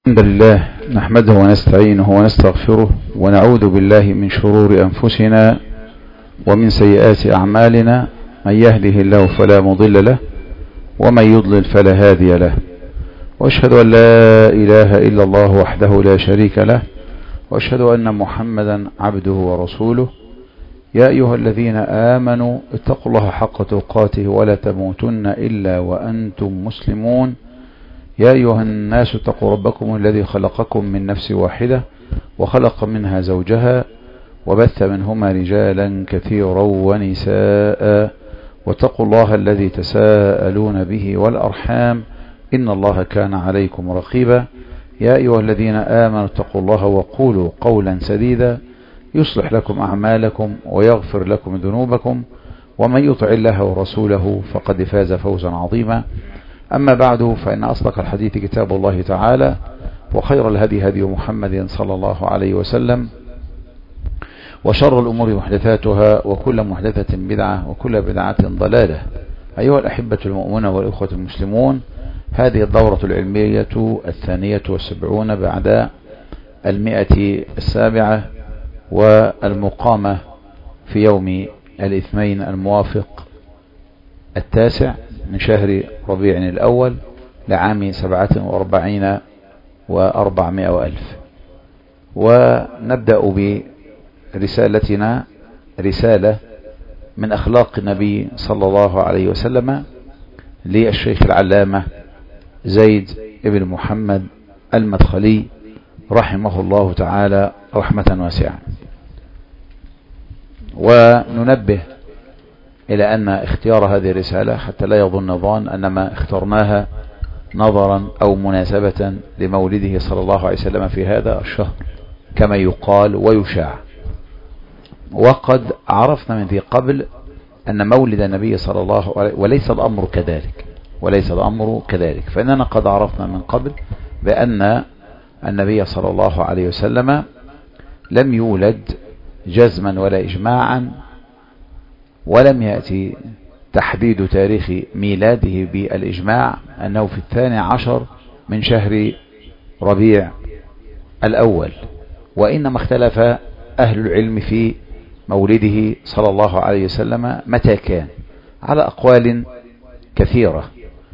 الحمد لله نحمده ونستعينه ونستغفره ونعوذ بالله من شرور أنفسنا ومن سيئات أعمالنا. من يهده الله فلا مضل له ومن يضلل فلا هادي له، وأشهد أن لا إله إلا الله وحده لا شريك له، وأشهد أن محمدا عبده ورسوله. يا أيها الذين آمنوا اتقوا الله حق تقاته ولا تموتن إلا وأنتم مسلمون. يا أيها الناس اتقوا ربكم الذي خلقكم من نفس واحدة وخلق منها زوجها وبث منهما رجالا كثيرا ونساء، واتقوا الله الذي تساءلون به والأرحام إن الله كان عليكم رقيبا. يا أيها الذين آمنوا اتقوا الله وقولوا قولا سديدا يصلح لكم أعمالكم ويغفر لكم ذنوبكم، ومن يطع الله ورسوله فقد فاز فوزا عظيما. أما بعد، فإن أصدق الحديث كتاب الله تعالى، وخير الهدي هدي محمد صلى الله عليه وسلم، وشر الأمور محدثاتها، وكل محدثة بدعة، وكل بدعة ضلالة. أيها الأحبة المؤمنون والإخوة المسلمون، هذه الدورة العلمية 72 بعد 107 والمقامة في يوم الاثنين الموافق 9 من شهر ربيع الأول لعام 47 و400 ألف. ونبدأ برسالتنا، رسالة من أخلاق النبي صلى الله عليه وسلم للشيخ العلامة زيد ابن محمد المدخلي رحمه الله تعالى رحمة واسعة. وننبه إلى أن اختيار هذه الرسالة حتى لا يظن ظان أنما اخترناها نظرا أو مناسبة لمولده صلى الله عليه وسلم في هذا الشهر كما يقال ويشاع. وقد عرفنا من ذي قبل أن مولد النبي صلى الله عليه وسلم وليس الأمر كذلك، فإننا قد عرفنا من قبل بأن النبي صلى الله عليه وسلم لم يولد جزما ولا إجماعا، ولم يأتي تحديد تاريخ ميلاده بالإجماع أنه في 12 من شهر ربيع الأول، وإنما اختلف أهل العلم في مولده صلى الله عليه وسلم متى كان على أقوال كثيرة،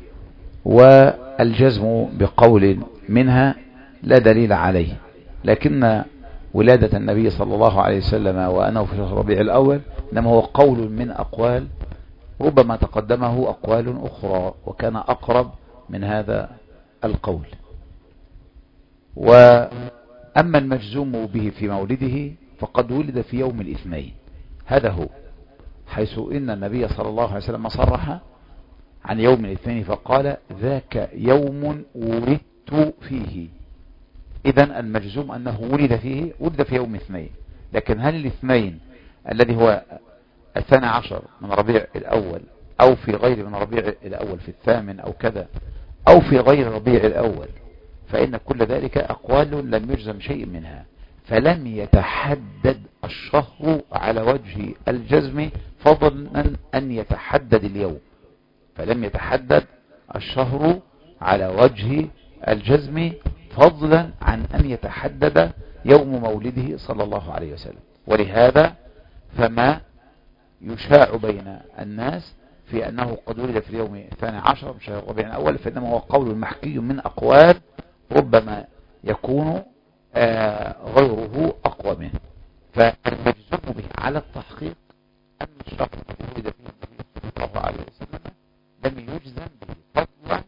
والجزم بقول منها لا دليل عليه، لكن ولادة النبي صلى الله عليه وسلم وأنه في شهر ربيع الأول إنما هو قول من أقوال، ربما تقدمه أقوال أخرى وكان أقرب من هذا القول. وأما المجزوم به في مولده فقد ولد في يوم الاثنين، هذا هو، حيث إن النبي صلى الله عليه وسلم صرح عن يوم الاثنين فقال ذاك يوم ولدت فيه. إذن المجزوم أنه ولد في يوم اثنين، لكن هل الاثنين الذي هو 12 من ربيع الأول أو في غير من ربيع الأول في 8 أو كذا أو في غير ربيع الأول، فإن كل ذلك أقوال لم يجزم شيء منها، فلم يتحدد الشهر على وجه الجزم فضلا أن يتحدد اليوم، فلم يتحدد الشهر على وجه الجزم فضلا عن أن يتحدد يوم مولده صلى الله عليه وسلم. ولهذا فما يشاع بين الناس في أنه قد ولد في اليوم 12 من شهر ربيع الأول، فإنما هو قول محكي من أقوال ربما يكون غيره أقوى منه. فالمجزوم به على التحقيق أن الشهر الذي ولد فيه النبي صلى الله عليه وسلم لم يجزم به فضلا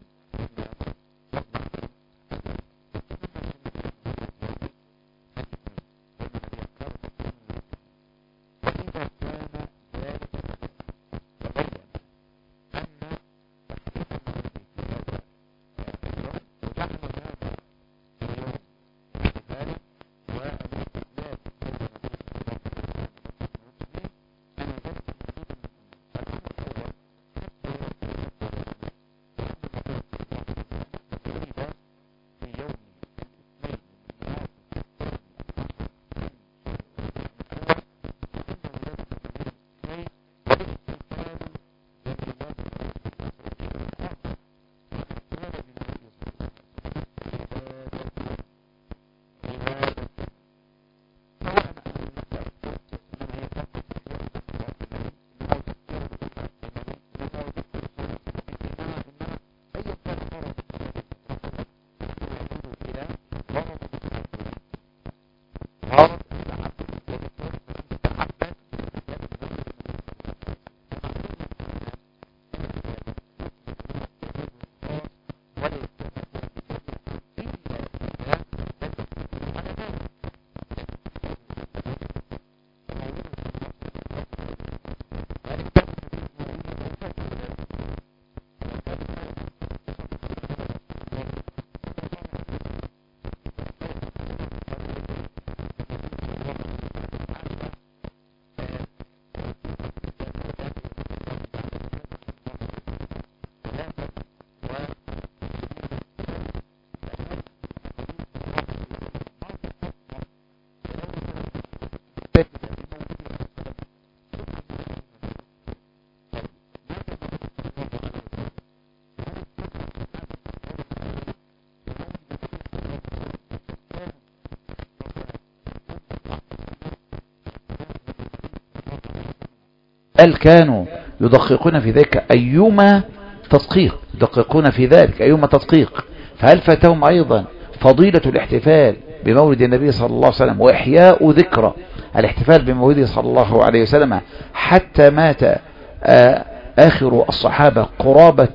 بل كانوا يدققون في ذلك أيما تدقيق، يدققون في ذلك أيما تدقيق. فهل فاتهم أيضا فضيلة الاحتفال بمولد النبي صلى الله عليه وسلم وإحياء ذكرى الاحتفال بمولده صلى الله عليه وسلم حتى مات آخر الصحابة قرابة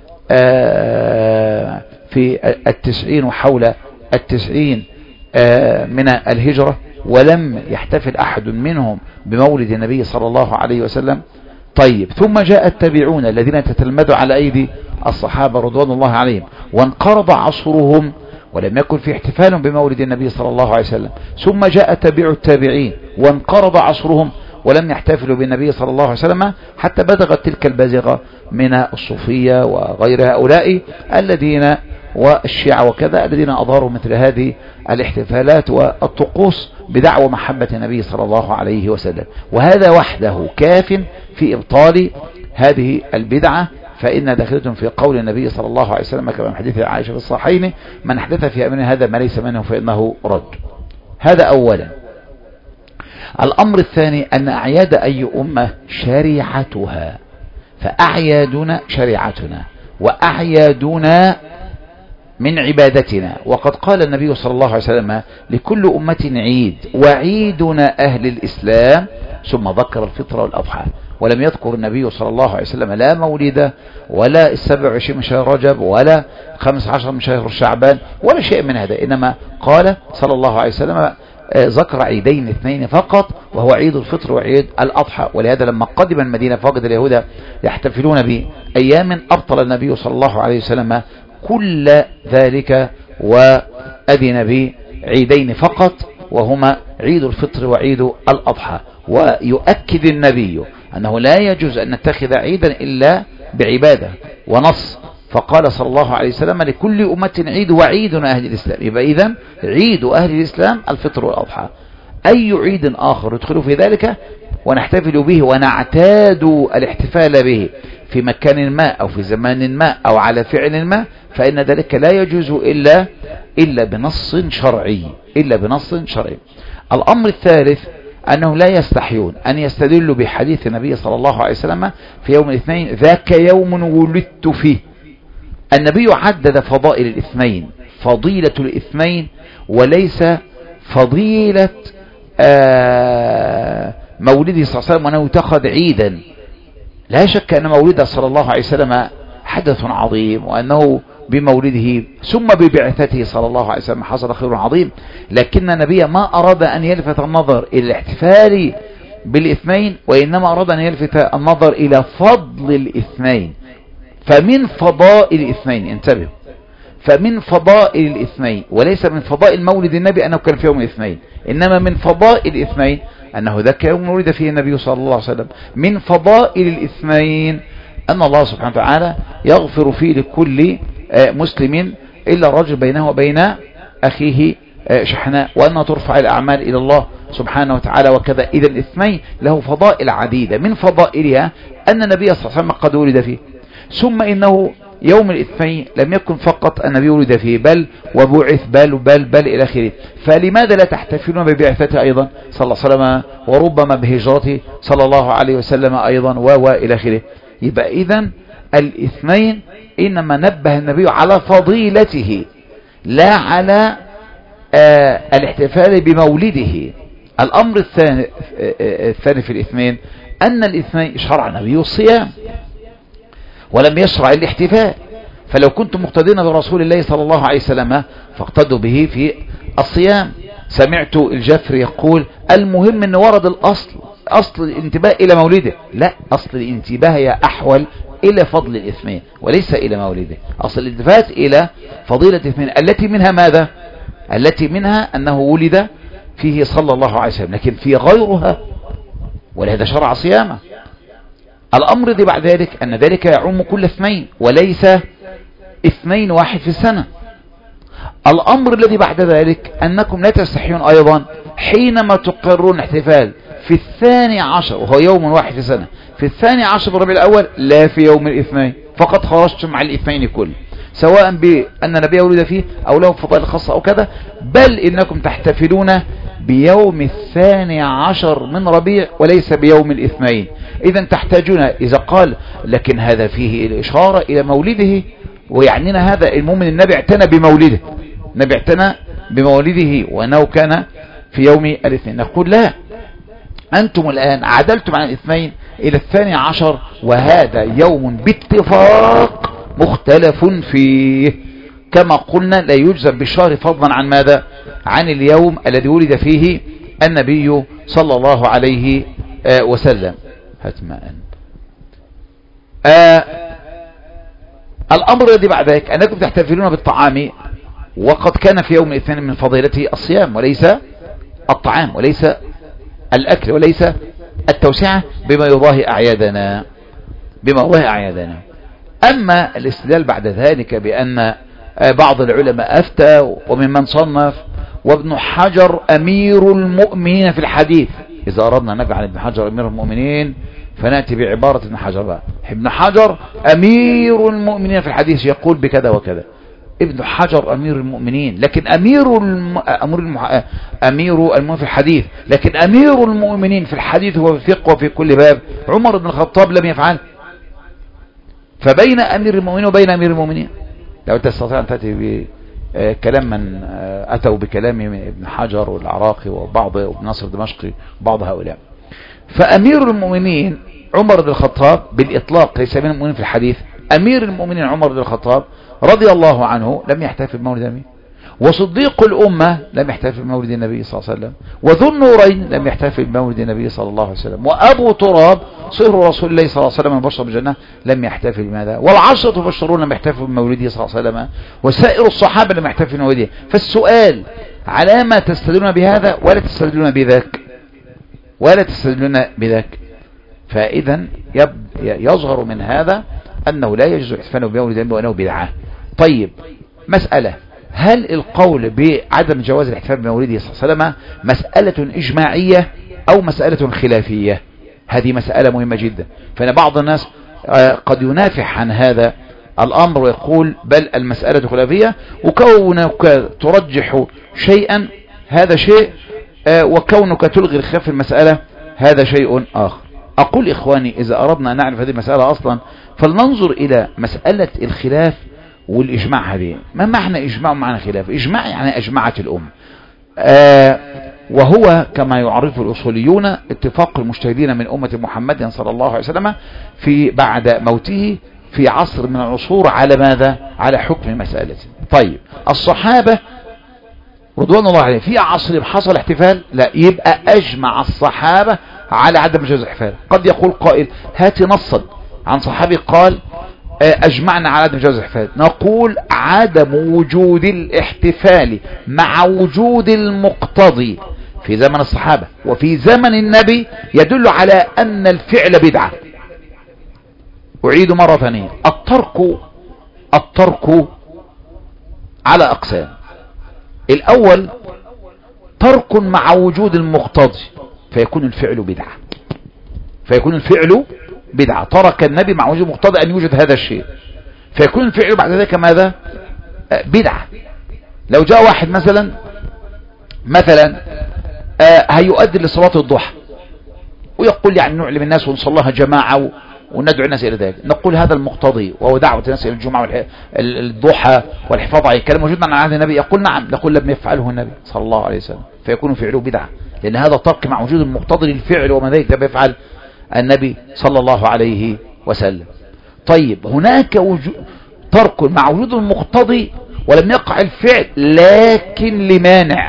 في 90 وحول 90 من الهجرة، ولم يحتفل أحد منهم بمولد النبي صلى الله عليه وسلم؟ طيب، ثم جاء التابعون الذين تتلمذوا على أيدي الصحابة رضوان الله عليهم وانقرض عصرهم ولم يكن في احتفال بمولد النبي صلى الله عليه وسلم. ثم جاء تابع التابعين وانقرض عصرهم ولم يحتفلوا بالنبي صلى الله عليه وسلم، حتى بلغت تلك البازغة من الصوفية وغير هؤلاء الذين والشيعة وكذا الذين أظهروا مثل هذه الاحتفالات والطقوس بدعوى محبة النبي صلى الله عليه وسلم. وهذا وحده كاف في إبطال هذه البدعة، فإن داخلة في قول النبي صلى الله عليه وسلم كما في حديث عائشة في الصحيحين: من أحدث في أمرنا هذا ما ليس منه فإنه رد. هذا أولا. الأمر الثاني أن أعياد أي أمة شريعتها، فأعيادنا شريعتنا وأعيادنا من عبادتنا. وقد قال النبي صلى الله عليه وسلم: لكل أمة عيد وعيدنا أهل الإسلام، ثم ذكر الفطر والأضحى. ولم يذكر النبي صلى الله عليه وسلم لا مولده ولا 27 من شهر رجب ولا 15 من شهر شعبان ولا شيء من هذا، إنما قال صلى الله عليه وسلم ذكر عيدين اثنين فقط، وهو عيد الفطر وعيد الأضحى. ولهذا لما قدم المدينة فوجد اليهود يحتفلون بأيام، أبطل النبي صلى الله عليه وسلم كل ذلك وأذن بعيدين فقط، وهما عيد الفطر وعيد الأضحى. ويؤكد النبي أنه لا يجوز أن نتخذ عيدا إلا بعبادة ونص، فقال صلى الله عليه وسلم: لكل أمة عيد وعيدنا أهل الإسلام. يبقى إذن عيد أهل الإسلام الفطر والأضحى. أي عيد آخر يدخل في ذلك ونحتفل به ونعتاد الاحتفال به في مكان ما أو في زمان ما أو على فعل ما، فإن ذلك لا يجوز إلا بنص شرعي، إلا بنص شرعي. الأمر الثالث أنهم لا يستحيون أن يستدلوا بحديث النبي صلى الله عليه وسلم في يوم الاثنين: ذاك يوم ولدت فيه. النبي عدد فضائل الاثنين، فضيلة الاثنين، وليس فضيلة مولده صلى الله عليه وسلم وأنه يتخذ عيدا. لا شك أن مولده صلى الله عليه وسلم حدث عظيم، وأنه بمولده ثم ببعثته صلى الله عليه وسلم حصل خير عظيم، لكن النبي ما أراد أن يلفت النظر إلى الاحتفال بالاثنين، وإنما أراد أن يلفت النظر إلى فضل الاثنين. فمن فضائل الاثنين، انتبه، فمن فضائل الاثنين، وليس من فضائل مولد النبي أنه كان في يوم الاثنين، إنما من فضائل الاثنين أنه ذاك يوم ولد فيه النبي صلى الله عليه وسلم. من فضائل الاثنين أن الله سبحانه وتعالى يغفر فيه لكل مسلم إلا الرجل بينه وبين أخيه شحناء، وأنها ترفع الأعمال إلى الله سبحانه وتعالى وكذا. إذا الاثنين له فضائل عديدة، من فضائلها أن النبي صلى الله عليه وسلم قد ولد فيه، ثم إنه يوم الاثنين لم يكن فقط النبي ولد فيه، بل وبعث بل إلى آخره. فلماذا لا تحتفلون ببعثته أيضا صلى الله عليه وسلم، وربما بهجرته صلى الله عليه وسلم أيضا وإلى آخره؟ يبقى إذن الاثنين إنما نبه النبي على فضيلته لا على الاحتفال بمولده. الأمر الثاني في الاثنين أن الاثنين شرع النبي الصيام ولم يشرع الاحتفال، فلو كنتم مقتدين برسول الله صلى الله عليه وسلم فاقتدوا به في الصيام. سمعت الجفري يقول: المهم أن ورد أصل الانتباه إلى مولده. لا، أصل الانتباه يا أحول إلى فضل الاثنين وليس إلى مولده. أصل الالتفات إلى فضيلة الاثنين التي منها ماذا؟ التي منها أنه ولد فيه صلى الله عليه وسلم، لكن في غيرها ولهذا شرع صيامه. الأمر الذي بعد ذلك أن ذلك يعم كل اثنين وليس اثنين واحد في السنة. الأمر الذي بعد ذلك أنكم لا تستحيون أيضا حينما تقررون احتفال في 12 وهو يوم واحد في السنة، في 12 بربيع الأول، لا في يوم الاثنين، فقد خرجتم مع الاثنين كل، سواء بأن النبي ولد فيه أو له فضائل خاصة أو كذا، بل إنكم تحتفلون بيوم 12 من ربيع وليس بيوم الاثنين. إذا تحتاجون إذا قال لكن هذا فيه الإشارة إلى مولده، ويعنينا هذا المؤمن النبي اعتنى بمولده، النبي اعتنى بمولده وأنه كان في يوم الاثنين. نقول لا، أنتم الآن عدلتم عن الاثنين إلى 12، وهذا يوم باتفاق مختلف فيه، كما قلنا لا يجزم بالشهر فضلا عن ماذا؟ عن اليوم الذي ولد فيه النبي صلى الله عليه وسلم. هتماء الأمر الذي بعد ذلك أنكم تحتفلون بالطعام، وقد كان في يوم الاثنين من فضيلته الصيام وليس الطعام وليس الأكل وليس التوسعة بما يضاهي أعيادنا، بما يضاهي أعيادنا. أما الاستدلال بعد ذلك بأن بعض العلماء أفتى وممن صنف، وابن حجر أمير المؤمنين في الحديث، إذا أردنا نجعل ابن حجر أمير المؤمنين فنأتي بعبارة ابن حجر بقى. ابن حجر أمير المؤمنين في الحديث يقول بكذا وكذا. ابن حجر أمير المؤمنين، لكن أمير المؤمنين في الحديث، لكن أمير المؤمنين في الحديث وفي الفقه وفي كل باب عمر بن الخطاب لم يفعل. فبين أمير المؤمنين وبين أمير المؤمنين، لو تستطيع أن تأتي بكلام من أتوا بكلام ابن حجر والعراقي وبعض ابن نصر الدمشقي وبعض هؤلاء. فأمير المؤمنين عمر بن الخطاب بالإطلاق ليس أمير المؤمنين في الحديث. أمير المؤمنين عمر بن الخطاب رضي الله عنه لم يحتفل بمولد النبي، وصديق الأمة لم يحتفل بمولد النبي صلى الله عليه وسلم، وذو النورين لم يحتفل بمولد النبي صلى الله عليه وسلم، وأبو تراب صهر رسول الله صلى الله عليه وسلم المبشر بالجنة لم يحتفل بماذا، والعشرة المبشرون لم يحتفلوا بمولده صلى الله عليه وسلم، وسائر الصحابة لم يحتفلوا بمولده. فالسؤال على ما تستدلون بهذا ولا تستدلون بذاك ولا تستدلون بذاك. فإذا يظهر من هذا أنه لا يجوز احتفاله بمولد النبي وأنه بدعة. طيب مسألة، هل القول بعدم جواز الاحتفال بمولده صلى الله عليه وسلم مسألة إجماعية أو مسألة خلافية؟ هذه مسألة مهمة جدا. فإن بعض الناس قد ينافح عن هذا الأمر ويقول بل المسألة خلافية، وكونك ترجح شيئا هذا شيء، وكونك تلغي الخلاف في المسألة هذا شيء آخر. أقول إخواني إذا أردنا أن نعرف هذه المسألة أصلا فلننظر إلى مسألة الخلاف والإجماع. هذه ما معنى إجماع ومعنى خلاف؟ إجماع يعني أجمعت الأمة، وهو كما يعرف الأصوليون اتفاق المجتهدين من أمة محمد صلى الله عليه وسلم في بعد موته في عصر من العصور على ماذا؟ على حكم مسألة. طيب الصحابة رضوان الله عليهم في عصر حصل احتفال؟ لا، يبقى أجمع الصحابة على عدم جواز الاحتفال. قد يقول قائل هات نصا عن صحابي قال أجمعنا على عدم جواز الاحتفال، نقول عدم وجود الاحتفال مع وجود المقتضي في زمن الصحابة وفي زمن النبي يدل على أن الفعل بدعة. أعيد مرة ثانية، الترك على أقسام. الأول ترك مع وجود المقتضي فيكون الفعل بدعة، فيكون الفعل بدعة. ترك النبي مع وجود المقتضي أن يوجد هذا الشيء فيكون الفعل بعد ذلك ماذا؟ بدعة. لو جاء واحد مثلا هيؤدي لصلاة الضحى ويقول يعني نعلم الناس ونصليها جماعة وندعو الناس إلى ذلك، نقول هذا المقتضي وهو دعوة الناس إلى الجمعة والضحى والحفاظ عليه. كلام موجود عن عهد النبي؟ يقول نعم، نقول لم يفعله النبي صلى الله عليه وسلم فيكون فعله بدعة، لأن هذا ترك مع وجود المقتضي للفعل وما ذلك لم يفعل النبي صلى الله عليه وسلم. طيب هناك ترك مع وجود المقتضي ولم يقع الفعل لكن لمانع،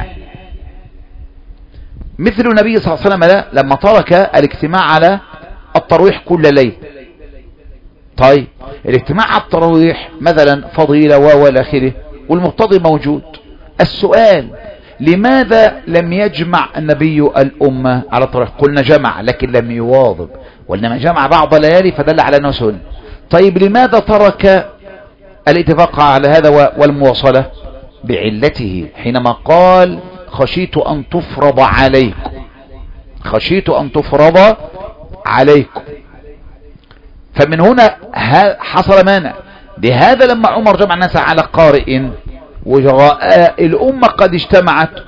مثل النبي صلى الله عليه وسلم لما ترك الاجتماع على التراويح كل ليل. طيب الاجتماع على التراويح مثلا فضيلة والى اخره والمقتضي موجود. السؤال لماذا لم يجمع النبي الأمة على التراويح؟ قلنا جمع لكن لم يواظب، وإنما جمع بعض الليالي فدل على أنه سنة. طيب لماذا ترك الاتفاق على هذا والمواصلة؟ بعلته حينما قال خشيت أن تفرض عليكم، خشيت أن تفرض عليكم. فمن هنا حصل مانع. لهذا لما عمر جمع الناس على قارئ وجراء الأمة قد اجتمعت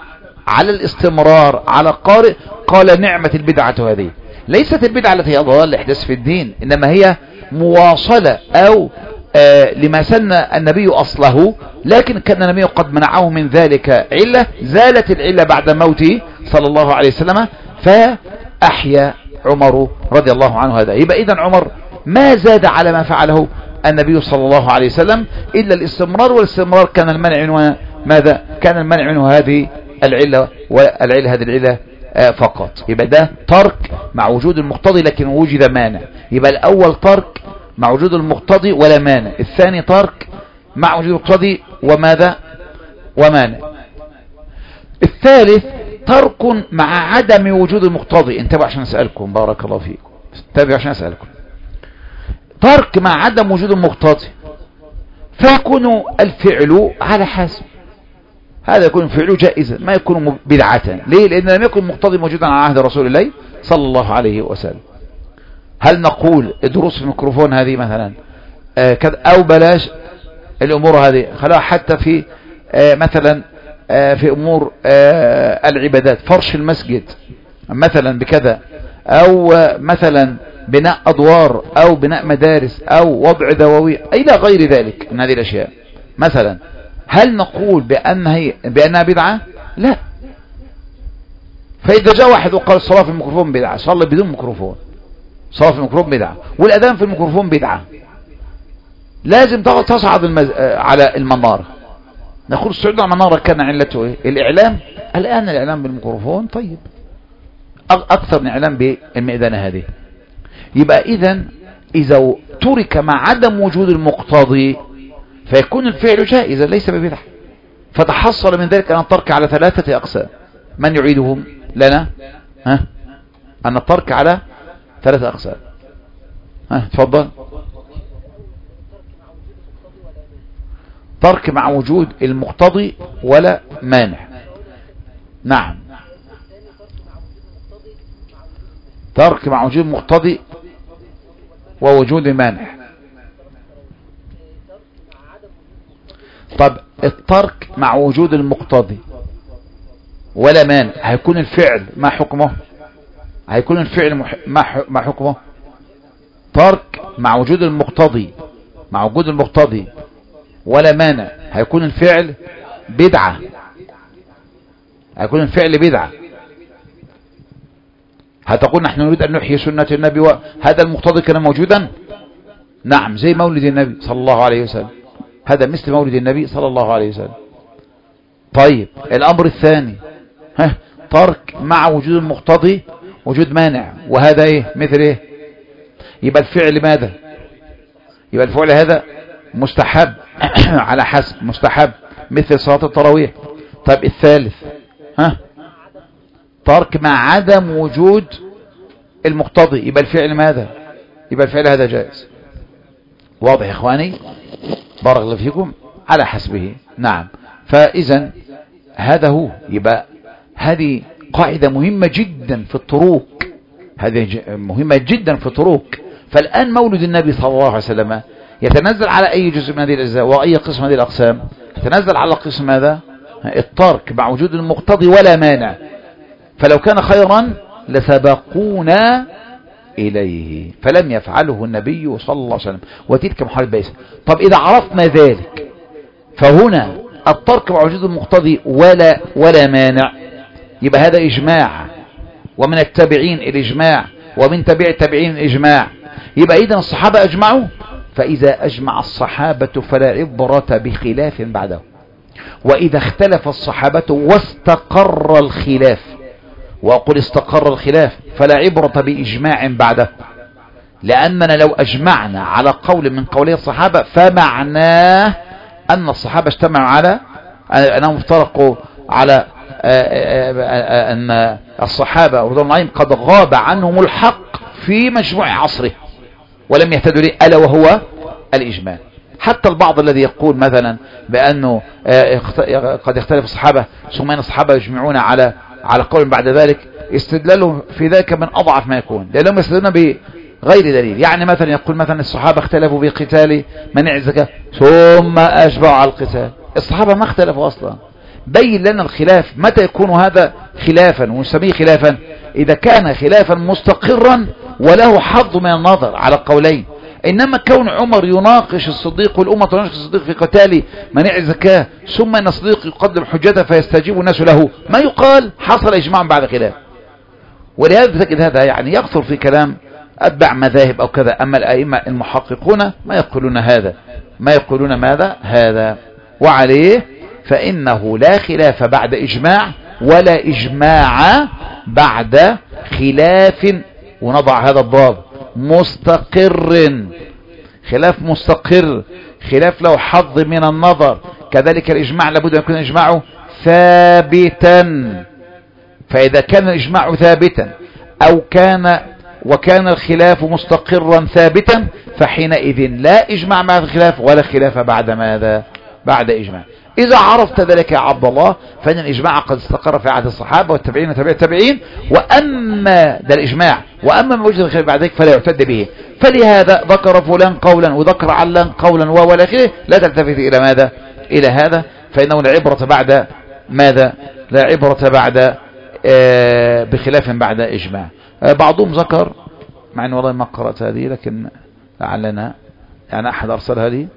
على الاستمرار على قارئ، قال نعمة البدعة هذه. ليست البدعة التي هي ضلال الإحداث في الدين، إنما هي مواصلة أو لما سن النبي أصله، لكن كان النبي قد منعه من ذلك علة، زالت العلة بعد موته صلى الله عليه وسلم، فأحيا عمر رضي الله عنه هذا. يبقى إذن عمر ما زاد على ما فعله النبي صلى الله عليه وسلم إلا الاستمرار، والاستمرار كان المنع منه ماذا؟ كان المنع منه هذه العلة، والعلة هذه العلة فقط. يبقى ده ترك مع وجود المقتضي لكن وجد مانع. يبقى الأول ترك مع وجود المقتضي ولا مانع، الثاني ترك مع وجود المقتضي وماذا؟ ومانع. الثالث ترك مع عدم وجود المقتضي. انتبهوا عشان أسألكم، بارك الله فيكم، انتبهوا عشان أسألكم. ترك مع عدم وجود المقتضي، فيكون الفعل على حسب، هذا يكون فعله جائزا ما يكون بدعة. ليه؟ لأن لم يكن مقتضي موجودا على عهد رسول الله صلى الله عليه وسلم. هل نقول دروس في الميكروفون هذه مثلا أو بلاش الأمور هذه، خلاها حتى في مثلا في أمور العبادات، فرش المسجد مثلا بكذا، أو مثلا بناء أدوار، أو بناء مدارس، أو وضع دواوي إلى غير ذلك من هذه الأشياء مثلا، هل نقول بأنها بدعة؟ لا. فإذا جاء واحد وقال الصلاة في الميكروفون بدعة، صلى بدون ميكروفون، صلاة في الميكروفون بدعة، والأذان في الميكروفون بدعة، لازم تصعد على المنارة. نقول الصعود على المنارة كان علته إيه؟ الإعلام. الآن الإعلام بالميكروفون طيب أكثر من إعلام بالمئذنة هذه. يبقى إذا ترك مع عدم وجود المقتضي فيكون الفعل جائزا ليس ببدعة. فتحصل من ذلك أن الترك على 3 أقسام. من يعيدهم لنا؟ أن الترك على 3 أقسام. تفضل. ترك مع وجود المقتضي ولا مانع. نعم. ترك مع وجود المقتضي ووجود مانع. طب الترك مع وجود المقتضي ولا مانع، هيكون الفعل ما حكمه؟ هيكون الفعل ما حكمه؟ ترك مع وجود المقتضي، مع وجود المقتضي ولا مانع، هيكون الفعل بدعة، هيكون الفعل بدعة. هتقول نحن نريد أن نحيي سنة النبي وهذا المقتضي كان موجودا؟ نعم، زي مولد النبي صلى الله عليه وسلم، هذا مثل مولد النبي صلى الله عليه وسلم. طيب الأمر الثاني ترك مع وجود المقتضي وجود مانع، وهذا ايه؟ مثل ايه؟ يبقى الفعل ماذا؟ يبقى الفعل هذا مستحب على حسب، مستحب مثل صلاة التراويح. طيب الثالث ترك مع عدم وجود المقتضي، يبقى الفعل ماذا؟ يبقى الفعل هذا جائز. واضح يا اخواني؟ بارك الله فيكم. على حسبه. نعم. فإذا هذا هو. يبقى هذه قاعدة مهمة جدا في الطرق، هذه مهمة جدا في الطرق. فالآن مولد النبي صلى الله عليه وسلم يتنزل على أي جزء من هذه الأجزاء وأي قسم من هذه الأقسام؟ يتنزل على قسم ماذا؟ الترك مع وجود المقتضي ولا مانع. فلو كان خيرا لسبقونا إليه، فلم يفعله النبي صلى الله عليه وسلم، وتلك محارب بيسة. طب إذا عرفنا ذلك، فهنا الترك مع وجود المقتضي ولا مانع، يبقى هذا إجماع، ومن التابعين الإجماع، ومن تبع التابعين الإجماع. يبقى إذن الصحابة أجمعوا، فإذا أجمع الصحابة فلا عبرة بخلاف بعده. وإذا اختلف الصحابة واستقر الخلاف، وأقول استقر الخلاف، فلا عبرة بإجماع بعده. لأننا لو أجمعنا على قول من قولي الصحابة فمعناه أن الصحابة اجتمعوا على أنهم افترقوا على أن الصحابة رضي الله عنهم قد غاب عنهم الحق في مجموع عصره ولم يهتدوا ليه، ألا وهو الإجماع. حتى البعض الذي يقول مثلا بأنه قد يختلف الصحابة ثم أن الصحابة يجمعون على قول بعد ذلك، استدلالهم في ذلك من أضعف ما يكون، لأنهم يستدلون بغير دليل. يعني مثلا يقول مثلا الصحابة اختلفوا بقتال منع الزكاة ثم أجمعوا على القتال. الصحابة ما اختلفوا أصلا، بين لنا الخلاف متى يكون هذا خلافا ونسميه خلافا، إذا كان خلافا مستقرا وله حظ من النظر على القولين. إنما كون عمر يناقش الصديق والأمة تناقش الصديق في قتال منع الزكاة، ثم أن الصديق يقدم حجته فيستجيب الناس له، ما يقال حصل إجماع بعد خلاف. ولهذا تجد هذا يعني يكثر في كلام أتبع مذاهب أو كذا. أما الأئمة المحققون ما يقولون هذا، ما يقولون ماذا هذا. وعليه فإنه لا خلاف بعد إجماع ولا إجماع بعد خلاف. ونضع هذا الضابط مستقر، خلاف مستقر، خلاف له حظ من النظر. كذلك الإجماع لابد أن يكون إجماعه ثابتا. فإذا كان الإجماع ثابتا أو وكان الخلاف مستقرا ثابتا فحينئذ لا إجماع مع الخلاف ولا خلاف بعد ماذا؟ بعد إجماع. إذا عرفت ذلك يا عبد الله فإن الإجماع قد استقر في عهد الصحابة والتابعين وتابع التابعين. وأما ده الإجماع، وأما ما وجد الخلاف بعد ذلك فلا يعتد به. فلهذا ذكر فلان قولا وذكر علان قولا ولا آخره، لا تلتفت إلى ماذا؟ إلى هذا، فإنه لا عبرة بعد ماذا؟ لا عبرة بعد بخلاف بعد إجماع. بعضهم ذكر، مع أن والله ما قرأت هذه لكن لعلنا يعني أحد أرسلها لي،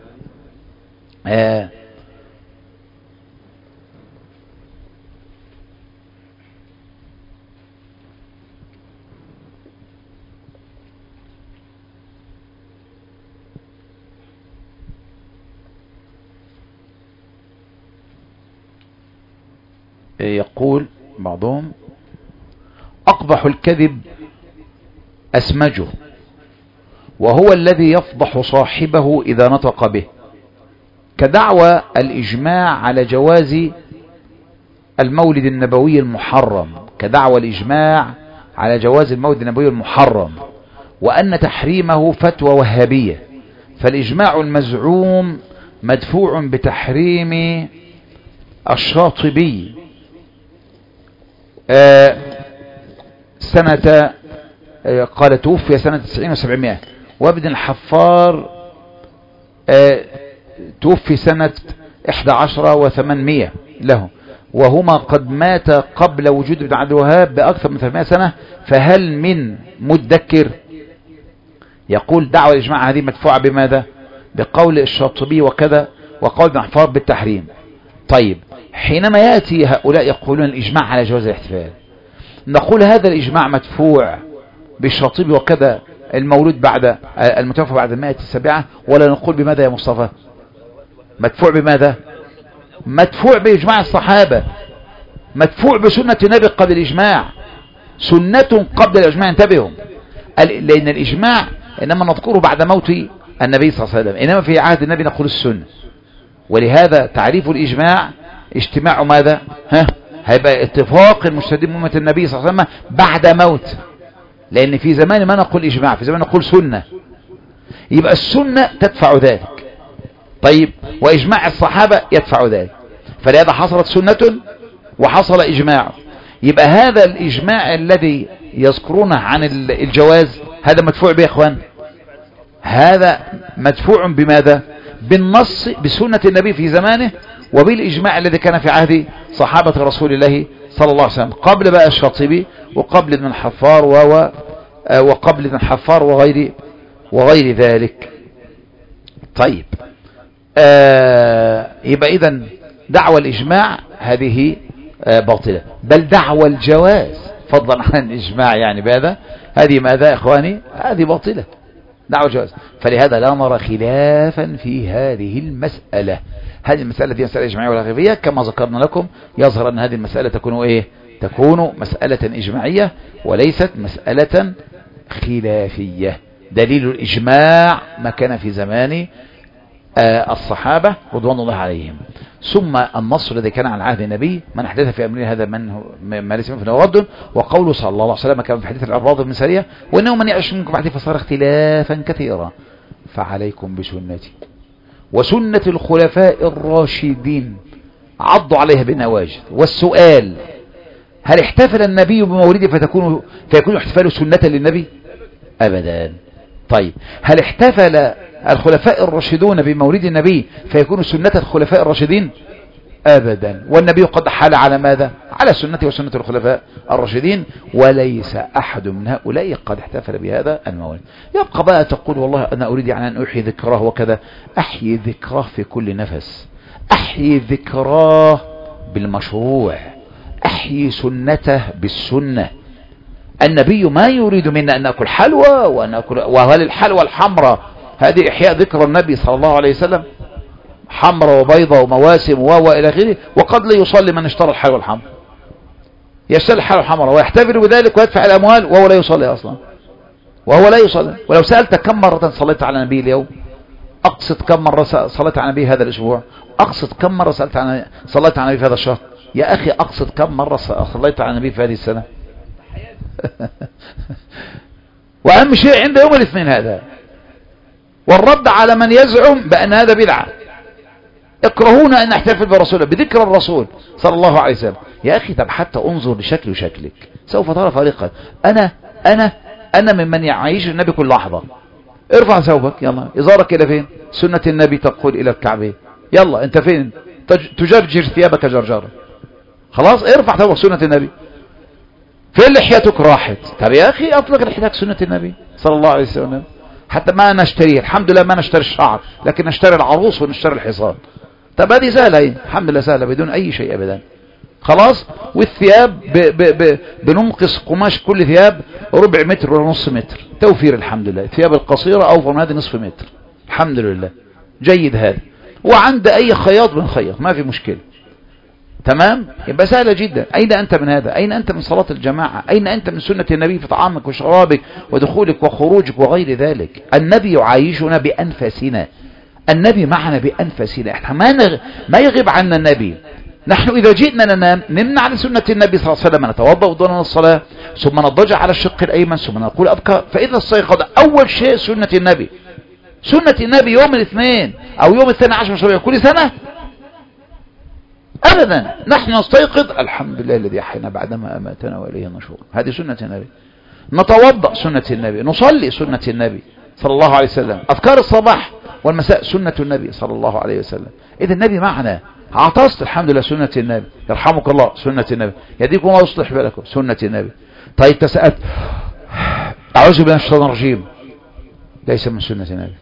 يقول بعضهم: أقبح الكذب أسمجه، وهو الذي يفضح صاحبه إذا نطق به، كدعوى الإجماع على جواز المولد النبوي المحرم، كدعوى الإجماع على جواز المولد النبوي المحرم، وأن تحريمه فتوى وهابية. فالإجماع المزعوم مدفوع بتحريم الشاطبي سنة، قال توفي سنة 90 و700، وابن الحفار توفي سنة 11 و800 له، وهما قد مات قبل وجود ابن عبد الوهاب بأكثر من 300 سنة، فهل من مدكر؟ يقول دعوة الإجماع هذه مدفوعة بماذا؟ بقول الشاطبي وكذا، وقول ابن الحفار بالتحريم. طيب حينما يأتي هؤلاء يقولون الإجماع على جواز الاحتفال، نقول هذا الإجماع مدفوع بالشاطبي وكذا المولود بعد المتوفى بعد 107، ولا نقول بماذا يا مصطفى؟ مدفوع بماذا؟ مدفوع بإجماع الصحابة، مدفوع بسنة النبي قبل الإجماع، سنة قبل الإجماع. انتبهوا، لأن الإجماع إنما نذكره بعد موت النبي صلى الله عليه وسلم، إنما في عهد النبي نقول السنة. ولهذا تعريف الإجماع اجتماع ماذا؟ هيبقى اتفاق المجتهدين أمة النبي صلى الله عليه وسلم بعد موت، لأن في زمان ما نقول إجماع، في زمان نقول سنة، يبقى السنة تدفع ذلك. طيب وإجماع الصحابة يدفع ذلك، فلهذا حصلت سنة وحصل إجماع. يبقى هذا الإجماع الذي يذكرونه عن الجواز هذا مدفوع به يا إخوان، هذا مدفوع بماذا؟ بالنص بسنة النبي في زمانه، وبالإجماع الذي كان في عهد صحابة رسول الله صلى الله عليه وسلم، قبل بقى الشاطبي وقبل ابن الحفار وقبل ابن الحفار وغير ذلك. طيب يبقى إذن دعوى الإجماع هذه باطلة، بل دعوى الجواز فضلا عن الإجماع يعني بهذا هذه ماذا يا إخواني؟ هذه باطلة، دعوى الجواز. فلهذا لا نرى خلافا في هذه المسألة. هذه المسألة دي مسألة إجماعية ولا خلافية؟ كما ذكرنا لكم يظهر أن هذه المسألة تكون إيه؟ تكون مسألة إجماعية وليست مسألة خلافية. دليل الإجماع ما كان في زمان الصحابة رضوان الله عليهم. ثم النص الذي كان على عهد النبي: من أحدث في أمرنا هذا ما ليس منه فهو رد. وقوله صلى الله عليه وسلم كما في حديث العرباض بن سارية: وإنه من يعش منكم بعدي فصار اختلافا كثيرا فعليكم بسنتي وسنة الخلفاء الراشدين عضوا عليها بالنواجذ. والسؤال: هل احتفل النبي بمولده فيكون احتفاله سنة للنبي؟ أبدا. طيب هل احتفل الخلفاء الراشدون بمولد النبي فيكون سنة الخلفاء الراشدين؟ أبدا. والنبي قد حال على ماذا؟ على سنته وسنة الخلفاء الراشدين، وليس أحد من هؤلاء قد احتفل بهذا المولد. يبقى بقى تقول والله أنا أريد يعني أن أحيي ذكراه وكذا. أحيي ذكراه في كل نفس، أحيي ذكراه بالمشروع، أحيي سنته بالسنة. النبي ما يريد منا أن نأكل حلوى وهل الحلوى الحمراء هذه إحياء ذكر النبي صلى الله عليه وسلم؟ حمراء وبيضة ومواسم وإلى آخره. وقد لا يصلي من اشترى الحلوى الحمراء، يشتري الحلوى الحمراء ويحتفل بذلك ويدفع الأموال وهو لا يصلي أصلا، وهو لا يصلي. ولو سألت كم مرة صليت على النبي اليوم، أقصد كم مرة صليت على النبي هذا الأسبوع، أقصد كم مرة صليت على النبي في هذا الشهر، يا أخي أقصد كم مرة صليت على النبي في هذه السنة. وأهم شيء عند يوم الاثنين هذا. والرد على من يزعم بأن هذا بدعة، يكرهون أن نحتفل برسوله بذكر الرسول صلى الله عليه وسلم. يا أخي طب حتى انظر لشكل وشكلك سوف ترى فريقا. أنا ممن يعيش النبي كل لحظة. ارفع ثوبك يلا، إزارك إلى فين؟ سنة النبي تقول إلى الكعبين. يلا أنت فين؟ تجرجر ثيابك جرجارة. خلاص ارفع ثوبك سنة النبي. فين لحيتك راحت؟ طب يا أخي أطلق لحيتك سنة النبي صلى الله عليه وسلم. حتى ما نشتريه الحمد لله، ما نشتري الشعر لكن نشتري العروس ونشتري الحصان. طب هذه سهلة ايه؟ الحمد لله سهلة بدون أي شيء أبدا. خلاص. والثياب بننقص قماش كل ثياب ربع متر ولا نص متر توفير الحمد لله. الثياب القصيرة أوفر من هذه نصف متر الحمد لله. جيد هذا. وعند أي خياط بنخيط ما في مشكلة. تمام. يبقى سهلة جدا. أين أنت من هذا؟ أين أنت من صلاة الجماعة؟ أين أنت من سنة النبي في طعامك وشرابك ودخولك وخروجك وغير ذلك؟ النبي يعايشنا بأنفسنا، النبي معنا بأنفسنا. احنا ما يغيب عنا النبي. نحن إذا جئنا ننام نمنع عن سنة النبي صلى الله عليه وسلم، نتوضأ وضوءنا للصلاة ثم نضجع على الشق الأيمن ثم نقول أبكار. فإذا استيقظ أول شيء سنة النبي. سنة النبي يوم الاثنين أو يوم 12 كل سنة أبدا. نحن نستيقظ الحمد لله الذي أحيانا بعدما أماتنا وإليه النشور. هذه سنة النبي. نتوضأ سنة النبي، نصلي سنة النبي صلى الله عليه وسلم. أذكار الصباح والمساء سنة النبي صلى الله عليه وسلم. إذا النبي معنا. عطست الحمد لله سنة النبي. يرحمك الله سنة النبي. يهديكم الله ويصلح بالكم سنة النبي. طيب تسألت أعوذ بالله من الشيطان الرجيم، ليس من سنة النبي.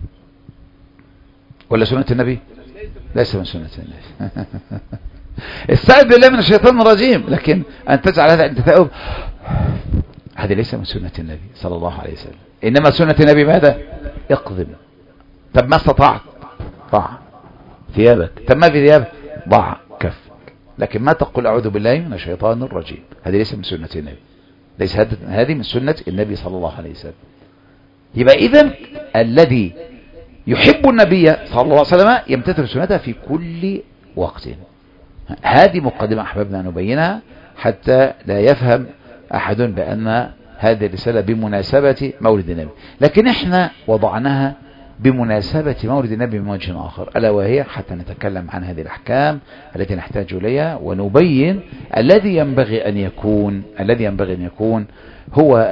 ولا سنة النبي؟ ليس من سنة النبي. استعذ بالله من الشيطان الرجيم، لكن أن تجعل هذا أنت تأوب، هذا ليس من سنة النبي صلى الله عليه وسلم. إنما سنة النبي ماذا؟ اقضم. طب ما استطعت ضع ثيابك. طب ما في ثيابك ضع كفك. لكن ما تقول أعوذ بالله من الشيطان الرجيم. هذه ليس من سنة النبي. ليس هذه من سنة النبي صلى الله عليه وسلم. يبقى إذن الذي يحب النبي صلى الله عليه وسلم يمتثل سنته في كل وقت. هذه مقدمة أحبابنا نبينها حتى لا يفهم أحد بأن هذه الرسالة بمناسبة مولد النبي، لكن احنا وضعناها بمناسبة مولد النبي من وجه آخر، ألا وهي حتى نتكلم عن هذه الأحكام التي نحتاج إليها ونبين الذي ينبغي أن يكون هو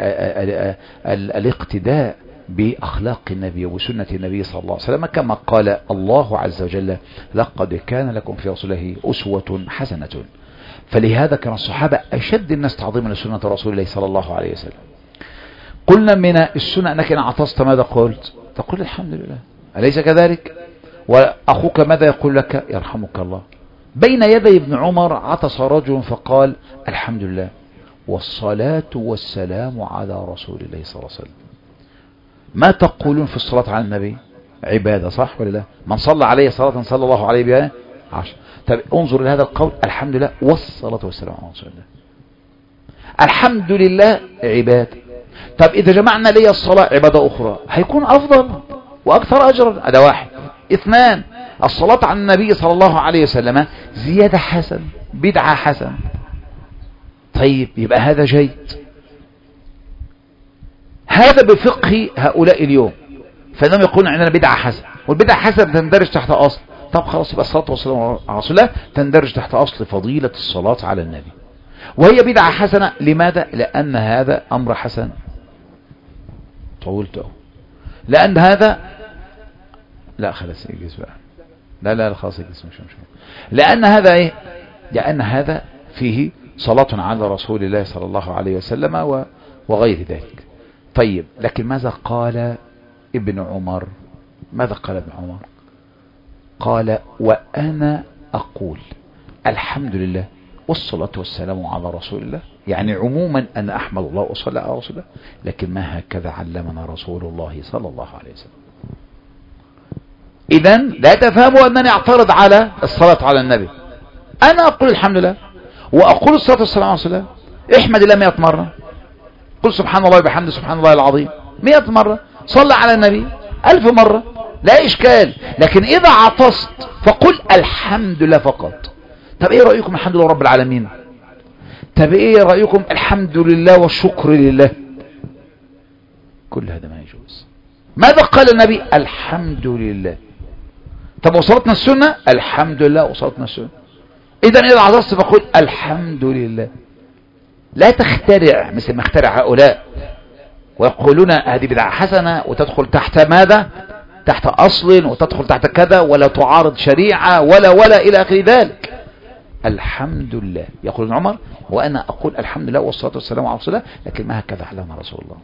الاقتداء بأخلاق النبي وسنة النبي صلى الله عليه وسلم، كما قال الله عز وجل لقد كان لكم في رسول الله أسوة حسنة. فلهذا كان الصحابة أشد الناس تعظيما لسنة رسول الله صلى الله عليه وسلم. قلنا من السنة أنك إن عطست ماذا قلت؟ تقول الحمد لله، أليس كذلك؟ وأخوك ماذا يقول لك؟ يرحمك الله. بين يدي ابن عمر عطس رجل فقال الحمد لله والصلاة والسلام على رسول الله صلى الله عليه وسلم. ما تقولون في الصلاة على النبي؟ عبادة، صح ولا لا؟ من صلى عليه صلاة صلى الله عليه بها 10. طب انظر لهذا القول، الحمد لله والصلاة والسلام على رسول الله. الحمد لله عبادة. طب إذا جمعنا لي الصلاة عبادة أخرى هيكون أفضل وأكثر أجرا. هذا واحد. اثنان، الصلاة على النبي صلى الله عليه وسلم زيادة حسن، بدعة حسن. طيب يبقى هذا جيد. هذا بفقه هؤلاء اليوم، فإنهم يقولون عندنا بدعة حسن، والبدعة حسن تندرج تحت أصل. طب خلاص يبقى الصلاة والسلام على رسول الله تندرج تحت أصل فضيلة الصلاة على النبي، وهي بدعة حسنة. لماذا؟ لأن هذا أمر حسن. طولته. لأن هذا لا خلاص يجيز بقى. لا لا خلاص مش لأن هذا ايه، لأن هذا فيه صلاة على رسول الله صلى الله عليه وسلم وغير ذلك. طيب لكن ماذا قال ابن عمر؟ ماذا قال ابن عمر؟ قال وأنا أقول الحمد لله والصلاة والسلام على رسول الله، يعني عموما أنا أحمد الله وأصلي على رسول الله، لكن ما هكذا علمنا رسول الله صلى الله عليه وسلم. إذن لا تفهموا أنني أعترض على الصلاة على النبي. أنا أقول الحمد لله وأقول الصلاة والسلام على رسول الله. احمد الله 100 مرة، قل سبحان الله وبحمده سبحان الله العظيم 100 مرة، صلى على النبي 1000 مرة، لا إشكال. لكن إذا عطست فقل الحمد لله فقط. طب إيه رأيكم الحمد لله رب العالمين؟ طب إيه رأيكم الحمد لله والشكر لله؟ كل هذا ما يجوز. ماذا قال النبي؟ الحمد لله. طب وصلتنا السنة؟ الحمد لله وصلتنا السنة. إذا إذا عطست فقل الحمد لله. لا تخترع مثل ما اخترع هؤلاء ويقولون هذه بدعة حسنة وتدخل تحت ماذا؟ تحت أصل، وتدخل تحت كذا، ولا تعارض شريعة ولا إلى آخر ذلك. الحمد لله. يقول ابن عمر وأنا أقول الحمد لله والصلاة والسلام على رسول الله، لكن ما هكذا علمنا رسول الله.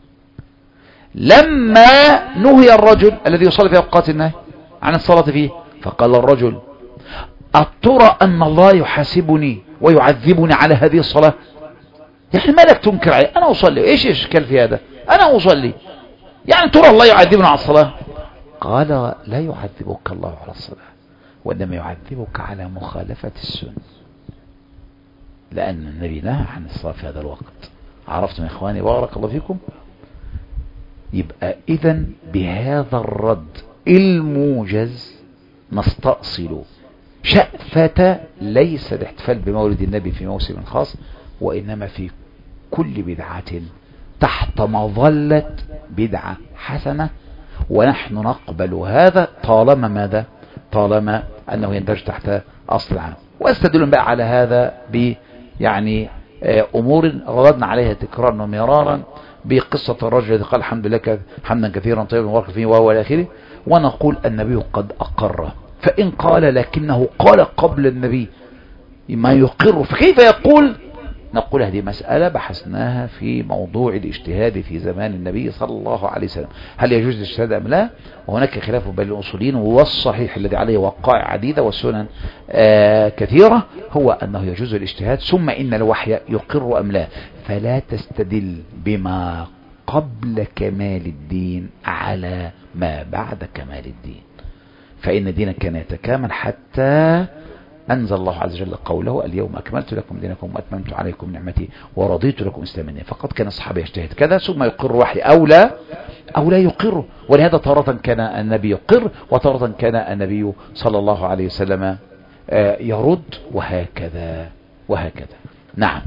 لما نهي الرجل الذي يصلي في أوقات النهي عن الصلاة فيه، فقال الرجل أترى أن الله يحاسبني ويعذبني على هذه الصلاة؟ يعني ما لك تنكر علي؟ أنا أصلي، إيش إشكال في هذا؟ أنا أصلي، يعني ترى الله يعذبنا على الصلاة؟ قال لا يعذبك الله على الصلاة، وإنما يعذبك على مخالفة السنة، لأن النبي نهى عن الصلاة في هذا الوقت. عرفتم يا إخواني بارك الله فيكم؟ يبقى إذن بهذا الرد الموجز نستأصل شأفة ليس الاحتفال بمولد النبي في موسم خاص، وإنما في كل بدعة تحت مظلة بدعة حسنة، ونحن نقبل هذا طالما ماذا؟ طالما أنه يندرج تحت أصل عام. واستدلون بقى على هذا يعني أمور رددنا عليها تكرارا ومرارا، بقصة الرجل الذي قال الحمد لله حمدا كثيرا طيبا مباركا فيه وهو إلى آخره. ونقول النبي قد أقر، فإن قال لكنه قال قبل النبي ما يقر، فكيف يقول؟ نقول هذه مسألة بحثناها في موضوع الاجتهاد في زمان النبي صلى الله عليه وسلم، هل يجوز الاجتهاد أم لا؟ وهناك خلاف بين الأصوليين، والصحيح الذي عليه وقائع عديدة والسنن كثيرة هو أنه يجوز الاجتهاد، ثم إن الوحي يقر أم لا. فلا تستدل بما قبل كمال الدين على ما بعد كمال الدين، فإن الدين كان يتكامل حتى أنزل الله عز وجل قوله اليوم أكملت لكم دينكم وأتممت عليكم نعمتي ورضيت لكم إسلاما دينا. فقد كان الصحابة يجتهد كذا ثم يقر وحي أو لا يقر. ولهذا تارة كان النبي يقر، وتارة كان النبي صلى الله عليه وسلم يرد، وهكذا. نعم.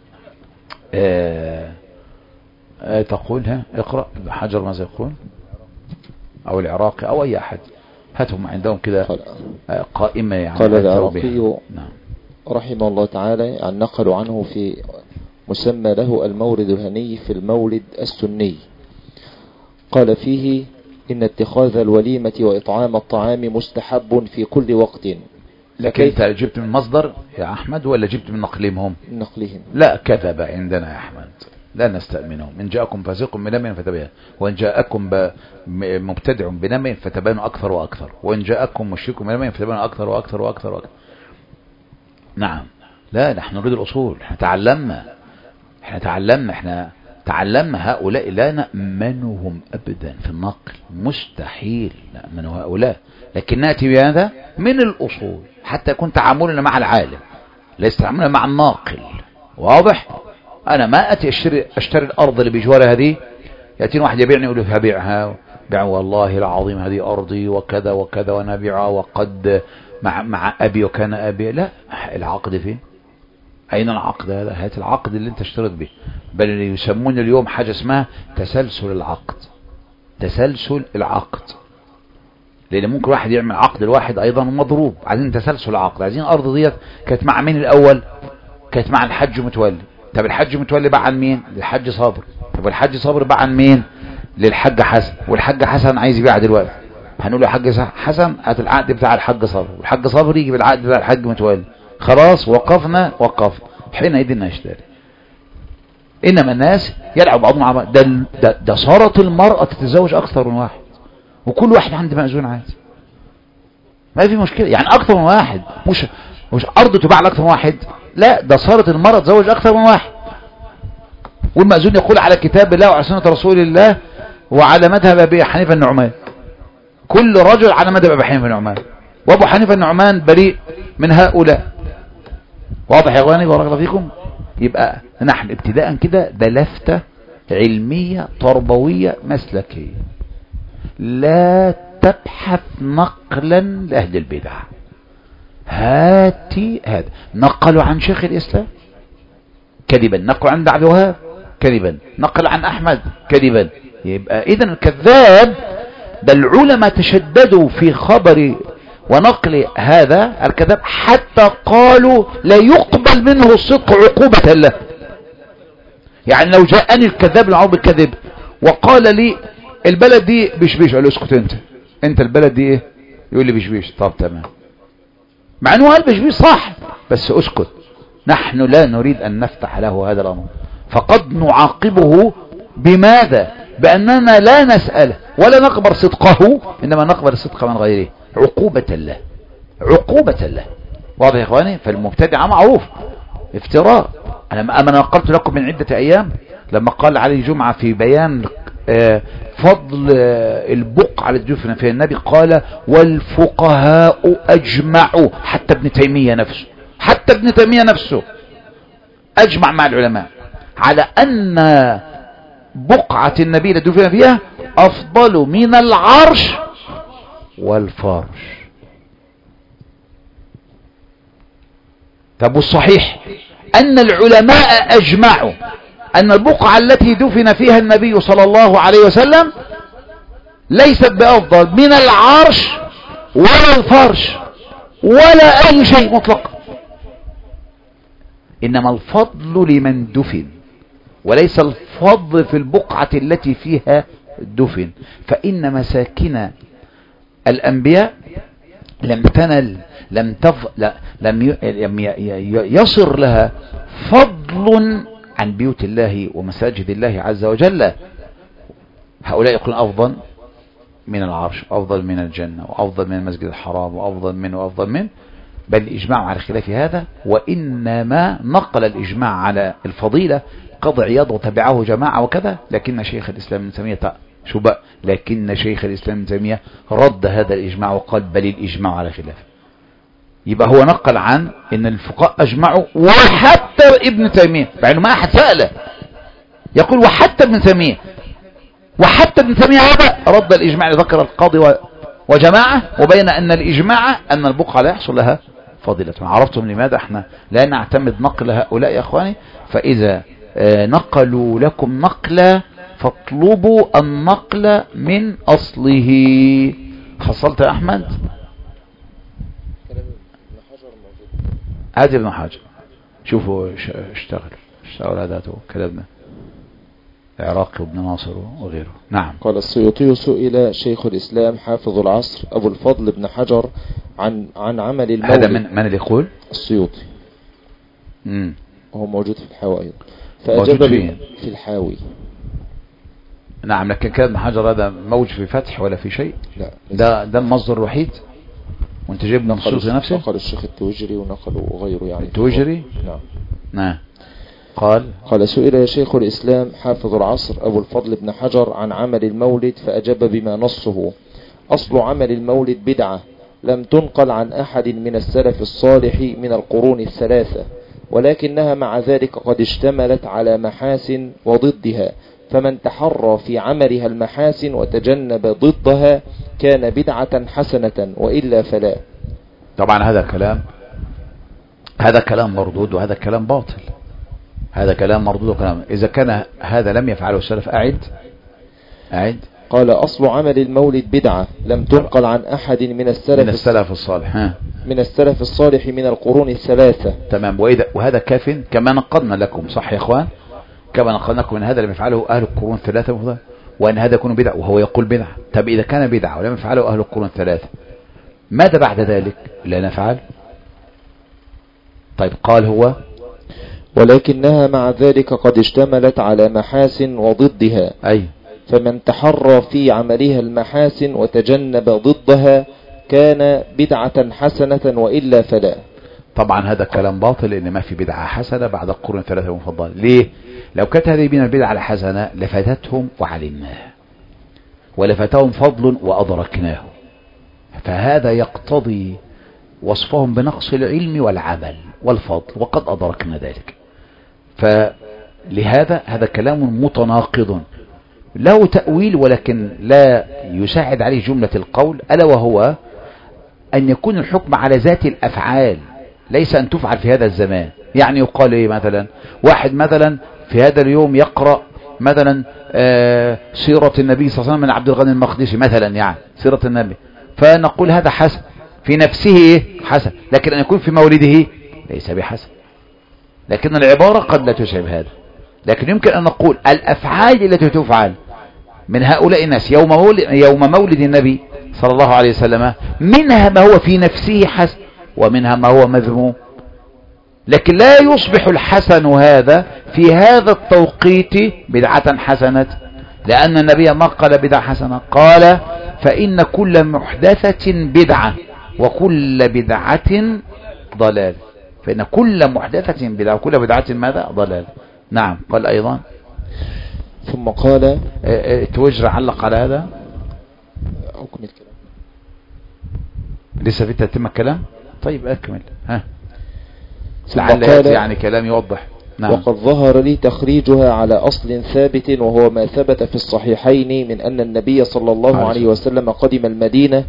تقولها اقرأ حجر ماذا يقول، أو العراقي أو أي أحد، هاتهم عندهم كده قائمة يعني. قال العراقي نعم رحمه الله تعالى عن نقل عنه في مسمى له المورد الهني في المولد السني، قال فيه إن اتخاذ الوليمة وإطعام الطعام مستحب في كل وقت. لكن انت جبت من مصدر يا أحمد ولا جبت من نقلهم؟ نقلهم. لا كذب عندنا يا أحمد، لا نستأمنهم. إن جاءكم فاسق بنبأ فتبين، وإن جاءكم مبتدع بنبأ فتبينوا أكثر وأكثر، وإن جاءكم مشرك بنبأ فتبينوا أكثر وأكثر وأكثر وأكثر. نعم. لا نحن نريد الأصول، احنا تعلمنا هؤلاء لا نأمنهم أبدا في النقل، مستحيل نأمن هؤلاء، لكن نأتي بهذا من الأصول حتى يكون تعاملنا مع العالم ليس تعاملنا مع الناقل. واضح؟ أنا ما أتي أشتري الأرض اللي بجوار هذه، يأتيني واحد يبيعني يقول له هبيعها، بيع والله العظيم هذه أرضي وكذا وكذا وأنا أبيعها وقد مع أبي وكان أبي. لا، العقد فين؟ أين العقد هذا؟ هات العقد اللي أنت اشتريت به. بل اللي يسمون اليوم حاجة اسمها تسلسل العقد، لأن ممكن واحد يعمل عقد الواحد أيضا مضروب. عايزين تسلسل العقد، عايزين الأرض ديت كانت مع مين الأول؟ كانت مع الحج متولي. طب الحج متولي باع عن مين؟ للحج صابر. طب الحج صابر باع عن مين؟ للحج حسن. والحج حسن عايز يبيع دلوقتي، هنقول له يا حاج حسن هات العقد بتاع الحاج صبري، والحاج صبري يجيب العقد بتاع الحاج متولي، خلاص وقفنا حينئذ نشتري. انما الناس يلعب بعضهم مع بعض. ده صارت المرأة تتزوج اكثر من واحد، وكل واحد عنده مأذون عادي، ما في مشكلة. يعني اكثر من واحد، مش ارض تباع لاكثر من واحد، لا ده صارت المرأة تتزوج اكثر من واحد. والمأذون يقول على كتاب الله وعلى سنة رسول الله وعلى مذهب ابي حنيفة النعمان، كل رجل على مذهب ابي حنيفة النعمان، وابو حنيفة النعمان بريء من هؤلاء. واضح يا اخواني بارك الله فيكم؟ يبقى نحن ابتداء كده ده لفتة علمية تربوية مسلكية، لا تبحث نقلا لأهل البدع. هاتي هذا نقلوا عن شيخ الإسلام كذبا، نقلوا عن عبد الوهاب كذبا، نقل عن أحمد كذبا. يبقى إذن الكذاب ده العلماء تشددوا في خبر ونقل هذا الكذاب حتى قالوا لا يقبل منه الصدق عقوبة له. يعني لو جاءني الكذاب العربي الكذب وقال لي البلد دي بشبيش، قال له اسكت انت البلد دي ايه؟ يقول لي بشبيش. طب تمام، مع انه قال بشبيش صح، بس اسكت، نحن لا نريد ان نفتح له هذا الامر، فقد نعاقبه بماذا؟ باننا لا نسأله ولا نقبل صدقه، انما نقبل الصدق من غيره عقوبة له، عقوبة له. واضح يا اخواني؟ فالمبتدع معروف افتراء. انا نقلت لكم من عدة ايام لما قال علي جمعة في بيان فضل البقعة على الدفن فيها النبي، قال والفقهاء اجمعوا، حتى ابن تيمية نفسه اجمع مع العلماء على ان بقعة النبي التي دفن فيها افضل من العرش والفرش. طب والصحيح ان العلماء اجمعوا ان البقعة التي دفن فيها النبي صلى الله عليه وسلم ليست بافضل من العرش ولا الفرش ولا اي شيء مطلق، انما الفضل لمن دفن وليس الفضل في البقعة التي فيها دفن. فان مساكن الانبياء لم يصر لها فضل عن بيوت الله ومساجد الله عز وجل. هؤلاء يقولون افضل من العرش، افضل من الجنة، وافضل من المسجد الحرام، وافضل من، بل الاجماع على خلاف هذا. وانما نقل الاجماع على الفضيلة قاضي عياض وتبعه جماعة وكذا، لكن شيخ الاسلام ابن تيمية رد هذا الاجماع وقال بل الاجماع على خلاف. يبقى هو نقل عن ان الفقهاء اجمعوا، وحتى ابن تيمية، مع انه ما احد سأله، يقول وحتى ابن تيمية هذا رد الاجماع، ذكر القاضي وجماعة، وبين ان الاجماع ان البقعة لا يحصل لها فضيلة. عرفتم لماذا احنا لا نعتمد نقل هؤلاء يا اخواني؟ فاذا نقلوا لكم نقلا فاطلبوا النقل من اصله. حصلت يا احمد؟ هذا ابن حجر، شوفوا اشتغل هذا كلامنا العراقي وابن ناصر وغيره. نعم. قال السيوطي سئل شيخ الإسلام حافظ العصر أبو الفضل بن حجر عن عمل المولد. هذا من اللي يقول؟ السيوطي. وهو موجود في الحاوي أيضا، فأجاب في الحاوي. نعم، لكن كان ابن حجر هذا موجود في فتح ولا في شيء؟ لا، ده المصدر الوحيد، وانت جايب نصوص نفسه. نقل الشيخ التوجري ونقلوا غيره يعني. التوجري؟ نعم. قال سئل شيخ الإسلام حافظ العصر أبو الفضل بن حجر عن عمل المولد فأجاب بما نصه: أصل عمل المولد بدعة لم تنقل عن أحد من السلف الصالح من القرون الثلاثة، ولكنها مع ذلك قد اشتملت على محاسن وضدها، فمن تحرى في عملها المحاسن وتجنب ضدها كان بدعة حسنة، وإلا فلا. طبعا هذا كلام مردود، وهذا كلام باطل. هذا كلام مردود وكلام. إذا كان هذا لم يفعله السلف أعد. قال أصل عمل المولد بدعة لم تنقل عن أحد من السلف الصالح من السلف الصالح من القرون الثلاثة. تمام. وهذا كاف كما نقلنا لكم، صح يا إخوان؟ كما نقلنا لكم من هذا لم يفعله أهل القرون الثلاثة، وأن هذا يكون بدعة وهو يقول بدعة. طب إذا كان بدعة ولم يفعله أهل القرون الثلاثة ماذا بعد ذلك؟ لا نفعل. طيب قال هو ولكنها مع ذلك قد اشتملت على محاسن وضدها، أي فمن تحرى في عملها المحاسن وتجنب ضدها كان بدعة حسنة وإلا فلا. طبعا هذا كلام باطل، لأن ما في بدعة حسنة بعد القرون الثلاثة المفضلة. ليه؟ لو كانت هذه من البدعة الحسنة لفتتهم وعلمناها، ولفتهم فضل وأدركناه، فهذا يقتضي وصفهم بنقص العلم والعمل والفضل، وقد أدركنا ذلك. فلهذا هذا كلام متناقض له تأويل، ولكن لا يساعد عليه جملة القول، ألا وهو أن يكون الحكم على ذات الأفعال ليس أن تفعل في هذا الزمان. يعني يقال إيه؟ مثلا واحد مثلا في هذا اليوم يقرأ مثلا سيرة النبي صلى الله عليه وسلم من عبد الغني المقدسي مثلا، يعني سيرة النبي، فنقول هذا حسن في نفسه إيه؟ حسن، لكن أن يكون في مولده ليس بحسن. لكن العبارة قد لا تشعب هذا، لكن يمكن أن نقول الأفعال التي تفعل من هؤلاء الناس يوم مولد النبي صلى الله عليه وسلم منها ما هو في نفسه حسن ومنها ما هو مذموم، لكن لا يصبح الحسن هذا في هذا التوقيت بدعة حسنة، لأن النبي ما قال بدعة حسنة، قال فإن كل محدثة بدعة وكل بدعة ضلال، فإن كل محدثة بدعة وكل بدعة ماذا؟ ضلال. نعم. قال أيضا ثم قال توجر علق على هذا أكمل الكلام، لسه في تتم الكلام. طيب أكمل. ها لعل يعني كلام يوضح. نعم. وقد ظهر لي تخريجها على أصل ثابت، وهو ما ثبت في الصحيحين من أن النبي صلى الله عليه وسلم قدم المدينة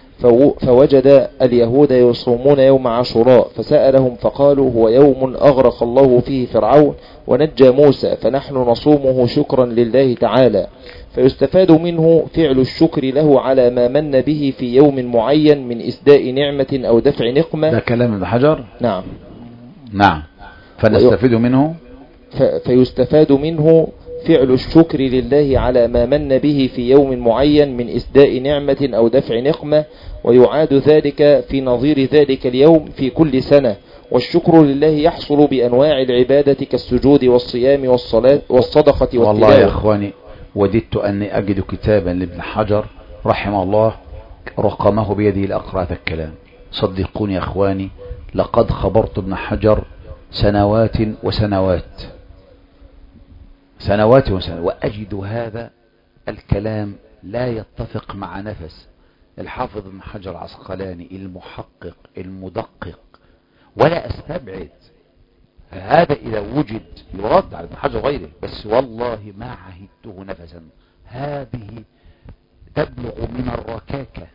فوجد اليهود يصومون يوم عاشوراء، فسألهم فقالوا هو يوم أغرق الله فيه فرعون ونجى موسى، فنحن نصومه شكرا لله تعالى. فيستفاد منه فعل الشكر له على ما من به في يوم معين من إسداء نعمة أو دفع نقمة. ده كلام ابن حجر. نعم. نعم. فنستفيد منه فيستفاد منه فعل الشكر لله على ما من به في يوم معين من إسداء نعمة أو دفع نقمة، ويعاد ذلك في نظير ذلك اليوم في كل سنة. والشكر لله يحصل بأنواع العبادة كالسجود والصيام والصلاة والصدقة والتلاوة. والله يا أخواني وددت أني أجد كتابا لابن حجر رحمه الله رقمه بيدي لأقرأ هذا الكلام. صدقوني يا أخواني لقد خبرت ابن حجر سنوات وسنوات وأجد هذا الكلام لا يتفق مع نفس الحافظ ابن حجر العسقلاني المحقق المدقق، ولا أستبعد هذا إذا وجد يرد على ابن حجر غيره، بس والله ما عهدته نفسا. هذه تبلغ من الركاكة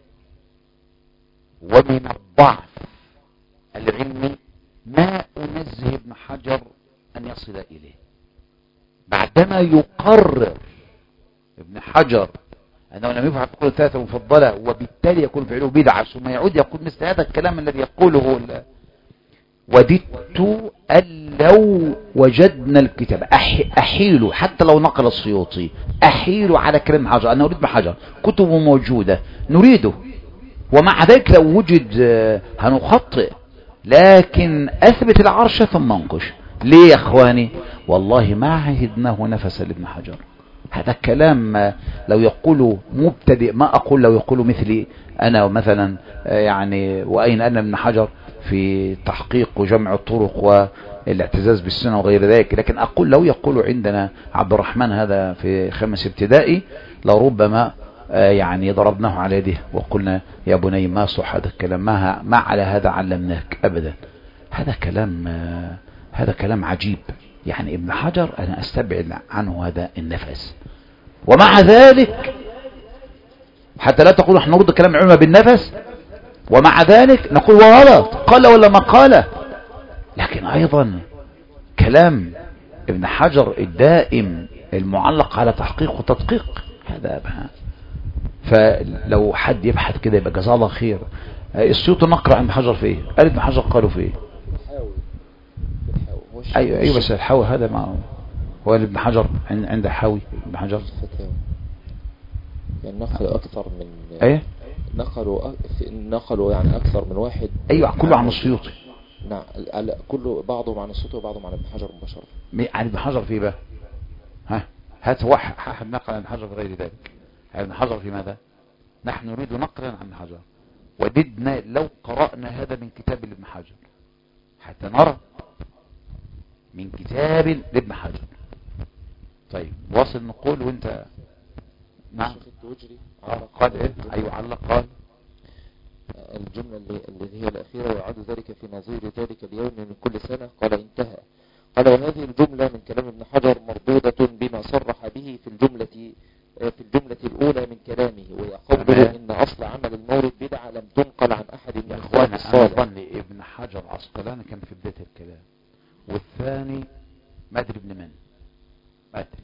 ومن الضعف العلمي ما أنزه ابن حجر أن يصل إليه، بعدما يقرر ابن حجر أنه لم يفعل في القرون الثلاثة مفضلة وبالتالي يكون فعله بدعة، ثم يعود يقول مثل هذا الكلام الذي يقوله. وددت أن لو وجدنا الكتاب أحيل حتى لو نقل السيوطي أحيل على كلام ابن حجر. أنا أريد ابن حجر كتبه موجودة نريده، ومع ذلك لو وجد هنخطئ، لكن أثبت العرش ثم انقش. ليه يا أخواني؟ والله ما عهدناه نفسا لابن حجر. هذا كلام لو يقول مبتدئ، ما أقول لو يقول مثلي أنا مثلا يعني، وأين أنا ابن حجر في تحقيق وجمع الطرق والاعتزاز بالسنة وغير ذلك، لكن أقول لو يقول عندنا عبد الرحمن هذا في 5 ابتدائي لربما يعني ضربناه على يده وقلنا يا بني ما صح هذا الكلام، ما على هذا علمناك أبدا. هذا كلام عجيب. يعني ابن حجر أنا أستبعد عنه هذا النفس، ومع ذلك حتى لا تقول احنا نرد كلام العلماء بالنفس، ومع ذلك نقول وغلط قال ولا ما قال. لكن أيضا كلام ابن حجر الدائم المعلق على تحقيق وتدقيق هذا أبها. فلو حد يبحث كده يبقى جزاه الله خير. السيوط نقرأ عن ابن حجر في ايه؟ قال ابن حجر قالوا في ايه؟ ايوه بس الحاوي هذا ما هو ابن حجر عند حاوي ابن حجر يعني نقلوا أكثر من ايه نقلوا يعني أكثر من واحد. ايوه كله عن السيوطي. نعم كله بعضهم عن السيوطي وبعضهم عن ابن حجر مباشرة. عن ابن حجر في بقى هات واحد نقل عن ابن حجر بغير ذلك. ابن حجر في ماذا؟ نحن نريد نقلا عن ابن حجر، وددنا لو قرأنا هذا من كتاب ابن حجر حتى نرى من كتاب لابن حجر. طيب واصل نقول وانت. نعم قال ايه؟ ايوه علق قال الجملة اللي هي الأخيرة ويعد ذلك في نظير ذلك اليوم من كل سنة. قال انتهى. قال وهذه الجملة من كلام ابن حجر مردودة بما صرح به في الجملة الأولى من كلامه، وهي قوله إن أصل عمل المورد بدعة لم تنقل عن أحد من السلف الصالح. أنا ظني ابن حجر عسقلاني كان في بداية الكلام، والثاني ما أدري ابن من، ما أدري.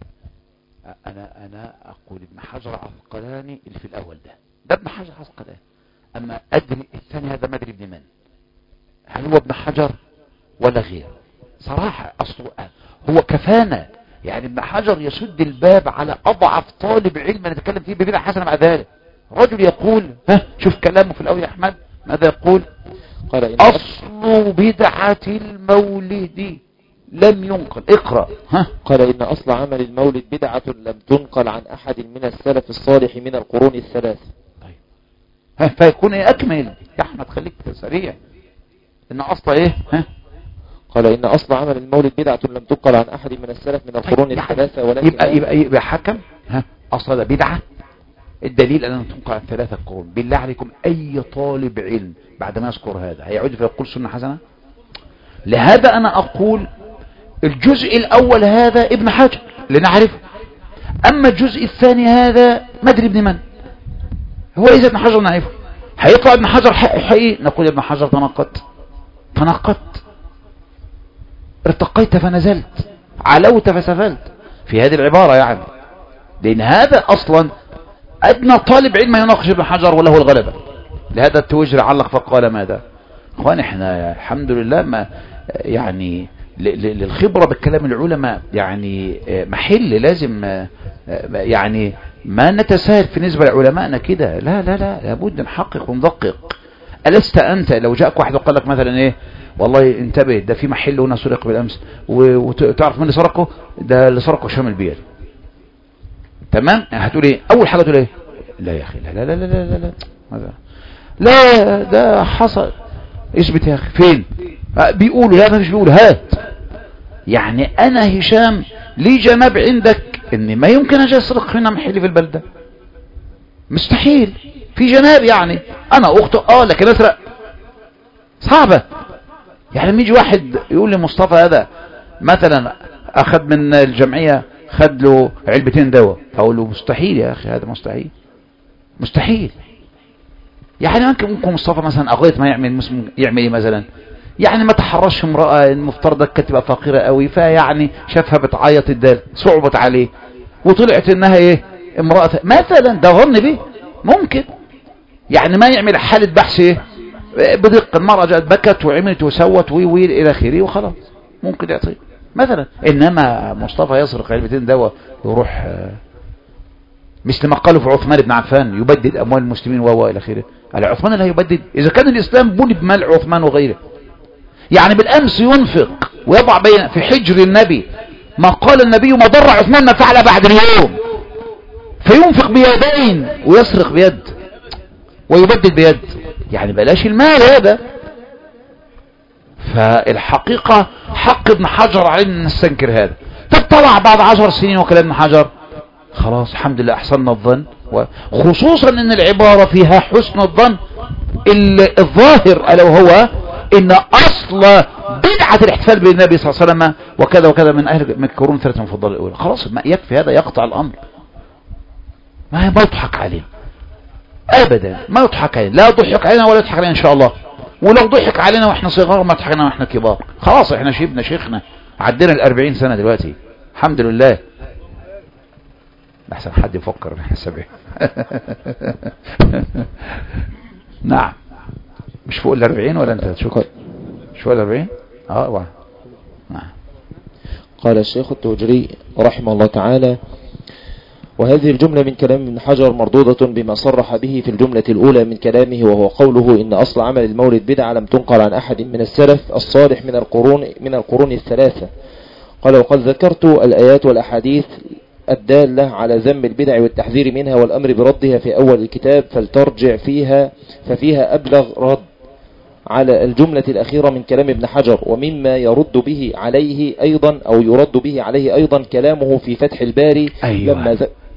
أنا أقول ابن حجر عسقلاني اللي في الأول ده ابن حجر عسقلاني، أما أدري الثاني هذا ما أدري ابن من، هل هو ابن حجر ولا غيره؟ صراحة أصله هو كفانا، يعني ابن حجر يسد الباب على أضعف طالب علم نتكلم فيه ببدعة حسنة مع ذلك. رجل يقول شوف كلامه في الأول يا أحمد ماذا يقول؟ قال إن أصل بدعة المولد لم ينقل. اقرأ. قال إن أصل عمل المولد بدعة لم تنقل عن أحد من السلف الصالح من القرون الثلاث. طيب فيكون ايه أكمل يا أحمد، خليك سريع. إن أصل ايه؟ قال إن أصل عمل المولد بدعة لم تنقل عن أحد من السلف من القرون الثلاثة، ولكن يبقى حكم أصل بدعة. الدليل أن تنقل عن 3 قرون. بالله عليكم أي طالب علم بعد ما يذكر هذا هيعود فيقول سنة حسنة؟ لهذا أنا أقول الجزء الأول هذا ابن حجر لنعرفه، أما الجزء الثاني هذا ما أدري ابن من هو. إذا ابن حجر نعرفه هيطلع ابن حجر حقيقي نقول ابن حجر تنقت، ارتقيت فنزلت، علوت فسفلت في هذه العبارة يعني، لأن هذا أصلا أدنى طالب علم يناقش ابن حجر وله الغلبة. لهذا التوجري علق فقال ماذا؟ اخوان احنا الحمد لله ما يعني للخبرة بالكلام العلماء يعني محل لازم يعني ما نتساهل في نسبة لعلمائنا كده، لا لابد نحقق وندقق. ألست أنت لو جاءك واحد وقال لك مثلا ايه والله انتبه ده في محل هنا سرق بالأمس وتعرف من اللي سرقه؟ ده اللي سرقه هشام البيلي. تمام؟ هتقول ايه اول حاجة؟ تقول ايه؟ لا يا اخي لا ده حصل. اثبت يا اخي. فين؟ بيقولوا لا ما فيش بيقولوا. هات. يعني انا هشام لي جناب عندك ان ما يمكن اجي اسرق هنا محل في البلدة، مستحيل. في جناب يعني انا اخطئ لكن اسرق صعبة. يعني لما يجي واحد يقول لي مصطفى هذا مثلا اخذ من الجمعية خد له علبتين دواء، فاقول له مستحيل يا اخي، هذا مستحيل. يعني ممكن مصطفى مثلا اغيث ما يعمل ايه مثلا، يعني ما تحرش امرأة المفترض كانت تبقى فقيرة قوي، فيعني شافها بتعيط الدال صعبت عليه وطلعت انها ايه امرأة مثلا، ده ظن به ممكن يعني ما يعمل حالة بحث ايه بدقة. المرأة جاءت بكت وعملت وسوت ويل الى اخره وخلاص ممكن يعطيه مثلا. انما مصطفى يسرق علبتين دواء ويروح مثل ما قالوا في عثمان بن عفان يبدد اموال المسلمين الى اخره. على عثمان لا يبدد اذا كان الاسلام بني بمال عثمان وغيره. يعني بالامس ينفق ويضع بين في حجر النبي ما قال النبي ما ضر عثمان ما فعل بعد اليوم، فينفق بيدين ويسرق بيد ويبدد بيد. يعني بلاش المال هذا. فالحقيقة حق ابن حجر علينا نستنكر هذا. طب طلع بعد 10 سنين وكلام ابن حجر خلاص الحمد لله احسننا الظن، خصوصا ان العبارة فيها حسن الظن. الظاهر الا وهو ان اصل بدعة الاحتفال بالنبي صلى الله عليه وسلم وكذا وكذا من القرون الثلاثة المفضلة الاولى. خلاص ما يكفي هذا يقطع الامر. ما يضحك علينا ابدا، ما يضحك علينا، لا يضحك علينا ولا يضحك علينا ان شاء الله. ولو ضحك علينا واحنا صغار ما ضحكنا واحنا كبار. خلاص احنا شيبنا شيخنا عدينا 40 سنة دلوقتي الحمد لله. احسن حد يفكر احنا 70. نعم مش فوق 40 ولا انت تشوف مش فوق 40؟ نعم. قال الشيخ التوجري رحمه الله تعالى وهذه الجملة من كلام ابن حجر مردودة بما صرح به في الجملة الأولى من كلامه، وهو قوله إن أصل عمل المولد بدعة لم تنقل عن أحد من السلف الصالح من القرون الثلاثة. قال وقد ذكرت الآيات والأحاديث الدالة على ذم البدع والتحذير منها والأمر بردها في أول الكتاب، فلترجع ففيها أبلغ رد على الجملة الأخيرة من كلام ابن حجر. ومما يرد به عليه أيضا أو يرد به عليه أيضا كلامه في فتح الباري. أيوة.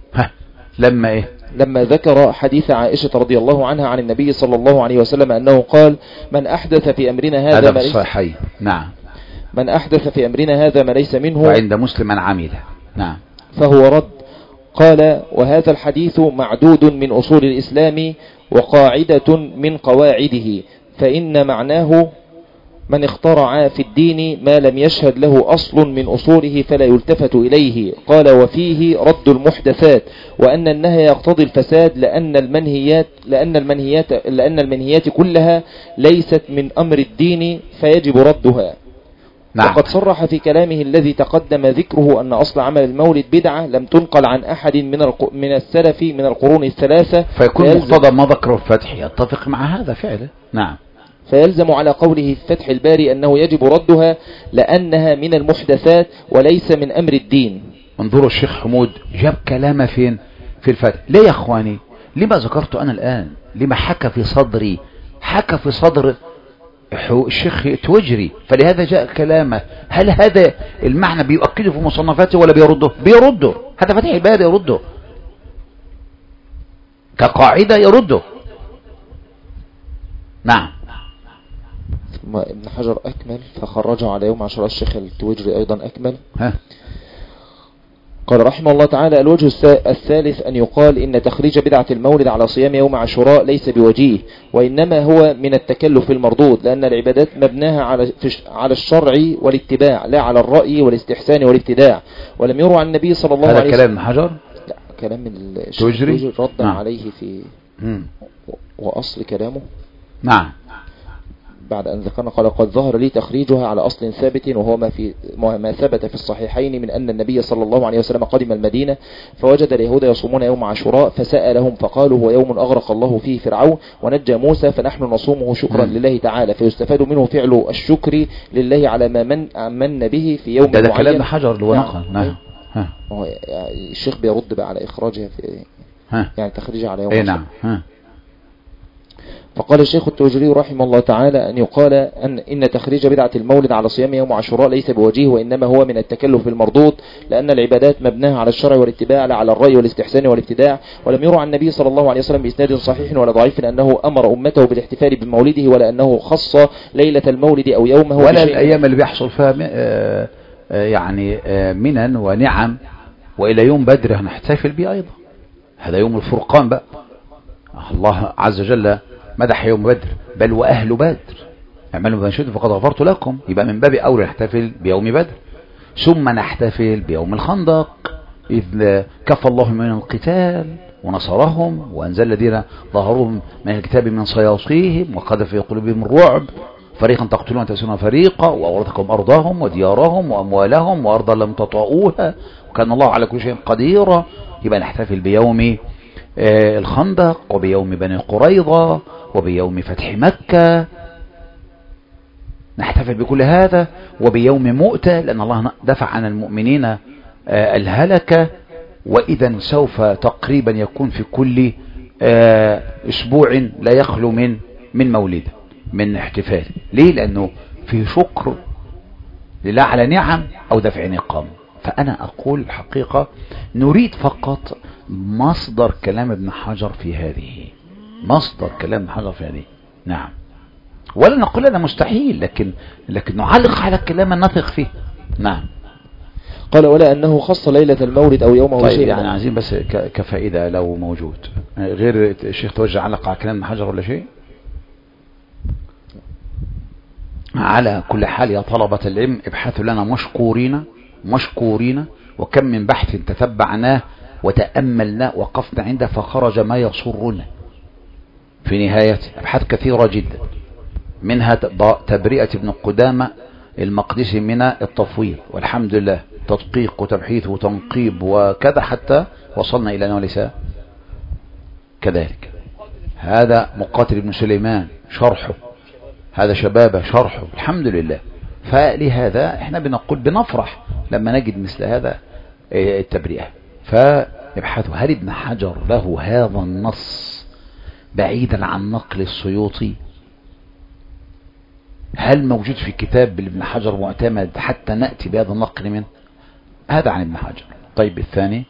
لما ذكر حديث عائشة رضي الله عنها عن النبي صلى الله عليه وسلم أنه قال من أحدث في أمرنا هذا ما ليس نعم، من أحدث في أمرنا هذا ما ليس منه وعند مسلم من عمله، نعم، فهو رد. قال وهذا الحديث معدود من أصول الإسلام وقاعدة من قواعده، فإن معناه من اخترع في الدين ما لم يشهد له أصل من أصوله فلا يلتفت إليه. قال وفيه رد المحدثات، وأن النهي يقتضي الفساد لأن المنهيات كلها ليست من أمر الدين فيجب ردها. نعم. وقد صرح في كلامه الذي تقدم ذكره أن أصل عمل المولد بدعة لم تنقل عن أحد من السلف من القرون الثلاثة، فيكون مقتضى ما ذكره الفتح يتفق مع هذا فعلا. نعم. فيلزم على قوله في فتح الباري أنه يجب ردها لأنها من المحدثات وليس من أمر الدين. انظروا الشيخ حمود جاب كلامه فين؟ في الفتح. ليه يا أخواني؟ لما ذكرت أنا الآن؟ لما حكى في صدري؟ حكى في صدر الشيخ توجري، فلهذا جاء كلامه. هل هذا المعنى بيؤكده في مصنفاته ولا بيرده؟ هذا فتح الباري يرده كقاعدة، يرده. نعم. ثم ابن حجر أكمل فخرجه على يوم عاشوراء. الشيخ التوجري أيضا أكمل. قال رحمه الله تعالى الوجه الثالث أن يقال إن تخريج بدعة المولد على صيام يوم عاشوراء ليس بوجيه، وإنما هو من التكلف المردود، لأن العبادات مبناها على الشرع والاتباع لا على الرأي والاستحسان والابتداع. ولم يروى عن النبي صلى الله عليه وسلم. هذا كلام ابن حجر؟ لا، كلام من التوجري ردا عليه في وأصل كلامه. نعم. بعد أن ذكرنا قال قد ظهر لي تخريجها على أصل ثابت، وهو ما ثبت في الصحيحين من أن النبي صلى الله عليه وسلم قدم المدينة فوجد اليهود يصومون يوم عاشوراء فسألهم فقالوا هو يوم أغرق الله فيه فرعون ونجى موسى فنحن نصومه شكرا لله تعالى، فيستفاد منه فعل الشكر لله على ما من به في يوم معين. ده كلام ابن حجر اللي هو نقل. نعم. الشيخ بيرد بقى على إخراجها في يعني تخريجها على يوم عاشوراء. نعم. فقال الشيخ التوجري رحمه الله تعالى أن يقال إن تخريج بدعة المولد على صيام يوم عاشوراء ليس بوجيه، وإنما هو من التكلف المردود، لأن العبادات مبناها على الشرع والاتباع لا على الرأي والاستحسان والابتداع. ولم يروى عن النبي صلى الله عليه وسلم بإسناد صحيح ولا ضعيف أنه أمر أمته بالاحتفال بمولده، ولا أنه خص ليلة المولد أو يومه ولا الأيام اللي بيحصل فيها يعني منن ونعم، وإلى يوم بدر هنحتفل به أيضا. هذا يوم الفرقان بقى. الله عز وجل مدح يوم بدر بل وأهل بدر اعملوا ما شئتم فقد غفرت لكم. يبقى من باب أولى نحتفل بيوم بدر، ثم نحتفل بيوم الخندق إذ كفى الله من القتال ونصرهم وأنزل الذين ظهروهم من الكتاب من صياصيهم وقذف في قلوبهم الرعب فريقا تقتلون وتأسرون فريقا وأورثكم أرضهم وديارهم وأموالهم وأرضا لم تطئوها وكان الله على كل شيء قديرا. يبقى نحتفل بيوم الخندق وبيوم بني قريظة وبيوم فتح مكة، نحتفل بكل هذا، وبيوم مؤتة لأن الله دفع عن المؤمنين الهلكة. وإذا سوف تقريبا يكون في كل أسبوع لا يخلو من مولد من احتفال. ليه؟ لأنه في شكر لله على نعم أو دفع نقام. فأنا أقول الحقيقة نريد فقط مصدر كلام ابن حجر في هذه، مصدر كلام ابن حجر في هذه. نعم. ولا نقول أنا مستحيل، لكن نعلق على الكلام النثق فيه. نعم. قال ولا أنه خص ليلة المولد أو يومه. طيب يعني عايزين بس كفائدة لو موجود غير الشيخ توجه علق على كلام ابن حجر ولا شيء. على كل حال يا طلبة العلم ابحثوا لنا مشكورين وكم من بحث تتبعناه وتأملنا وقفنا عنده فخرج ما يسرنا في نهايته. أبحاث كثيرة جدا، منها تبرئة ابن قدامة المقدسي من التفويض، والحمد لله تدقيق وتبحيث وتنقيب وكذا حتى وصلنا إلى أنه ليس كذلك. هذا مقاتل بن سليمان شرحه، هذا شبابه شرحه، الحمد لله. فلهذا احنا بنقول بنفرح لما نجد مثل هذا التبرئة. فيبحثوا هل ابن حجر له هذا النص بعيدا عن نقل السيوطي؟ هل موجود في كتاب ابن حجر معتمد حتى نأتي بهذا النقل منه؟ هذا عن ابن حجر. طيب الثاني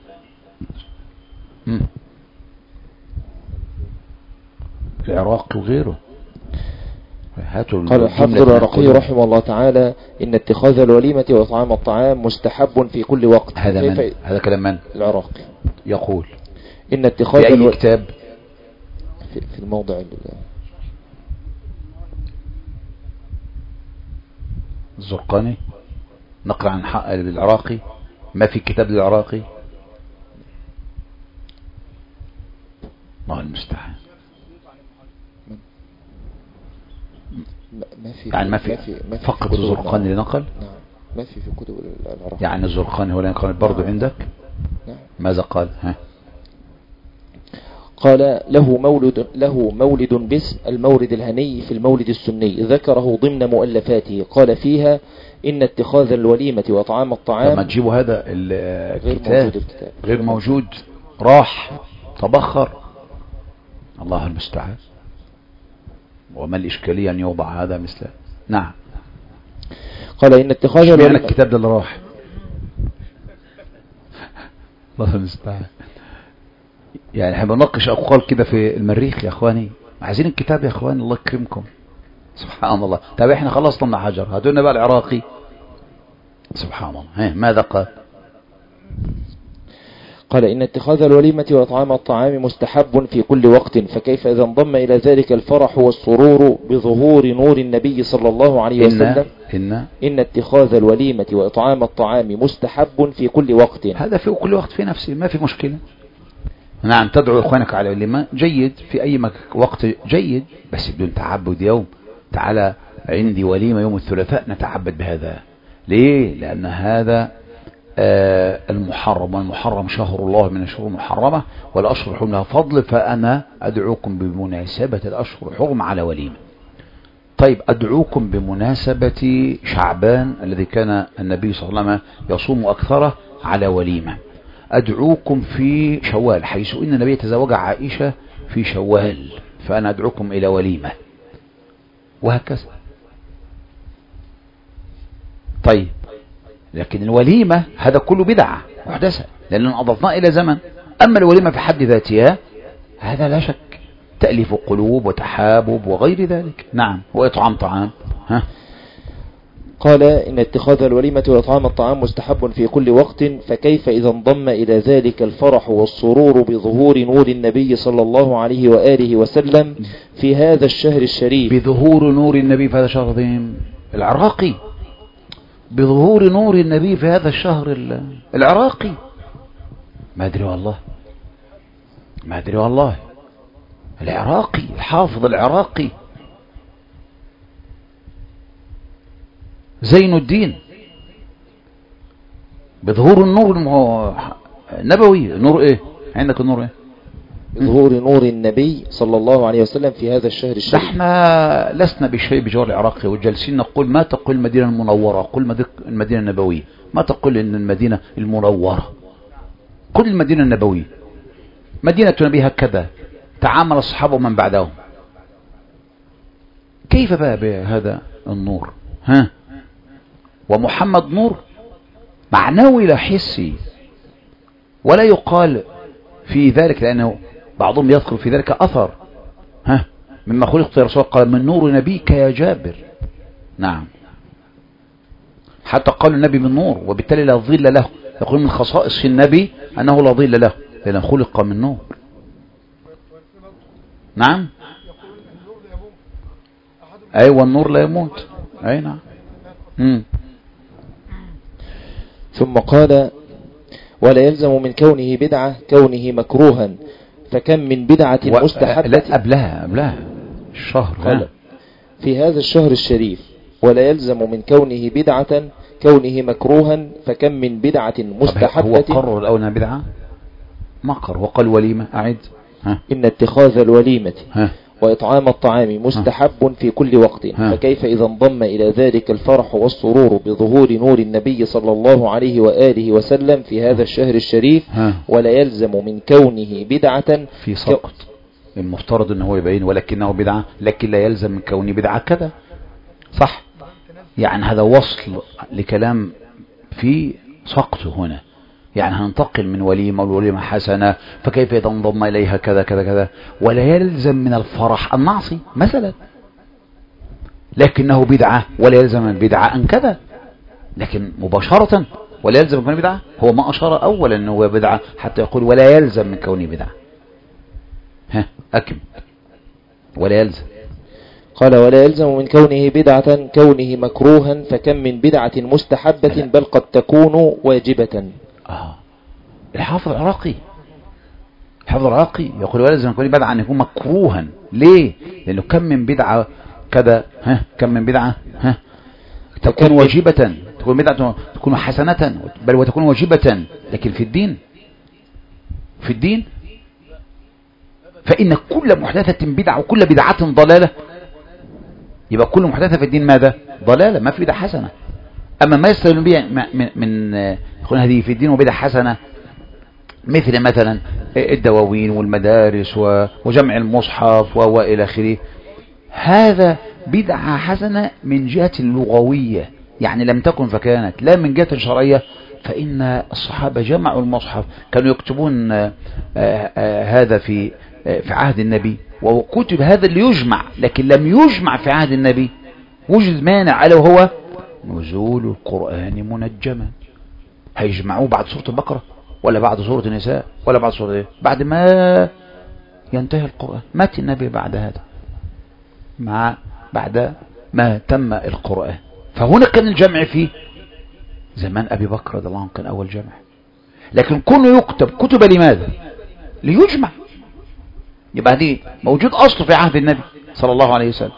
العراقي وغيره. قال حافظ العراقي رحمه الله تعالى إن اتخاذ الوليمة وإطعام الطعام مستحب في كل وقت. هذا كلام من؟ العراقي يقول إن اتخاذ في أي كتاب؟ في الموضع الزرقاني نقل عن حق العراقي، ما في كتاب العراقي. الله المستعان. ما في فقط الزرقاني اللي نقل. نعم ما في كتب العراقي. يعني الزرقاني هو اللي نقل برضه عندك. نعم. ماذا قال؟ قال له مولد باسم المورد الهني في المولد السني، ذكره ضمن مؤلفاته. قال فيها إن اتخاذ الوليمة وإطعام الطعام. لما تجيبوا هذا الكتاب غير موجود، راح تبخر. الله المستعان. وما الإشكالية أن يوضع هذا مثله؟ نعم. قال إن اتخاذ الوليمة الكتاب ده اللي راح. الله المستعان. يعني احنا بنناقش أقوال كده في المريخ يا أخواني، عايزين الكتاب يا أخواني الله يكرمكم. سبحان الله. طب احنا خلصنا من حجر، هاتوا لنا بقى العراقي. سبحان الله. ماذا قال؟ قال إن اتخاذ الوليمة وإطعام الطعام مستحب في كل وقت، فكيف إذا انضم إلى ذلك الفرح والسرور بظهور نور النبي صلى الله عليه وسلم. إن اتخاذ الوليمة وإطعام الطعام مستحب في كل وقت. هذا في كل وقت في نفسه ما في مشكلة. نعم تدعو إخوانك على الوليمة جيد، في أي وقت جيد، بس بدون تعبد يوم. تعالى عندي وليمة يوم الثلاثاء نتعبد بهذا. ليه؟ لأن هذا المحرم، والمحرم شهر الله من الشهور المحرمة، والأشهر الحرم لها فضل، فأنا أدعوكم بمناسبة الأشهر الحرم على وليمة. طيب أدعوكم بمناسبة شعبان الذي كان النبي صلى الله عليه وسلم يصوم أكثره على وليمة. أدعوكم في شوال حيث إن النبي تزوج عائشة في شوال، فأنا أدعوكم إلى وليمة، وهكذا. طيب لكن الوليمة هذا كله بدعة محدثة لأننا أضفناه إلى زمن. أما الوليمة في حد ذاتها هذا لا شك تأليف قلوب وتحابب وغير ذلك. نعم. وإطعام طعام. قال إن اتخاذ الوليمة وإطعام الطعام مستحب في كل وقت، فكيف إذا انضم إلى ذلك الفرح والسرور بظهور نور النبي صلى الله عليه وآله وسلم في هذا الشهر الشريف. بظهور نور النبي في هذا الشهر العظيم. العراقي بظهور نور النبي في هذا الشهر العراقي. ما أدري والله العراقي الحافظ العراقي زين الدين بظهور النور النبوي. نور ايه عندك؟ النور ايه؟ ظهور نور النبي صلى الله عليه وسلم في هذا الشهر الشريف. احنا لسنا بشيء بجوار العراقي وجالسين نقول ما تقول المدينة المنورة، قل المدينة النبوية، ما تقول ان المدينة المنورة، قل المدينة النبوية. مدينة نبي هكذا تعامل الصحابة ومن بعدهم. كيف بقى بهذا النور؟ ومحمد نور معنوي لا حسي، ولا يقال في ذلك لأنه بعضهم يذكر في ذلك أثر مما خلقت يا رسول قال من نور نبيك يا جابر. نعم. حتى قال النبي من نور وبالتالي لا ظل له. يقول من خصائص النبي أنه لا ظل له لأنه خلق من نور. نعم. أيوة النور لا يموت. أي نعم. ثم قال ولا يلزم من كونه بدعة كونه مكروها، فكم من بدعة مستحبة. لا قبلها الشهر في هذا الشهر الشريف ولا يلزم من كونه بدعة كونه مكروها، فكم من بدعة مستحبة. هو قرر الأول أنها بدعة؟ ما قرر، وقال وليمة. أعد. إن اتخاذ الوليمة وإطعام الطعام مستحب في كل وقت، فكيف إذا انضم إلى ذلك الفرح والسرور بظهور نور النبي صلى الله عليه وآله وسلم في هذا الشهر الشريف، ولا يلزم من كونه بدعة في سقط. المفترض أنه هو يبين ولكنه بدعة، لكن لا يلزم من كونه بدعة كذا. صح؟ يعني هذا وصل لكلام في سقطه هنا. يعني هننتقل من وليمة والوليمة حسنة، فكيف إذا انضم إليها كذا كذا كذا، ولا يلزم من الفرح المعصي مثلا، لكنه بدعة ولا يلزم من بدعة أن كذا. لكن مباشرة ولا يلزم من كونه بدعة، هو ما أشار أولا أنه هو بدعة حتى يقول ولا يلزم من كونه بدعة. أكمل. ولا يلزم. قال ولا يلزم من كونه بدعة كونه مكروها، فكم من بدعة مستحبة بل قد تكون واجبة. الحافظ العراقي يقول ولا يلزم من كونه بدعة أن يكون مكروها. ليه؟ لأنه كم من بدعة كذا، كم من بدعة تكون واجبة، تكون بدعة تكون حسنة، بل وتكون واجبة. لكن في الدين فإن كل محدثة بدعة وكل بدعة ضلالة. يبقى كل محدثة في الدين ماذا؟ ضلالة، ما في بدعة حسنة. أما ما يستدل به من يقول هذه في الدين وبدعة حسنة، مثلا الدواوين والمدارس وجمع المصحف وإلى آخره، هذا بدعة حسنة من جهة اللغوية، يعني لم تكن فكانت، لا من جهة شرعية. فإن الصحابة جمعوا المصحف، كانوا يكتبون هذا في عهد النبي، وكتب هذا اللي يجمع، لكن لم يجمع في عهد النبي. وجد مانع ألا وهو نزول القرآن منجما. هيجمعوه بعد سورة البقرة ولا بعد سورة النساء ولا بعد سورة ايه؟ بعد ما ينتهي القرآن. مات النبي بعد هذا، بعد ما تم القرآن. فهنا كان الجمع فيه زمان أبي بكر رضي الله عنه كان أول جمع. لكن كونه يكتب كتب لماذا؟ ليجمع. يبقى دي موجود أصله في عهد النبي صلى الله عليه وسلم.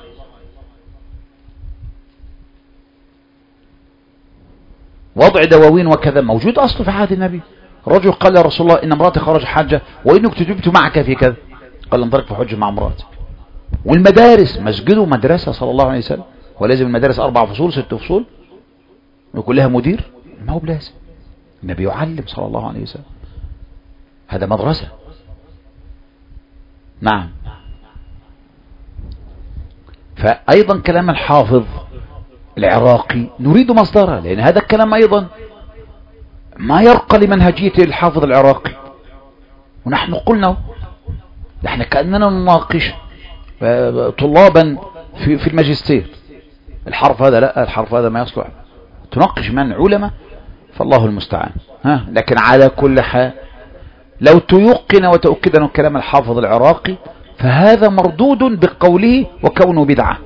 وضع دواوين وكذا موجود أصله في عهد النبي. رجل قال يا رسول الله إن امرأتي خرج حاجة وإنك كتبت معك في كذا، قال انطلق في حج مع امرأتك. والمدارس، مسجد ومدرسة صلى الله عليه وسلم، ولازم المدارس 4 فصول 6 فصول ويكون لها مدير؟ ما هو بلازم. النبي يعلم صلى الله عليه وسلم، هذا مدرسة. نعم. فأيضا كلام الحافظ العراقي نريد مصدره، لأن هذا الكلام أيضا ما يرقى لمنهجية الحافظ العراقي. ونحن قلنا نحن كأننا نناقش طلابا في الماجستير. الحرف هذا لا، الحرف هذا ما يصلح، تناقش من علماء، فالله المستعان. لكن على كل حال لو تيقن وتأكد أن كلام الحافظ العراقي فهذا مردود بقوله وكونه بدعة،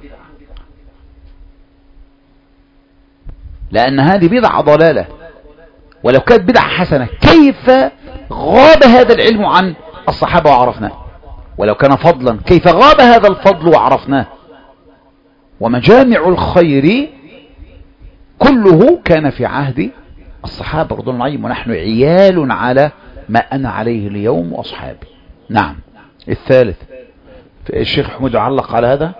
لأن هذه بدعة ضلالة. ولو كانت بدعة حسنة كيف غاب هذا العلم عن الصحابة وعرفناه؟ ولو كان فضلا كيف غاب هذا الفضل وعرفناه؟ ومجامع الخير كله كان في عهد الصحابة رضوان الله عليهم، ونحن عيال على ما أنا عليه اليوم وأصحابي. نعم. الثالث، الشيخ حمود علق على هذا.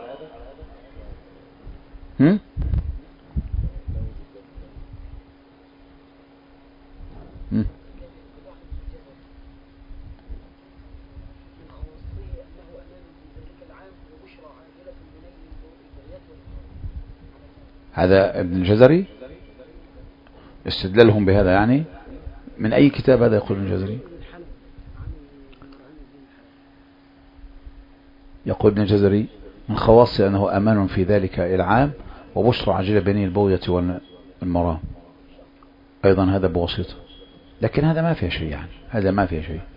هذا ابن الجزري استدلالهم بهذا، يعني من أي كتاب هذا يقول ابن الجزري؟ يقول ابن الجزري من خواصه أنه أمان في ذلك العام وبشرى عاجلة بين البوية والمرام. أيضا هذا بواسطة، لكن هذا ما فيه شيء، يعني هذا ما فيه شيء.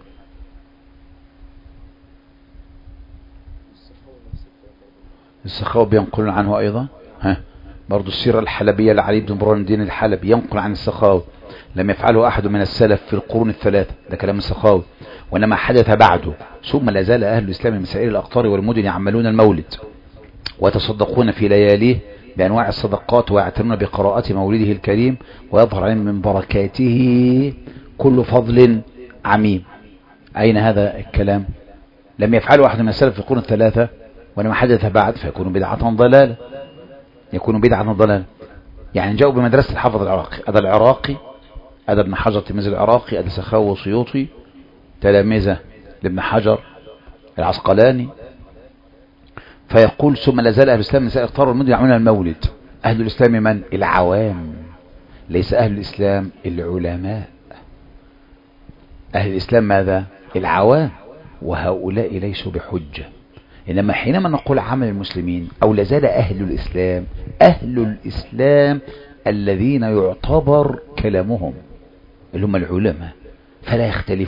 السخاوي بينقلون عنه أيضا. برضو السيرة الحلبية لعلي بن برهان الدين الحلبي ينقل عن السخاوي لم يفعله أحد من السلف في القرون الثلاثة، ده كلام السخاوي، وإنما حدث بعده. ثم لا زال أهل الإسلام من سائر الأقطار والمدن يعملون المولد ويتصدقون في لياليه بأنواع الصدقات ويعتنون بقراءة مولده الكريم ويظهر عليهم من بركاته كل فضل عميم. أين هذا الكلام؟ لم يفعله أحد من السلف في القرون الثلاثة، ولما حدث بعد فيكون بدعة ضلالة، يكون بدعة ضلالة. يعني جاءوا بمدرسة الحافظ العراقي، هذا ابن حجر تلميذ العراقي، هذا سخاوي وسيوطي تلامذة لابن حجر العسقلاني، فيقول ثم لا زال أهل الإسلام نساء اختاروا المدن يعملون المولد. أهل الإسلام من؟ العوام، ليس أهل الإسلام العلماء. أهل الإسلام ماذا؟ العوام، وهؤلاء ليسوا بحجة. إنما حينما نقول عمل المسلمين أو لا زال أهل الإسلام، أهل الإسلام الذين يعتبر كلامهم اللي هم العلماء، فلا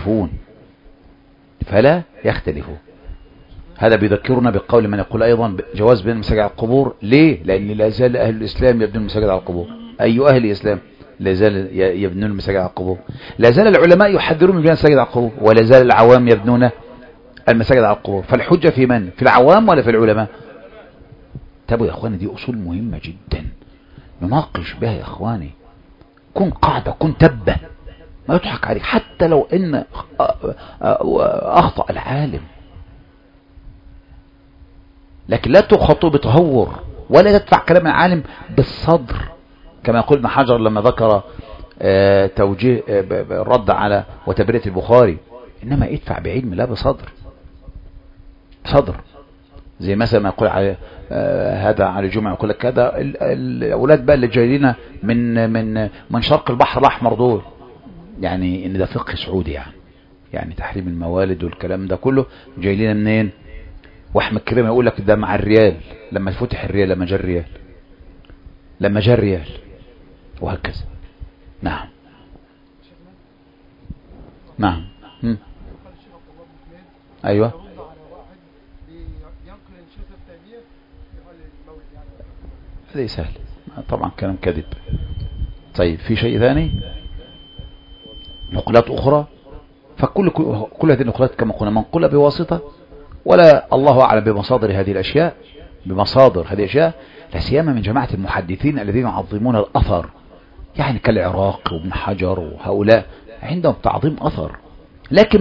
يختلفون. هذا بيذكرنا بقول من يقول أيضا جواز بين المساجد على القبور. ليه؟ لأن لا زال أهل الإسلام يبنون المساجد على القبور. أي أهل الإسلام لا زال يبنون المساجد على القبور؟ لا زال العلماء يحذرون من بناء المساجد على القبور، ولا زال العوام يبنون المساجد على القبور. فالحجة في من؟ في العوام ولا في العلماء؟ تابوا يا أخواني، دي أصول مهمة جدا نناقش بها يا أخواني. كن قاعدة، كن تبة، ما يضحك عليك حتى لو إن أخطأ العالم، لكن لا تخطئ بتهور، ولا تدفع كلام العالم بالصدر، كما يقول ابن حجر لما ذكر توجيه الرد على وتبرئة البخاري. إنما ادفع بعلم لا بصدر. زي مثلا ما يقول على هذا على الجمعة، يقول لك هذا الأولاد بقى اللي جايين من شرق البحر الأحمر دول، يعني إن ده فقه سعودي، يعني تحريم الموالد والكلام ده كله جاي لنا منين؟ واحمد كريم يقول لك ده مع الريال، لما فتح الريال، لما جاء الريال وهكذا. نعم. ايوه. هذا سهل طبعا، كلام كذب. طيب في شيء ثاني، نقلات اخرى، فكل هذه النقلات كما قلنا منقولة بواسطة، ولا الله أعلم بمصادر هذه الأشياء، لا سيما من جماعة المحدثين الذين يعظمون الأثر، يعني كالعراق وابن حجر وهؤلاء عندهم تعظيم أثر. لكن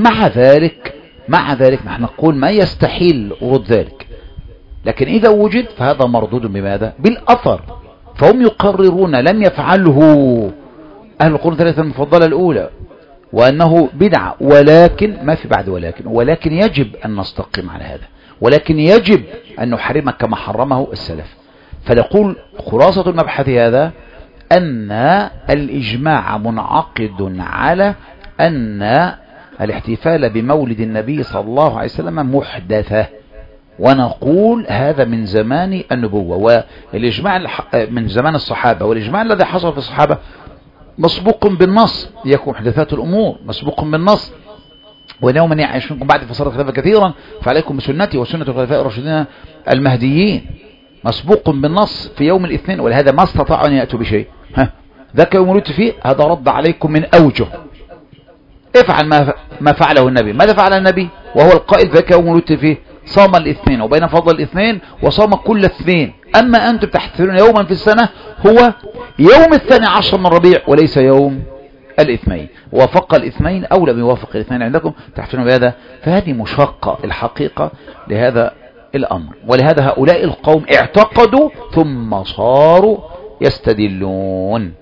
مع ذلك نحن نقول ما يستحيل ورود ذلك، لكن إذا وجد فهذا مردود بماذا؟ بالأثر. فهم يقررون لم يفعله أهل القرون الثلاثة المفضلة الأولى وأنه بدعة، ولكن ما في بعد ولكن يجب أن نستقيم على هذا، ولكن يجب أن نحرمه كما حرمه السلف. فنقول خلاصة المبحث هذا أن الإجماع منعقد على أن الاحتفال بمولد النبي صلى الله عليه وسلم محدثة، ونقول هذا من زمان النبوة، والإجماع من زمان الصحابة، والإجماع الذي حصل في الصحابة مسبوق بالنص. يكون محدثات الأمور مسبوق بالنص، ويوم من يعيش منكم بعد فصار خلافا كثيرا فعليكم بسنتي وسنة الخلفاء الراشدين المهديين، مسبوق بالنص في يوم الاثنين، ولهذا ما استطاعوا أن يأتوا بشيء. ذاك يوم ولدت فيه، هذا رد عليكم من أوجه. افعل ما فعله النبي. ماذا فعل النبي وهو القائل ذاك يوم ولدت فيه؟ صام الاثنين، وبين فضل الاثنين وصام كل اثنين. أما أنتم تحتفلون يوما في السنة هو يوم 12 من ربيع وليس يوم الاثنين. وافق الاثنين أو لم يوافق الاثنين عندكم تحتفلون بهذا، فهذه مشقة الحقيقة لهذا الأمر. ولهذا هؤلاء القوم اعتقدوا ثم صاروا يستدلون.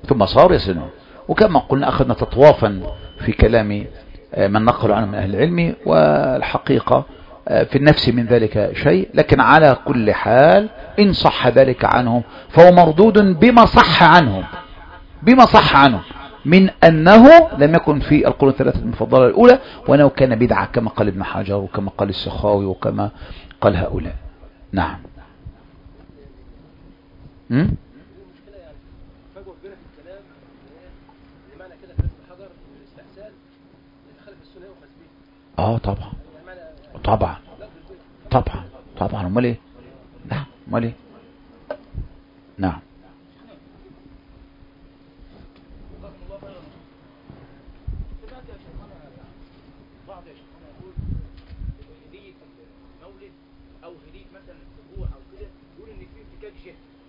وكما قلنا أخذنا تطوافا في كلام من نقل عنه من أهل العلم، والحقيقة في النفس من ذلك شيء، لكن على كل حال إن صح ذلك عنهم فهو مردود بما صح عنهم من أنه لم يكن في القرون الثلاثة المفضلة الأولى، وأنه كان بدعة كما قال ابن حجر وكما قال السخاوي وكما قال هؤلاء. نعم. طبعا امال ايه؟ نعم. او هديه مثلا اسبوع او كده، يقول ان في احتكاك جهه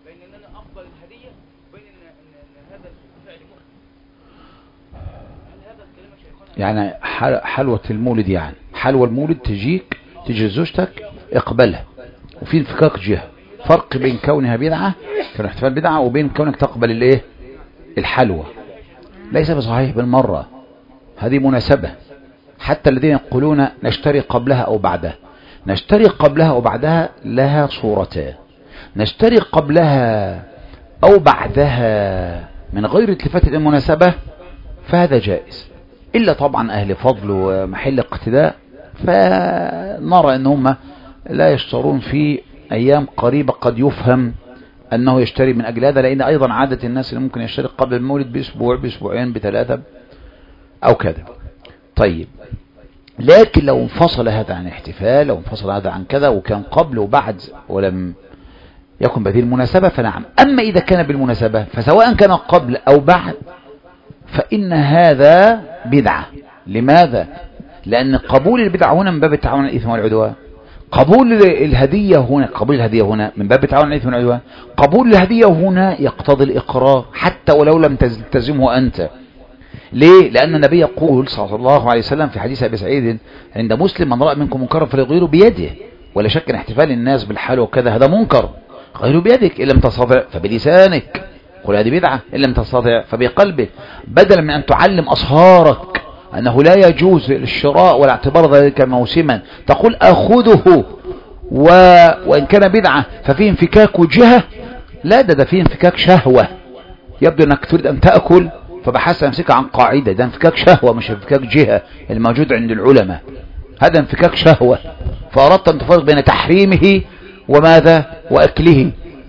بين ان انا اقبل الهديه وبين ان هذا الفعل مؤثر. هل هذا الكلام يا شيخنا يعني حلوة المولد، يعني حلوة المولد تجي زوجتك اقبلها، وفي انفكاك جهة، فرق بين كونها بدعة كون احتفال بدعة وبين كونك تقبل الايه الحلوة. ليس بصحيح بالمرة، هذه مناسبة. حتى الذين يقولون نشتري قبلها او بعدها، نشتري قبلها او بعدها لها صورتان، نشتري قبلها او بعدها من غير التفات المناسبة فهذا جائز، الا طبعا اهل فضل ومحل اقتداء فنرى ان هم لا يشترون في ايام قريبة، قد يفهم انه يشتري من اجل هذا، لان ايضا عادة الناس اللي ممكن يشتري قبل المولد باسبوع باسبوعين بثلاثة او كذا. طيب، لكن لو انفصل هذا عن احتفال، لو انفصل هذا عن كذا وكان قبل وبعد ولم يكن بهذه المناسبة فنعم. اما اذا كان بالمناسبة فسواء كان قبل او بعد فان هذا بدعة. لماذا؟ لان قبول البدعة هنا من باب التعاون على الاثم والعدوان، قبول الهدية هنا من باب التعاون على الاثم والعدوان، قبول الهدية هنا يقتضي الاقرار حتى ولو لم تلتزمه انت. ليه؟ لأن النبي يقول صلى الله عليه وسلم في حديث أبي سعيد عند مسلم: من رأى منكم منكرا فليغيره بيده. ولا شك أن احتفال الناس بالحلوى وكذا هذا منكر، غيره بيدك، إن لم تستطع فبلسانك، قل هذه بدعة، إن لم تستطع فبقلبك. بدلا من أن تعلم أصهارك أنه لا يجوز الشراء ولا اعتبار ذلك موسما، تقول أخذه وإن كان بدعة ففيه انفكاك جهة، لا ده فيه انفكاك شهوة. يبدو أنك تريد أن تأكل فبحثت امسك عن قاعدة، ده انفكاك شهوة مش انفكاك جهة الموجود عند العلماء، هذا انفكاك شهوة، فأردت أن تفرق بين تحريمه وماذا وأكله.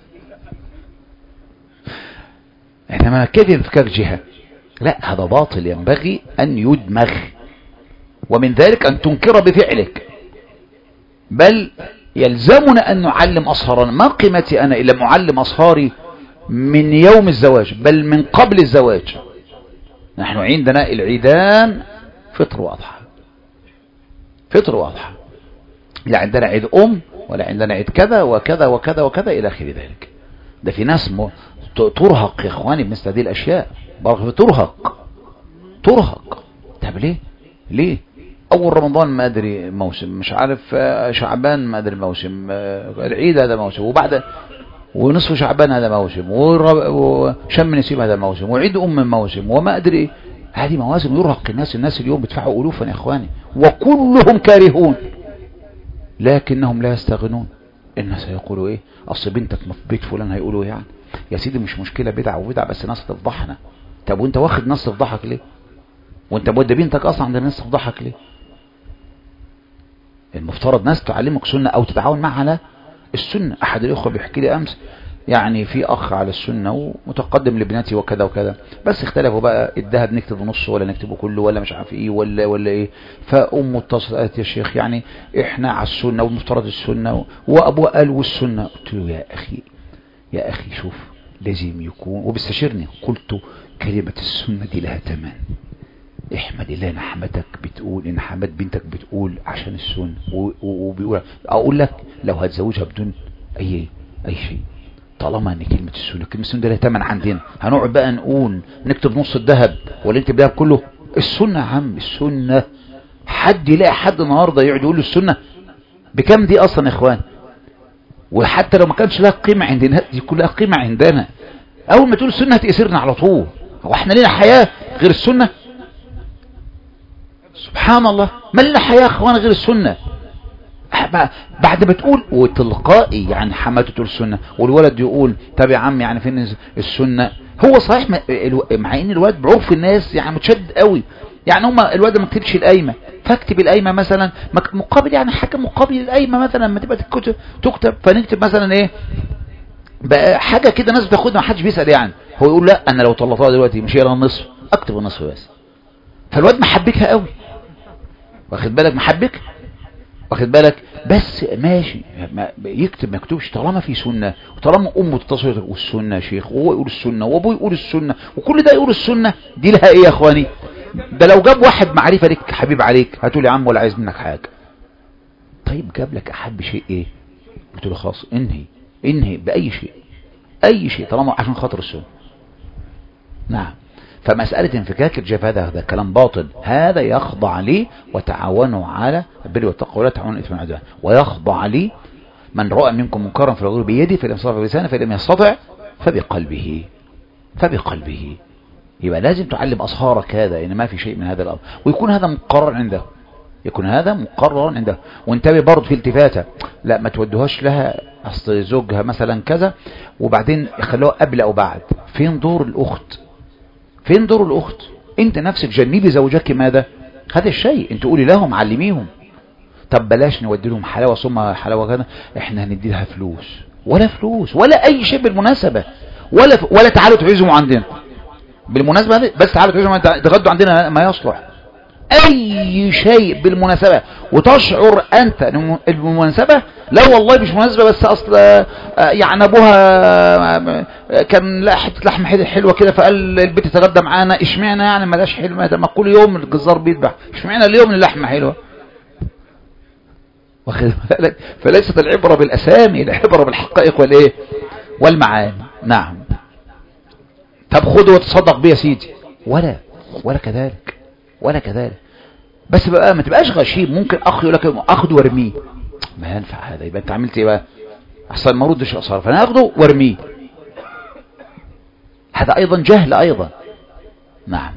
إنما كيف انفكاك جهة؟ لا، هذا باطل ينبغي أن يدمغ، ومن ذلك أن تنكر بفعلك، بل يلزمنا أن نعلم أصهارنا. ما قيمتي أنا إلا معلم أصهاري من يوم الزواج، بل من قبل الزواج. نحن عندنا العيدان فطر واضحة، فطر واضحة، لا عندنا عيد ولا عندنا عيد كذا وكذا وكذا وكذا إلى آخر ذلك. ده في ناس ترهق يا إخواني بمثل هذه الأشياء، ترهق. طب ليه أول رمضان ما أدري موسم، مش عارف شعبان ما أدري موسم، العيد هذا موسم، وبعد ونصف شعبان هذا موسم، وشم نسيم هذا موسم، وعيد موسم، وما أدري. هذه مواسم يرهق الناس اليوم بيدفعوا ألوفا يا إخواني، وكلهم كارهون لكنهم لا يستغنون. الناس هيقولوا إيه؟ أصل بنتك في بيت فلان هيقولوا يعني يا سيدي مش مشكلة، بدعة وبدعة، بس ناس تفضحنا. طب وانت واخد ناس تفضحك ليه؟ وانت بود بنتك أصلا عند الناس تفضحك ليه؟ المفترض ناس تعلمك سنة أو تتعاون معها على السنة. أحد الأخوة بيحكي لي أمس يعني في أخ على السنة ومتقدم لابنتي وكذا وكذا، بس اختلفوا بقى الذهب نكتبه نصه ولا نكتبه كله ولا مش عارف ايه ولا ايه. فأمه اتصلت قالت يا شيخ يعني احنا على السنة والمفترض السنة، وأبوه قال والسنة. قلت له يا أخي شوف لازم يكون، وبستشيرني قلت كلمة السنة دي لها ثمن. احمد الله ان حماتك بتقول، ان حمات بنتك بتقول عشان السنة، وبيقول اقول لك لو هتزوجها بدون اي شيء، طالما ان كلمة السنة ده لها ثمن عندنا، هنقعد بقى نقول نكتب نص الذهب ولا نكتب الذهب كله؟ السنة يا عم، السنة. حد يلاقي حد النهارده يقعد يقول له السنة بكم دي اصلا يا اخوان؟ وحتى لو ما كانش لها قيمة عندنا دي كلها قيمة عندنا. اول ما تقول السنة هتأثرنا على طول. هو احنا لنا حياة غير السنة؟ سبحان الله، ما لنا حياة اخوان غير السنة. بعد ما تقول وتلقائي يعني حماته تقول السنة والولد يقول طب يا عم يعني فين السنة؟ هو صحيح مع ان الولد بعرف الناس يعني متشدد قوي، يعني هما الولد ما كتبش القايمة فاكتب القايمة مثلا مقابل يعني حاجة مقابل القايمة مثلا لما تبقى تكتب فنكتب مثلا ايه بقى حاجة كده ناس بتاخدها ما حدش بيسأل. يعني هو يقول لا انا لو طلعتها دلوقتي مش هي لها النصف، اكتب النصف بس. فالواد محبكها قوي، واخد بالك، محبك واخد بالك، بس ماشي يكتب ما يكتبش طالما في سنة، وطالما امه تتصل والسنة يا شيخ، وهو يقول السنة وابوه يقول السنة وكل ده يقول السنة، دي لها ايه يا اخواني؟ ده لو جاب واحد معرفة لك حبيب عليك هتقول يا عم ولا عايز منك حاجة. طيب جاب لك احب شيء ايه؟ قلت له خلاص انهي بأي شيء، اي شيء طالما عشان خاطر السنة. نعم. فمسألة انفكاك الجبهة هذا كلام باطل، هذا يخضع لي وتعاونوا على البر والتقوى ولا تعاونوا الاثم والعدوان، ويخضع لي من رأى منكم منكرا فليغيره بيده فلم يستطع بلسانه فلم يستطع فبقلبه. يبقى لازم تعلم أصهارك هذا ان ما في شيء من هذا الأمر، ويكون هذا مقرر عنده. وانتبه برضه في التفاتة، لا ما تودهاش لها اصل زوجها مثلا كذا وبعدين يخلوها قبل او بعد. فين دور الاخت؟ انت نفسك جنبي زوجك ماذا هذا الشيء، انت قولي لهم علميهم. طب بلاش نودي لهم حلاوة ثم حلاوة كذا، احنا هندي لها فلوس ولا اي شيء بالمناسبة، ولا تعالوا تعزموا عندنا بالمناسبة، بس تعالوا تعزموا تغدوا عندنا ما يصلح اي شيء بالمناسبة، وتشعر انت بالمناسبة لا والله مش مناسبة، بس اصل يعني ابوها كان لا حته لحمه حلوه كده فقال البيت يتغدى معانا، اشمعنى يعني ملاش حلوه؟ ما كل يوم الجزار بيذبح، اشمعنى اليوم اللحمه حلوه؟ واخد بالك؟ فليست العبره بالاسامي، العبره بالحقائق والايه والمعاني. نعم. طب خد وتصدق بيه يا سيدي، ولا كذلك بس بقى ما تبقاش غشيم. ممكن اخ يقول لك اخده وارميه، ما ينفع هذا، يبقى انت عملت ايه بقى؟ احسن ما ردش اثار، فانا اخده وارميه، هذا ايضا جهل ايضا. نعم.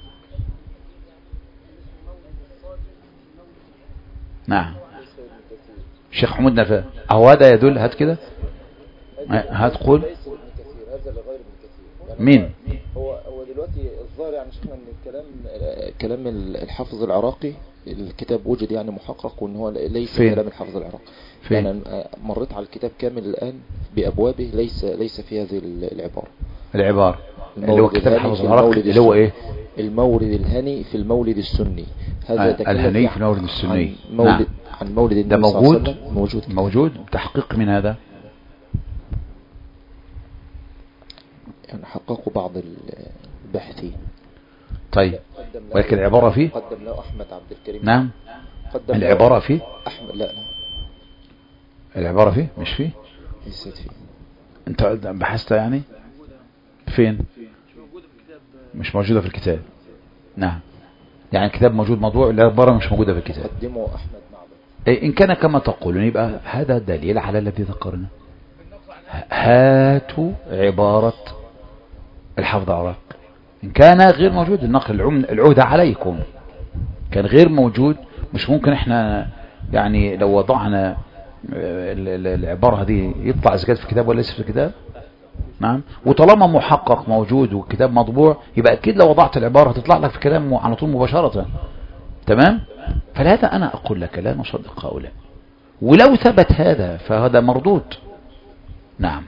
الشيخ حمود نفاه اهو هذا يدل، هات كده، هات قول مين هو دلوقتي الظاهر يعني شفنا من كلام الحافظ العراقي، الكتاب وجد يعني محقق وان هو ليس كلام الحافظ العراقي. يعني أنا مريت على الكتاب كامل الآن بأبوابه، ليس في هذه العبارة اللي هو كتاب الحافظ العراقي اللي هو ايه؟ المولد الهني في المولد السني. هذا الهني في المولد السني. عن مولد النبي صلى الله عليه وسلم. موجود تحقيق من هذا، يعني حققوا بعض الباحثين. طيب ولكن العبارة فيه قدم له أحمد عبد الكريم. نعم. العبارة فيه أحمد لا العبارة فيه مش فيه، ليست فيه. انت بحثت يعني فين؟ مش موجودة في الكتاب. نعم. يعني الكتاب موجود موضوع، العبارة مش موجودة في الكتاب. قدموا أحمد معبد. إن كان كما تقولون يبقى هذا دليل على الذي ذكرنا. هاتوا عبارة الحافظ العراقي. إن كان غير موجود النقل العهدة عليكم، كان غير موجود مش ممكن احنا يعني لو وضعنا العبارة هذه يطلع إذا كانت في الكتاب ولا ليس في الكتاب. نعم. وطالما محقق موجود والكتاب مطبوع يبقى أكيد لو وضعت العبارة هتطلع لك في كلام على طول مباشرة. تمام. فلهذا أنا أقول لك لا نصدق هؤلاء، ولو ثبت هذا فهذا مردود. نعم.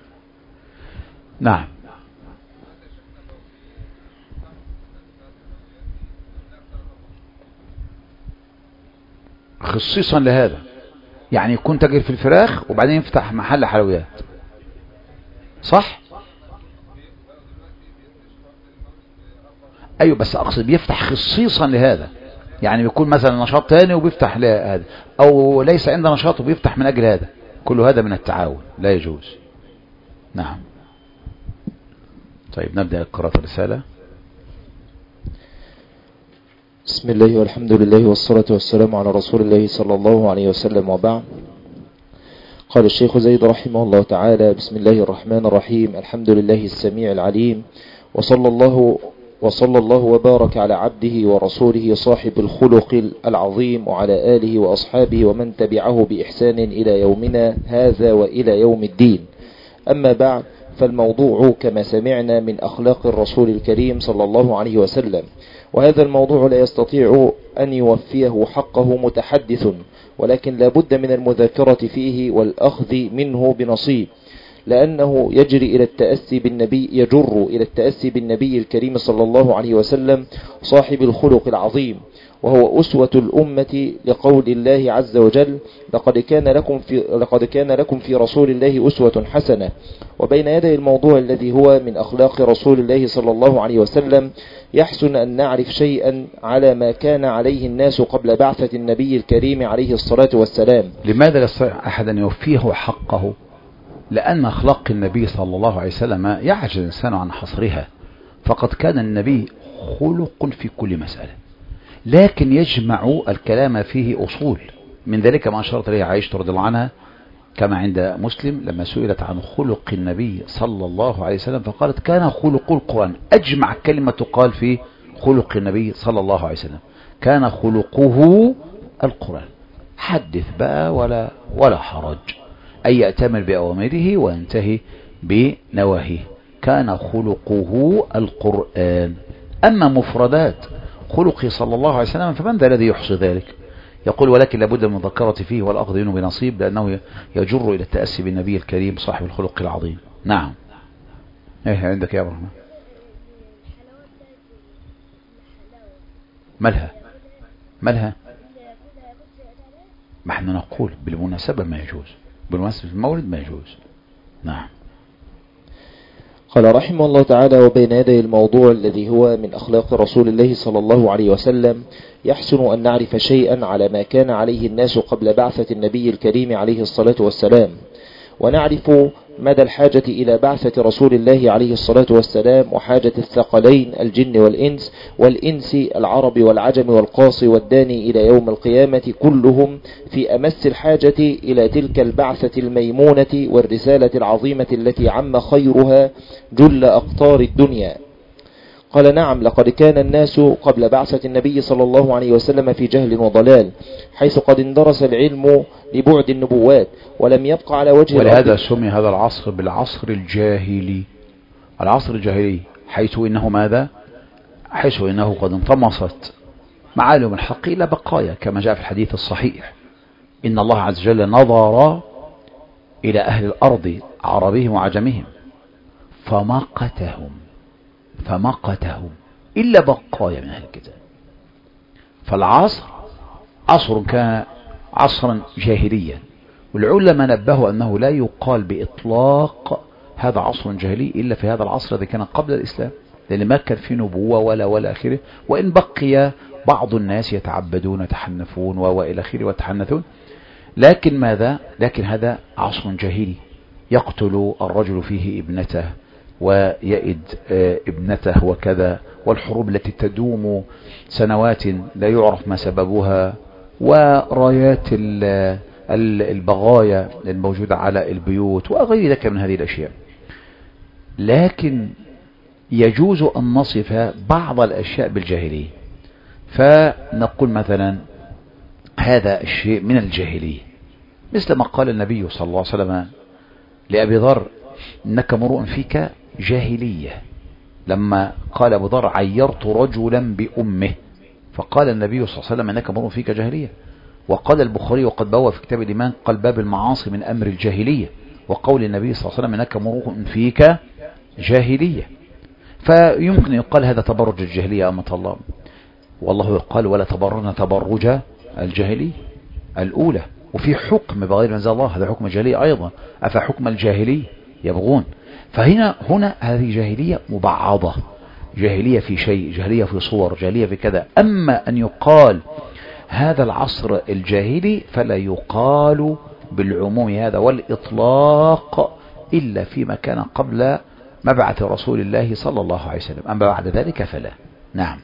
خصيصا لهذا، يعني يكون تاجر في الفراخ وبعدين يفتح محل حلويات، صح؟ ايوه بس اقصد بيفتح خصيصا لهذا، يعني بيكون مثلا نشاط تاني وبيفتح لهذا، او ليس عنده نشاط وبيفتح من اجل هذا، كل هذا من التعاون لا يجوز. نعم. طيب نبدأ قراءة الرسالة. بسم الله والحمد لله والصلاة والسلام على رسول الله صلى الله عليه وسلم، وبعد. قال الشيخ زيد رحمه الله تعالى: بسم الله الرحمن الرحيم، الحمد لله السميع العليم، وصلى الله وبارك على عبده ورسوله صاحب الخلق العظيم وعلى آله وأصحابه ومن تبعه بإحسان إلى يومنا هذا وإلى يوم الدين. أما بعد، فالموضوع كما سمعنا من أخلاق الرسول الكريم صلى الله عليه وسلم، وهذا الموضوع لا يستطيع أن يوفيه حقه متحدث، ولكن لا بد من المذاكرة فيه والأخذ منه بنصيب، لأنه يجر إلى التأسي بالنبي الكريم صلى الله عليه وسلم صاحب الخلق العظيم، وهو أسوة الأمة، لقول الله عز وجل: لقد كان لكم في رسول الله أسوة حسنة. وبين يدي الموضوع الذي هو من أخلاق رسول الله صلى الله عليه وسلم يحسن أن نعرف شيئا على ما كان عليه الناس قبل بعثة النبي الكريم عليه الصلاة والسلام. لماذا لا يستطيع أحد أن يوفيه حقه؟ لأن أخلاق النبي صلى الله عليه وسلم يعجز الإنسان عن حصرها، فقد كان النبي خلق في كل مسألة، لكن يجمع الكلام فيه أصول. من ذلك ما أشارت إليه عائشة رضي الله عنها كما عند مسلم لما سئلت عن خلق النبي صلى الله عليه وسلم فقالت كان خلق القرآن. أجمع كلمة تقال في خلق النبي صلى الله عليه وسلم كان خلقه القرآن. حدث بقى ولا حرج، أي يأتمر بأوامره وينتهي بنواهيه. كان خلقه القرآن. أما مفردات خلقه صلى الله عليه وسلم فمن ذا الذي يحصي ذلك؟ يقول ولكن لابد من المذكرة فيه والأخذ منه بنصيب، لأنه يجر إلى التأسي بالنبي الكريم صاحب الخلق العظيم. نعم. ايه عندك يا ابراهيم؟ مالها؟ ما احنا نقول بالمناسبة ما يجوز، بالمناسبة المولد ما يجوز. نعم. قال رحمه الله تعالى: وبين يدي الموضوع الذي هو من أخلاق رسول الله صلى الله عليه وسلم يحسن أن نعرف شيئا على ما كان عليه الناس قبل بعثة النبي الكريم عليه الصلاة والسلام، ونعرف مدى الحاجة إلى بعثة رسول الله عليه الصلاة والسلام وحاجة الثقلين الجن والإنس العرب والعجم والقاصي والداني إلى يوم القيامة كلهم في أمس الحاجة إلى تلك البعثة الميمونة والرسالة العظيمة التي عم خيرها جل أقطار الدنيا. قال: نعم، لقد كان الناس قبل بعثة النبي صلى الله عليه وسلم في جهل وضلال، حيث قد اندرس العلم لبعد النبوات ولم يبقى على وجه الأرض. ولهذا سمي هذا العصر بالعصر الجاهلي. العصر الجاهلي حيث إنه ماذا؟ حيث إنه قد انطمست معالم الحق إلى بقايا، كما جاء في الحديث الصحيح: إن الله عز وجل نظر إلى أهل الأرض عربهم وعجمهم فمقتهم إلا بقايا من أهل الكتاب. فالعصر عصر كان عصرا جاهليا، والعلماء نبهوا أنه لا يقال بإطلاق هذا عصر جاهلي إلا في هذا العصر الذي كان قبل الإسلام، لأن ما كان فيه نبوة ولا آخره، وإن بقي بعض الناس يتعبدون يتحنفون وإلى آخره ويتحنثون، لكن ماذا؟ لكن هذا عصر جاهلي يقتل الرجل فيه ابنته ويئد ابنته وكذا، والحروب التي تدوم سنوات لا يعرف ما سببها، ورايات البغايا الموجودة على البيوت وغير ذلك من هذه الأشياء. لكن يجوز أن نصف بعض الأشياء بالجاهلية، فنقول مثلا هذا الشيء من الجاهلية، مثل ما قال النبي صلى الله عليه وسلم لأبي ذر: إنك امرؤ فيك جاهلية. لما قال أبو ذر: عيرت رجلا بأمه، فقال النبي صلى الله عليه وسلم: إنك امرؤ فيك جاهلية. وقال البخاري وقد بوى في كتاب الإيمان: قال باب المعاصي من أمر الجاهلية. وقول النبي صلى الله عليه وسلم: إنك امرؤ فيك جاهلية. فيمكن يقال هذا تبرج الجاهلية أمة الله، والله يقال: ولا تبرجن تبرج الجاهلية الأولى. وفي حكم بغير ما أنزل الله، هذا حكم الجاهلية أيضا، أفحكم الجاهلية يبغون. فهنا هذه جاهلية مبعضة، جاهلية في شيء، جاهلية في صور، جاهلية في كذا. أما أن يقال هذا العصر الجاهلي فلا يقال بالعموم هذا والإطلاق إلا فيما كان قبل مبعث رسول الله صلى الله عليه وسلم، أما بعد ذلك فلا. نعم.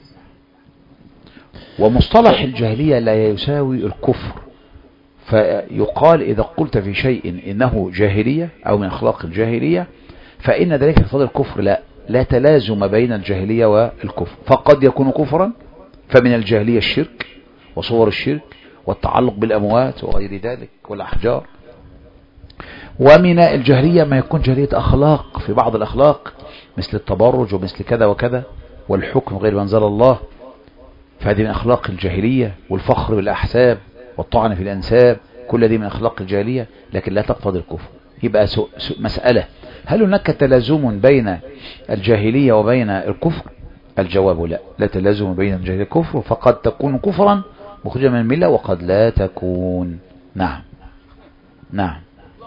ومصطلح الجاهلية لا يساوي الكفر، فيقال إذا قلت في شيء إنه جاهلية أو من أخلاق الجاهلية فإن ذلك يقتضي الكفر. لا تلازم بين الجاهلية والكفر، فقد يكون كفرا، فمن الجاهلية الشرك وصور الشرك والتعلق بالأموات وغير ذلك والأحجار. ومن الجاهلية ما يكون جاهلية أخلاق في بعض الأخلاق، مثل التبرج ومثل كذا وكذا، والحكم غير ما أنزل الله، فهذه من أخلاق الجاهلية. والفخر بالأحساب والطعن في الأنساب، كل دي من أخلاق الجاهلية، لكن لا تقتضي الكفر. يبقى مسألة: هل هناك تلازم بين الجاهلية وبين الكفر؟ الجواب لا تلازم بين الجاهلية والكفر، فقد تكون كفرا مخرجا من الملة وقد لا تكون. نعم. نعم.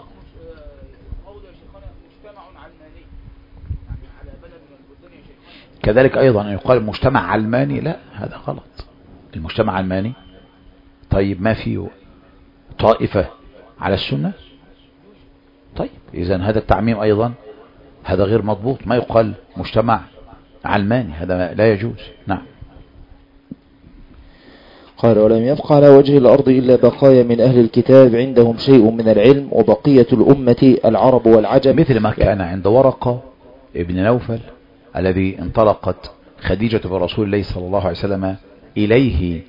كذلك أيضا أن يقال مجتمع علماني، لا، هذا غلط. المجتمع علماني طيب ما فيه طائفة على السنة؟ طيب إذن هذا التعميم أيضا هذا غير مضبوط، ما يقال مجتمع علماني، هذا لا يجوز. نعم. قال ولم يبق على وجه الأرض إلا بقايا من أهل الكتاب عندهم شيء من العلم، وبقية الأمة العرب والعجم، مثل ما كان عند ورقة ابن نوفل الذي انطلقت خديجة برسول الله صلى الله عليه وسلم إليه،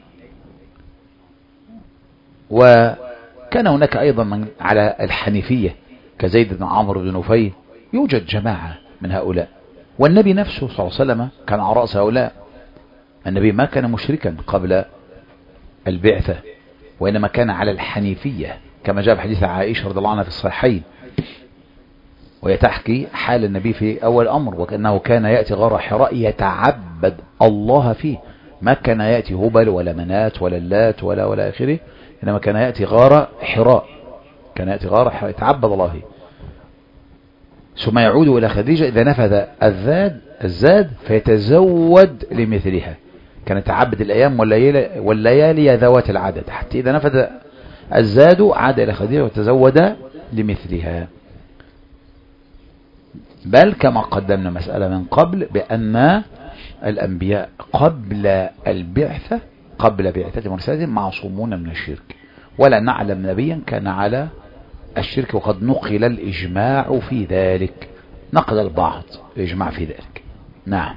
وكان هناك أيضا من على الحنيفية كزيد بن عمرو بن نفيل، يوجد جماعة من هؤلاء، والنبي نفسه صلى الله عليه وسلم كان على رأس هؤلاء. النبي ما كان مشركا قبل البعثة، وإنما كان على الحنيفية كما جاء بحديث عائشة رضي الله عنها في الصحيحين، وهي تحكي حال النبي في أول أمر، وكأنه كان يأتي غار حراء يتعبد الله فيه، ما كان يأتي هبل ولا منات ولا اللات ولا آخره، إنما كان يأتي غار حراء، كان يأتي غار حراء يتعبد الله فيه، ثم يعود إلى خديجة إذا نفذ الزاد فيتزود لمثلها، كان يتعبد الأيام والليالي ذوات العدد، حتى إذا نفذ الزاد عاد إلى خديجة وتزود لمثلها. بل كما قدمنا مسألة من قبل بأن الأنبياء قبل البعثة قبل بعثة مرسلهم معصومون من الشرك، ولا نعلم نبيا كان على الشرك، وقد نقل الإجماع في ذلك، نقل البعض الإجماع في ذلك. نعم.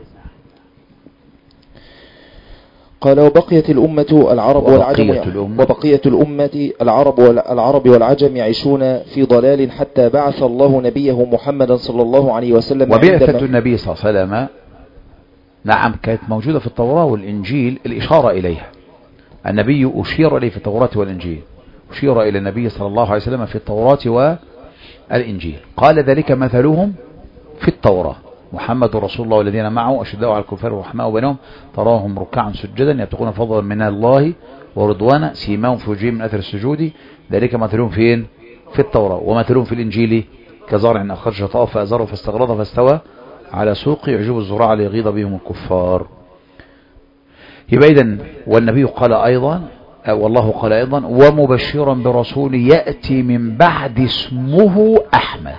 قال وبقيت الأمة العرب والعجم، وبقية الأمة العرب والعجم يعيشون في ضلال حتى بعث الله نبيه محمدا صلى الله عليه وسلم. وبعثة النبي صلى الله عليه وسلم نعم كانت موجودة في التوراة والإنجيل الإشارة إليها، النبي أشير إليه في التوراة والإنجيل، أشير إلى النبي صلى الله عليه وسلم في التوراة والإنجيل، قال ذلك مثلهم في التوراة محمد رسول الله والذين معه أشداء على الكفار رحماء بينهم تراهم ركعا سجدا يبتغون فضلا من الله ورضوانا سيماهم في وجوههم من أثر السجود، ذلك مثلهم فين؟ في التوراة. ومثلهم في الإنجيل كزرع أخرج شطأه فأزره فاستغلظ فاستوى على سوق يعجب الزراع ليغيظ بهم الكفار. يبقى إذن والنبي قال أيضا والله قال أيضا ومبشرا برسول يأتي من بعد اسمه أحمد،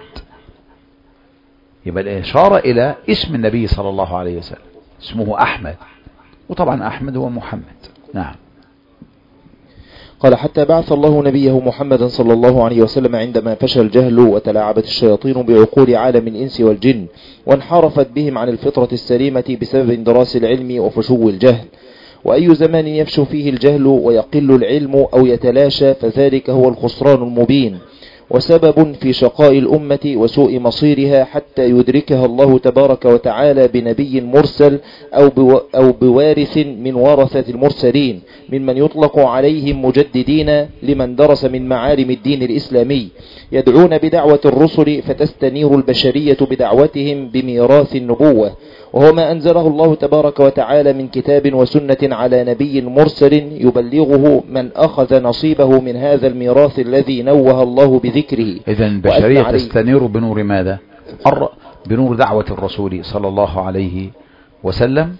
يبقى الإشارة إلى اسم النبي صلى الله عليه وسلم اسمه أحمد، وطبعا أحمد هو محمد. نعم. قال حتى بعث الله نبيه محمدا صلى الله عليه وسلم عندما فشى الجهل وتلاعبت الشياطين بعقول عالم الإنس والجن، وانحرفت بهم عن الفطرة السليمة بسبب اندراس العلم وفشو الجهل. وأي زمان يفشو فيه الجهل ويقل العلم أو يتلاشى فذلك هو الخسران المبين، وسبب في شقاء الأمة وسوء مصيرها حتى يدركها الله تبارك وتعالى بنبي مرسل أو بوارث من ورثة المرسلين ممن يطلق عليهم مجددين لمن درس من معالم الدين الإسلامي، يدعون بدعوة الرسل فتستنير البشرية بدعوتهم بميراث النبوة، وهو ما أنزله الله تبارك وتعالى من كتاب وسنة على نبي مرسل يبلغه من أخذ نصيبه من هذا الميراث الذي نوه الله بذكره. إذن البشرية تستنير بنور ماذا؟ بنور دعوة الرسول صلى الله عليه وسلم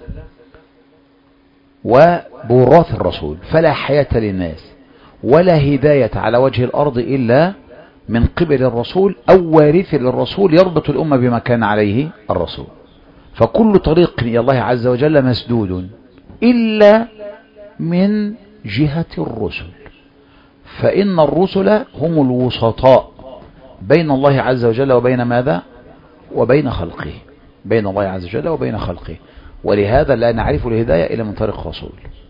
وبوراث الرسول، فلا حياة للناس ولا هداية على وجه الأرض إلا من قبل الرسول أو وارث للرسول يربط الأمة بما كان عليه الرسول. فكل طريق إلى الله عز وجل مسدود إلا من جهة الرسل، فإن الرسل هم الوسطاء بين الله عز وجل وبين ماذا؟ وبين خلقه، بين الله عز وجل وبين خلقه، ولهذا لا نعرف الهداية إلا من طريق الرسول.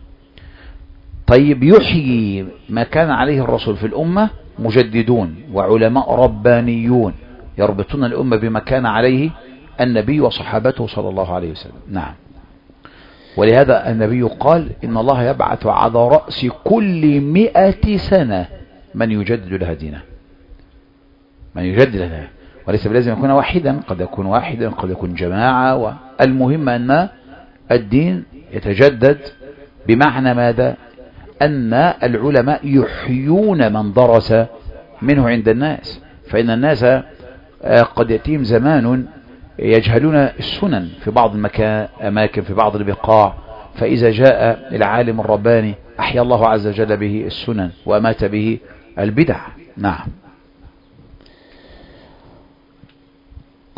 طيب يحيي ما كان عليه الرسول في الأمة مجددون وعلماء ربانيون يربطون الأمة بما كان عليه النبي وصحابته صلى الله عليه وسلم. نعم. ولهذا النبي قال إن الله يبعث على رأس كل 100 سنة من يجدد لها دينه، من يجدد لها، وليس بلازم يكون واحدا، قد يكون واحدا قد يكون جماعة، والمهم أن الدين يتجدد بمعنى ماذا؟ أن العلماء يحيون من درس منه عند الناس، فإن الناس قد يتيم زمان يجهلون السنن في بعض الأماكن في بعض البقاع، فإذا جاء العالم الرباني أحيا الله عز وجل به السنن وأمات به البدع. نعم.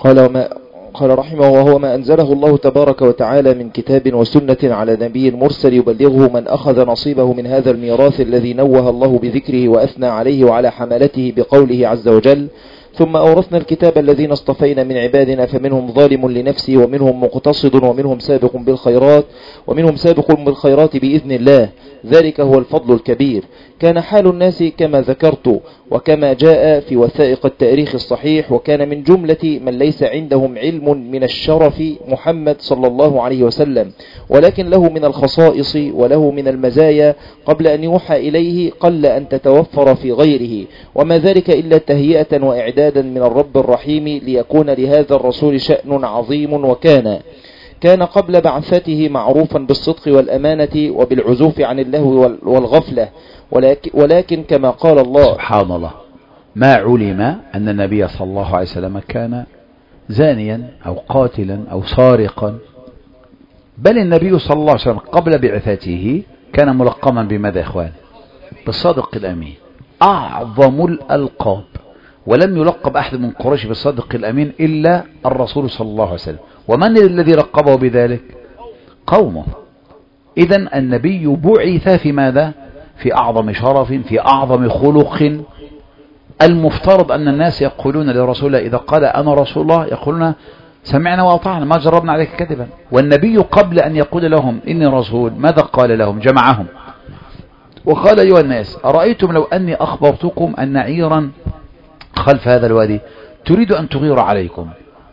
قال رحمه: وهو ما أنزله الله تبارك وتعالى من كتاب وسنة على نبي مرسل يبلغه من أخذ نصيبه من هذا الميراث الذي نوه الله بذكره وأثنى عليه وعلى حملته بقوله عز وجل: ثم أورثنا الكتاب الذين اصطفينا من عبادنا فمنهم ظالم لنفسه ومنهم مقتصد ومنهم سابق بالخيرات بإذن الله، ذلك هو الفضل الكبير. كان حال الناس كما ذكرت وكما جاء في وثائق التاريخ الصحيح، وكان من جملة من ليس عندهم علم من الشرف محمد صلى الله عليه وسلم، ولكن له من الخصائص وله من المزايا قبل أن يوحى إليه قل أن تتوفر في غيره، وما ذلك إلا تهيئة وإعدادا من الرب الرحيم ليكون لهذا الرسول شأن عظيم. كان قبل بعثته معروفا بالصدق والأمانة وبالعزوف عن اللهو والغفلة، ولكن كما قال الله سبحان الله، ما علم أن النبي صلى الله عليه وسلم كان زانيا أو قاتلا أو سارقا، بل النبي صلى الله عليه وسلم قبل بعثته كان ملقما بماذا يا إخوان؟ بالصادق الأمين، أعظم الألقاب، ولم يلقب أحد من قريش بالصادق الأمين إلا الرسول صلى الله عليه وسلم. ومن الذي لقبه بذلك؟ قومه. إذن النبي بعث في ماذا؟ في أعظم شرف، في أعظم خلق. المفترض أن الناس يقولون لرسول الله إذا قال أنا رسول الله يقولون سمعنا وأطعنا ما جربنا عليك كذبا. والنبي قبل أن يقول لهم إني رسول ماذا قال لهم؟ جمعهم وقال: أيها الناس، أرأيتم لو أني أخبرتكم أن عيرا خلف هذا الوادي تريد أن تغير عليكم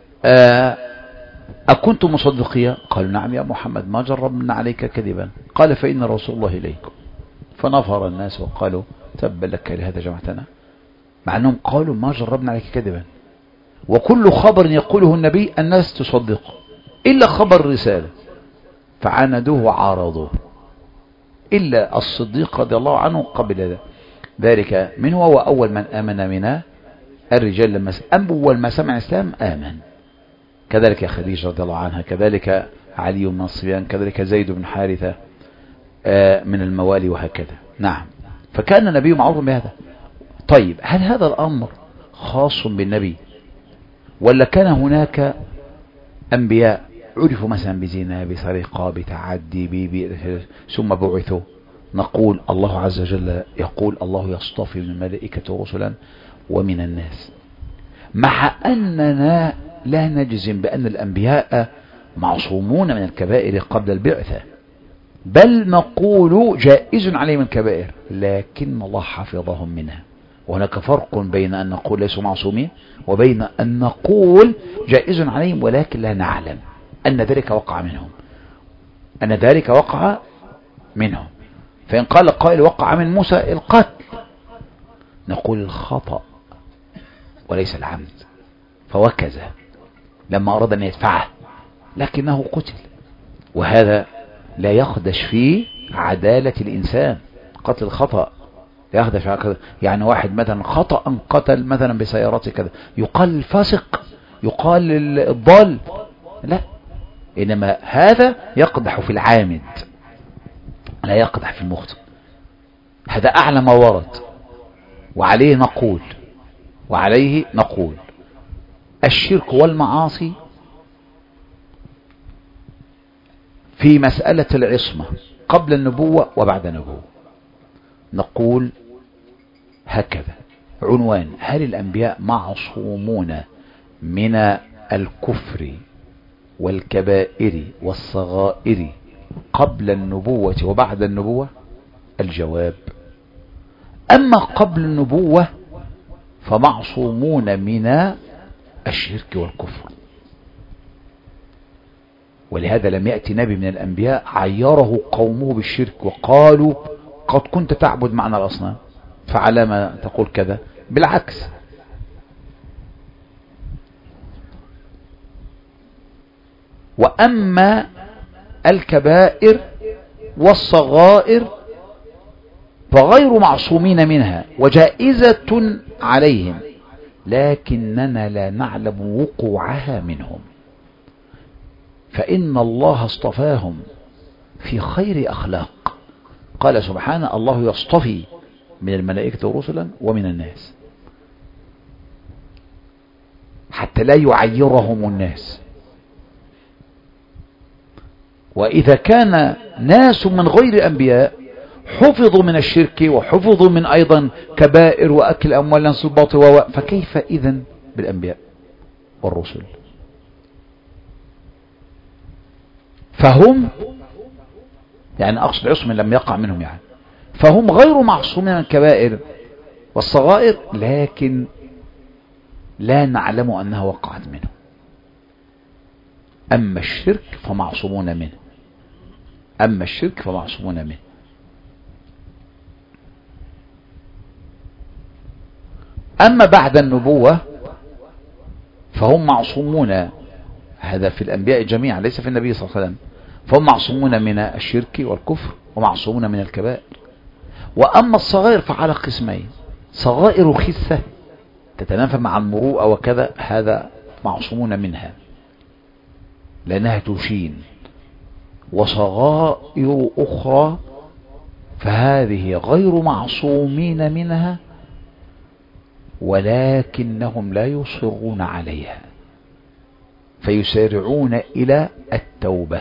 أكنتم مصدقية؟ قالوا: نعم يا محمد ما جربنا عليك كذبا. قال: فإن رسول الله إليكم. فنفر الناس وقالوا: تبا لك لهذا جمعتنا، مع أنهم قالوا ما جربنا عليك كذبا. وكل خبر يقوله النبي الناس تصدقه إلا خبر الرسالة، فعاندوه وعارضوه، إلا الصديق رضي الله عنه قبل ذلك منه، وهو أول من آمن من الرجال لما أول ما سمع الإسلام آمن. كذلك خديجة رضي الله عنها، كذلك علي بن الصبيان، كذلك زيد بن حارثة من الموالي، وهكذا. نعم، فكان النبي معروف بهذا. طيب، هل هذا الأمر خاص بالنبي ولا كان هناك أنبياء عرفوا مثلا بزنا بسرقة بتعدي ثم بعثوا؟ نقول الله عز وجل يقول: الله يصطفي من الملائكة رسلا ومن الناس، مع أننا لا نجزم بأن الأنبياء معصومون من الكبائر قبل البعثة، بل نقول جائز عليهم الكبائر لكن الله حفظهم منها. وهناك فرق بين أن نقول ليسوا معصومين وبين أن نقول جائز عليهم ولكن لا نعلم أن ذلك وقع منهم. فإن قال قائل وقع من موسى القتل، نقول الخطأ وليس العمد، فوكز لما أراد أن يدفعه لكنه قتل، وهذا لا يخدش فيه عدالة الإنسان. قتل خطأ لا يخدش على، يعني واحد مثلا خطأ قتل مثلا بسيارته كذا يقال الفاسق، يقال الضال، لا، إنما هذا يقدح في العامد لا يقدح في المخطئ. هذا أعلى ما ورد، وعليه نقول الشرك والمعاصي في مسألة العصمة قبل النبوة وبعد النبوة. نقول هكذا عنوان: هل الأنبياء معصومون من الكفر والكبائر والصغائر قبل النبوة وبعد النبوة؟ الجواب: أما قبل النبوة فمعصومون من الشرك والكفر، ولهذا لم يأتي نبي من الأنبياء عيره قومه بالشرك وقالوا قد كنت تعبد معنا الأصنام فعلى ما تقول كذا، بالعكس. وأما الكبائر والصغائر فغير معصومين منها وجائزة عليهم، لكننا لا نعلم وقوعها منهم، فإن الله اصطفاهم في خير أخلاق. قال سبحانه: الله يصطفي من الملائكة رسلا ومن الناس. حتى لا يعيرهم الناس. وإذا كان ناس من غير أنبياء حفظوا من الشرك وحفظوا من أيضا كبائر وأكل أموال الناس الباطل فكيف إذن بالأنبياء والرسل؟ فهم يعني أقصد عصم لم يقع منهم يعني، فهم غير معصومين من الكبائر والصغائر، لكن لا نعلم أنها وقعت منه. أما الشرك فمعصومون منه، أما الشرك فمعصومون منه. أما بعد النبوة فهم معصومون، هذا في الأنبياء جميعا ليس في النبي صلى الله عليه وسلم، فهم معصومون من الشرك والكفر ومعصومون من الكبائر. وأما الصغائر فعلى قسمين: صغائر خسة تتنافى مع المروءة وكذا، هذا معصومون منها لأنها تشين، وصغائر أخرى فهذه غير معصومين منها ولكنهم لا يصرون عليها فيسارعون إلى التوبة،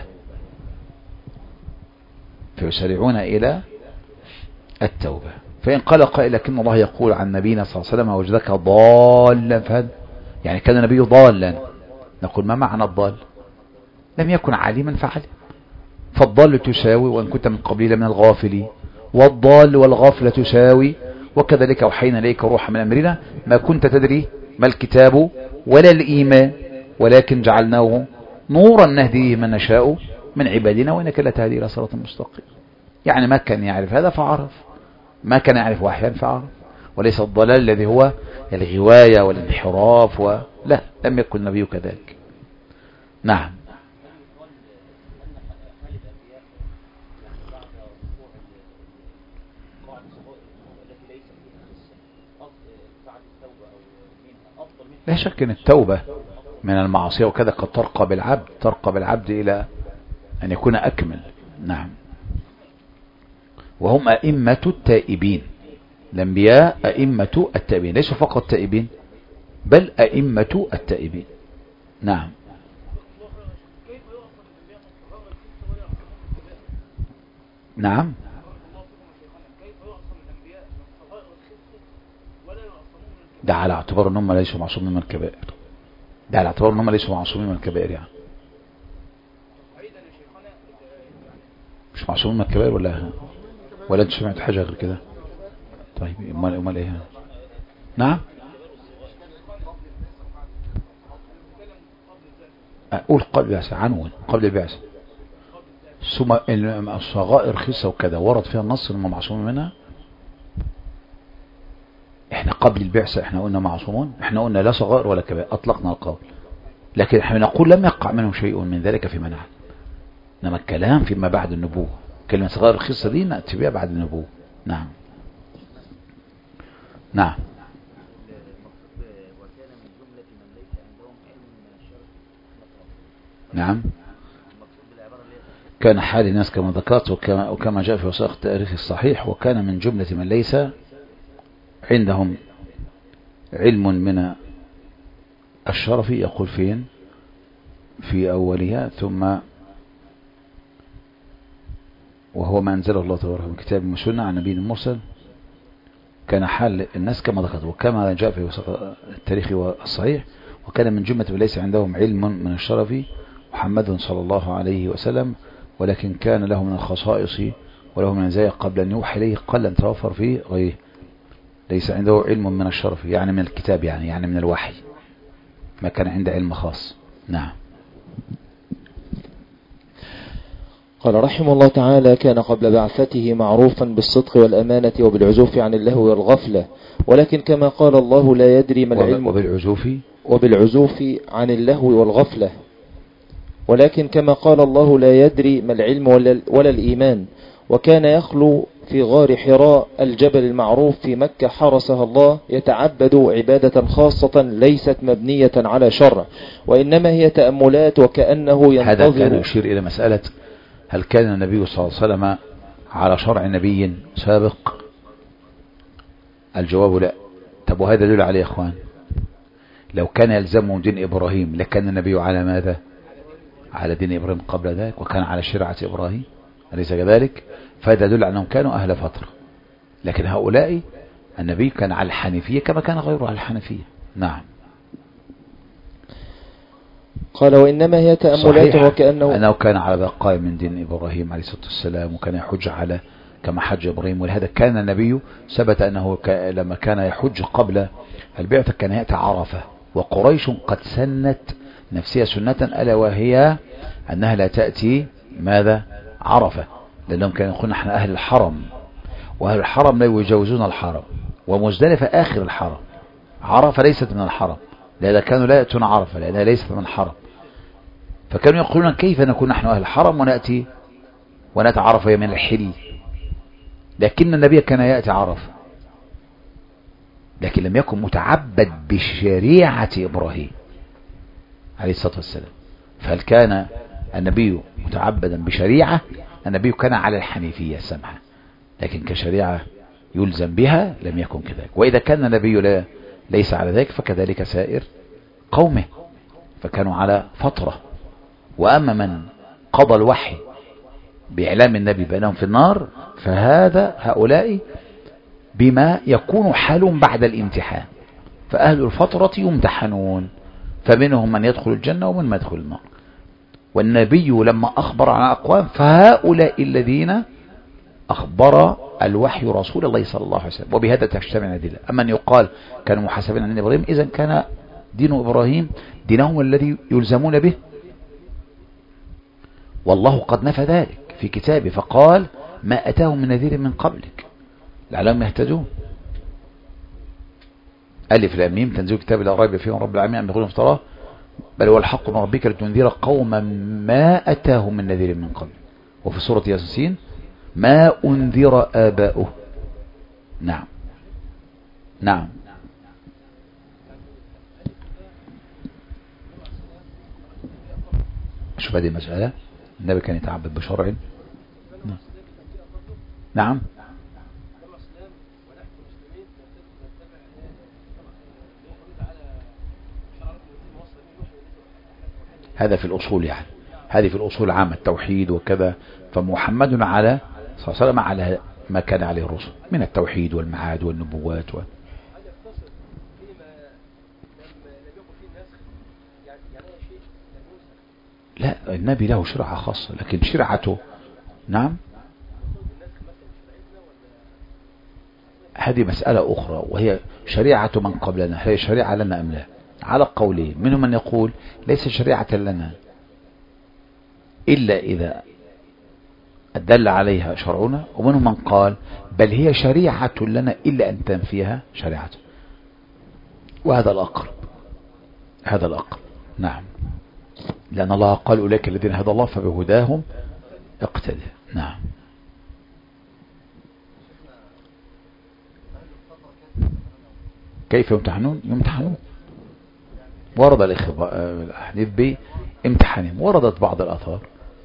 فيسارعون إلى التوبة. فإن قال قائل لكن الله يقول عن نبينا صلى الله عليه وسلم وجدك ضالا فهد، يعني كان النبي ضالا، نقول ما معنى الضال؟ لم يكن عالما فعلم، فالضال تساوي وإن كنت من قبيل من الغافلين، والضال والغافل تساوي، وكذلك أوحينا إليك روحا من أمرنا ما كنت تدري ما الكتاب ولا الإيمان ولكن جعلناه نورا نهديه من نشاء من عبادنا وإنك لا تهدي إلى صراط مستقيم. يعني ما كان يعرف هذا فعرف، ما كان يعرف وحيا فعرف، وليس الضلال الذي هو الغواية والانحراف لا، لم يكن النبي كذلك. نعم. لا شك أن التوبة من المعصية وكذا قد ترقى بالعبد إلى أن يكون أكمل. نعم. وهم أئمة التائبين، الأنبياء أئمة التائبين، ليسوا فقط تائبين بل أئمة التائبين. نعم. نعم. ده على اعتبار أنهم ليسوا معصومين من الكبائر، ده على اعتبار أنهم ليسوا معصومين من الكبائر، يعني مش معصومين من الكبائر ولا انت سمعت حاجة غير كده؟ طيب امال ايه؟ نعم. اقول قبل البعثة، عنوان قبل البعثة، ثم الصغائر خسة وكذا ورد فيها النص انهم معصومين منها. احنا قبل البعثة احنا قلنا معصومون، احنا قلنا لا صغائر ولا كبائر، اطلقنا القول، لكن احنا نقول لم يقع منهم شيء من ذلك في منع، انما الكلام فيما بعد النبوة، كلمة صغائر الخصة دي نأتي بها بعد النبوة. نعم. نعم. نعم. كان حال الناس كما ذكرت وكما جاء في وثائق التاريخ الصحيح، وكان من جملة من ليس عندهم علم من الشرف، يقول فين في أولها ثم وهو ما أنزله الله تبارك من كتاب وسنة عن نبي مرسل، كان حال الناس كما ذكرت وكما جاء في التاريخ الصحيح، وكان من جملة ليس عندهم علم من الشرف محمد صلى الله عليه وسلم، ولكن كان له من الخصائص وله من الزايا قبل أن يوحي إليه قل أن توفر فيه غيره، ليس عنده علم من الشرف يعني من الكتاب، يعني من الوحي، ما كان عنده علم خاص. نعم. قال رحمه الله تعالى: كان قبل بعثته معروفا بالصدق والأمانة وبالعزوف عن اللهو والغفلة، ولكن كما قال الله لا يدري ما العلم وبالعزوف عن اللهو والغفلة، ولكن كما قال الله لا يدري ما العلم ولا الإيمان. وكان يخلو في غار حراء الجبل المعروف في مكة حرسها الله، يتعبد عبادة خاصة ليست مبنية على شرع، وإنما هي تأملات وكأنه ينتظر. هذا كان يشير إلى مسألة هل كان النبي صلى الله عليه وسلم على شرع نبي سابق؟ الجواب لا. طب وهذا دل عليه يا اخوان، لو كان يلزمه دين إبراهيم لكان النبي على ماذا؟ على دين إبراهيم قبل ذلك، وكان على شريعة إبراهيم، أليس كذلك؟ فهذا يدل أنهم كانوا أهل فترة. لكن هؤلاء النبي كان على الحنيفية كما كان غيره على الحنيفية. نعم. قال وإنما هي تأملات وكأنه أنه كان على بقاء من دين إبراهيم عليه الصلاة والسلام، وكان يحج على كما حج إبراهيم. ولهذا كان النبي ثبت أنه لما كان يحج قبل البعثة كان يأتي عرفة، وقريش قد سنت نفسها سنة ألا وهي أنها لا تأتي ماذا؟ عرفة، لأنهم كانوا يقولون نحن أهل الحرم، وأهل الحرم لا يجاوزون الحرم، ومزدلفة آخر الحرم، عرفة ليست من الحرم، لذا كانوا لا يأتون عرفة لأنها ليست من الحرم. فكانوا يقولون كيف نكون نحن أهل الحرم ونأتي عرفة من الحل؟ لكن النبي كان يأتي عرفة، لكن لم يكن متعبد بشريعة إبراهيم عليه الصلاة والسلام. فهل كان النبي متعبدا بشريعة؟ النبي كان على الحنيفية السمحة، لكن كشريعة يلزم بها لم يكن كذلك. وإذا كان النبي ليس على ذلك فكذلك سائر قومه، فكانوا على فترة. وأما من قضى الوحي بإعلام النبي بأنهم في النار هؤلاء بما يكون حالهم بعد الامتحان، فأهل الفترة يمتحنون، فمنهم من يدخل الجنة ومن ما يدخل النار. والنبي لما أخبر عن أقوام فهؤلاء الذين أخبر الوحي رسول الله صلى الله عليه وسلم، وبهذا تجتمع الأدلة. أما أن يقال كانوا محاسبين عن إبراهيم، إذن كان دين إبراهيم دينهم الذي يلزمون به، والله قد نفى ذلك في كتابه فقال ما أتاهم من نذير من قبلك لعلهم يهتدون. ألف لام ميم تنزيل كتاب لا ريب فيه من رب العالمين أم يقولون افتراه بل هو الحق من ربك لتنذر قوما ما أتاهم من نذير من قبل. وفي سورة ياسين ما أنذر آباؤه. نعم نعم. شوف هذه المسألة، النبي كان يتعبد بشرع. نعم. هذا في الأصول، يعني هذه في الأصول عامة التوحيد وكذا. فمحمد على صلى الله عليه وسلم على ما كان عليه الرسل من التوحيد والمعاد والنبوات لا، النبي له شرعة خاصة، لكن شرعته نعم هذه مسألة أخرى، وهي شريعة من قبلنا هي شريعة لنا أم لا؟ على قولين، منهم من يقول ليس شريعة لنا إلا إذا أدل عليها شرعنا، ومنهم من قال بل هي شريعة لنا إلا أن تنفيها شريعة. وهذا الأقرب، هذا الأقرب. نعم، لأن الله قال أولئك الذين هدى الله فبهداهم اقتدى. نعم. كيف يمتحنون؟ يمتحنون. ورد الحديث بامتحانهم، وردت بعض الآثار،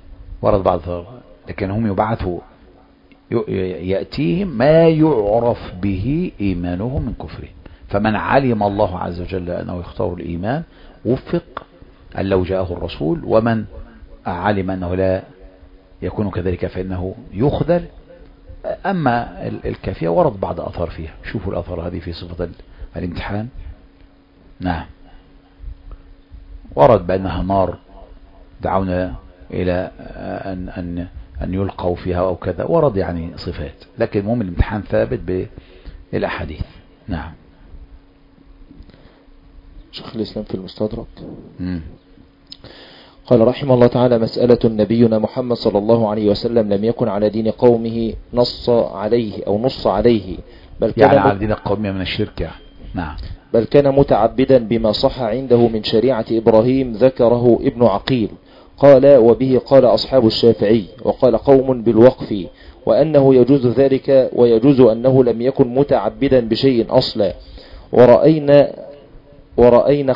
لكن هم يبعثوا يأتيهم ما يعرف به إيمانهم من كفرهم. فمن علم الله عز وجل أنه يختار الإيمان وفق أن لو جاءه الرسول، ومن علم أنه لا يكون كذلك فإنه يخذل. أما الكافية ورد بعض أثار فيها، شوفوا الأثار هذه في صفة الامتحان. نعم، ورد بأنها نار دعونا إلى أن يلقوا فيها أو كذا، ورد يعني صفات، لكن المهم الامتحان ثابت بالأحاديث. نعم. شيخ الإسلام في المستدرك قال رحمه الله تعالى: مسألة نبينا محمد صلى الله عليه وسلم لم يكن على دين قومه نص عليه بل كان يعني على دين قومه من الشرك يعني. نعم. بل كان متعبدا بما صح عنده من شريعة إبراهيم ذكره ابن عقيل قال: وبه قال أصحاب الشافعي، وقال قوم بالوقف، وأنه يجوز ذلك ويجوز أنه لم يكن متعبدا بشيء أصلا. ورأينا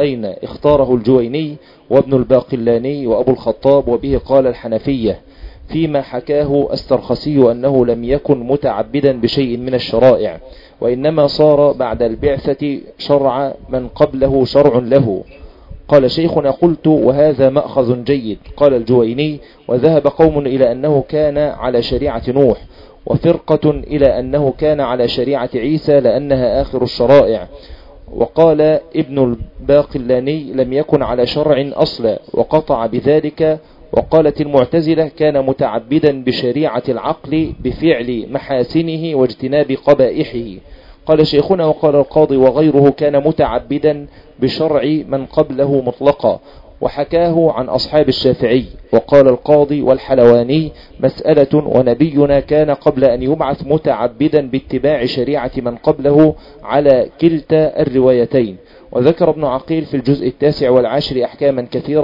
اختاره الجويني وابن الباقلاني وأبو الخطاب، وبه قال الحنفية، فيما حكاه السرخسي أنه لم يكن متعبدا بشيء من الشرائع، وإنما صار بعد البعثة شرع من قبله شرع له. قال شيخنا: قلت: وهذا مأخذ جيد. قال الجويني: وذهب قوم إلى أنه كان على شريعة نوح، وفرقة إلى أنه كان على شريعة عيسى لأنها آخر الشرائع. وقال ابن الباقلاني: لم يكن على شرع أصلا، وقطع بذلك. وقالت المعتزلة: كان متعبدا بشريعة العقل بفعل محاسنه واجتناب قبائحه. قال شيخنا: وقال القاضي وغيره: كان متعبدا بشرع من قبله مطلقا، وحكاه عن أصحاب الشافعي. وقال القاضي والحلواني: مسألة، ونبينا كان قبل أن يبعث متعبدا باتباع شريعة من قبله على كلتا الروايتين. وذكر ابن عقيل في الجزء 19 أحكاما كثيرة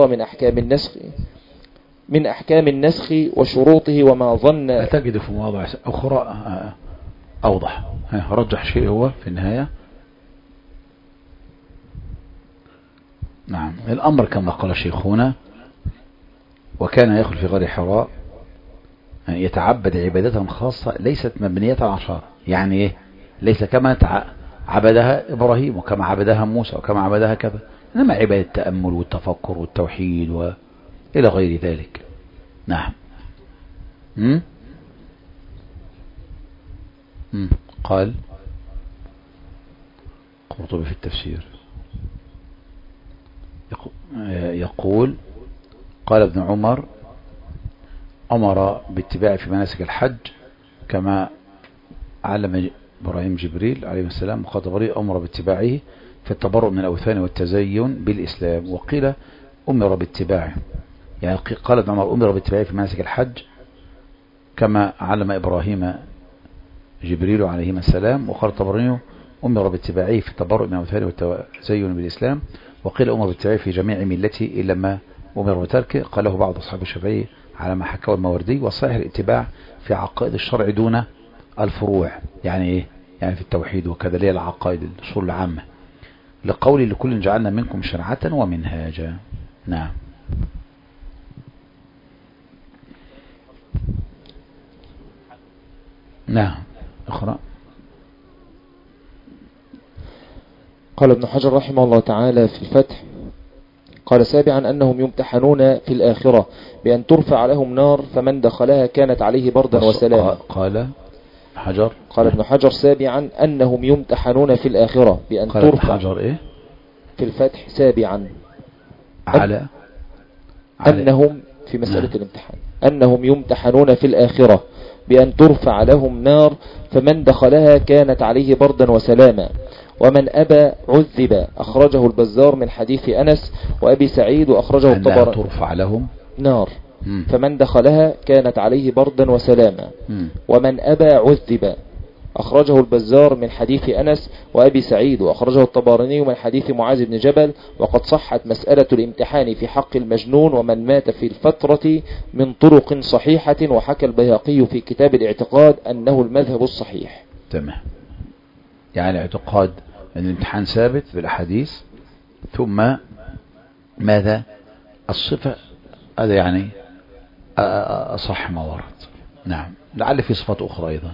من أحكام النسخ وشروطه وما ظن. تجد في مواضع أخرى أوضح. رجح شيء هو في النهاية. نعم، الأمر كما قال شيخنا: وكان يدخل في غار حراء يتعبد عبادة خاصة ليست مبنية على شرع. يعني إيه؟ ليس كما عبدها إبراهيم وكما عبدها موسى وكما عبدها كذا، إنما عبادة التأمل والتفكر والتوحيد وإلى غير ذلك. نعم. قال قرطبي في التفسير يقول: قال ابن عمر: أمر باتباع في مناسك الحج كما علم إبراهيم جبريل عليه السلام، وقال طبري: أمر باتباعه في التبرؤ من الأوثان والتزين بالإسلام. وقيل أمر باتباعه، يعني قال ابن عمر: أمر باتباعه في مناسك الحج كما علم إبراهيم جبريل عليه السلام. وقال طبري: أمر باتباعه في التبرؤ من الأوثان والتزين بالإسلام. وقيل أمر باتباعه في جميع ملته إلا ما أمر بتركه. قاله بعض أصحاب الشافعي على ما حكاه الماوردي. والصحيح الاتباع في عقائد الشرع دون الفروع. يعني إيه؟ يعني في التوحيد وكذا، ليه العقائد الأصول العامة، لقول لكل جعلنا منكم شرعة ومنهاجا. نعم. نعم. اقرأ. قال ابن حجر رحمه الله تعالى في الفتح: قال: سابعا أنهم يمتحنون في الآخرة بأن ترفع لهم نار، فمن دخلها كانت عليه بردا وسلاما. قال ابن حجر: سابعا أنهم يمتحنون في الآخرة بأن ترفع. حجر إيه؟ في الفتح: سابعا أنهم في مسألة الامتحان أنهم يمتحنون في الآخرة بأن ترفع لهم نار، فمن دخلها كانت عليه بردا وسلاما. ومن أبى عذب. أخرجه البزار من حديث أنس وأبي سعيد، وأخرجه الطبراني. ترفع لهم نار فمن دخلها كانت عليه بردا وسلاما. ومن أبى عذب. أخرجه البزار من حديث أنس وأبي سعيد، وأخرجه الطبراني من حديث معاذ بن جبل. وقد صحت مسألة الامتحان في حق المجنون ومن مات في الفترة من طرق صحيحة. وحكى البيهقي في كتاب الاعتقاد أنه المذهب الصحيح. تمام. يعني اعتقاد أن الامتحان ثابت بالأحاديث، ثم ماذا الصفة، هذا يعني أصح ما ورد. نعم. لعل في صفات أخرى أيضا.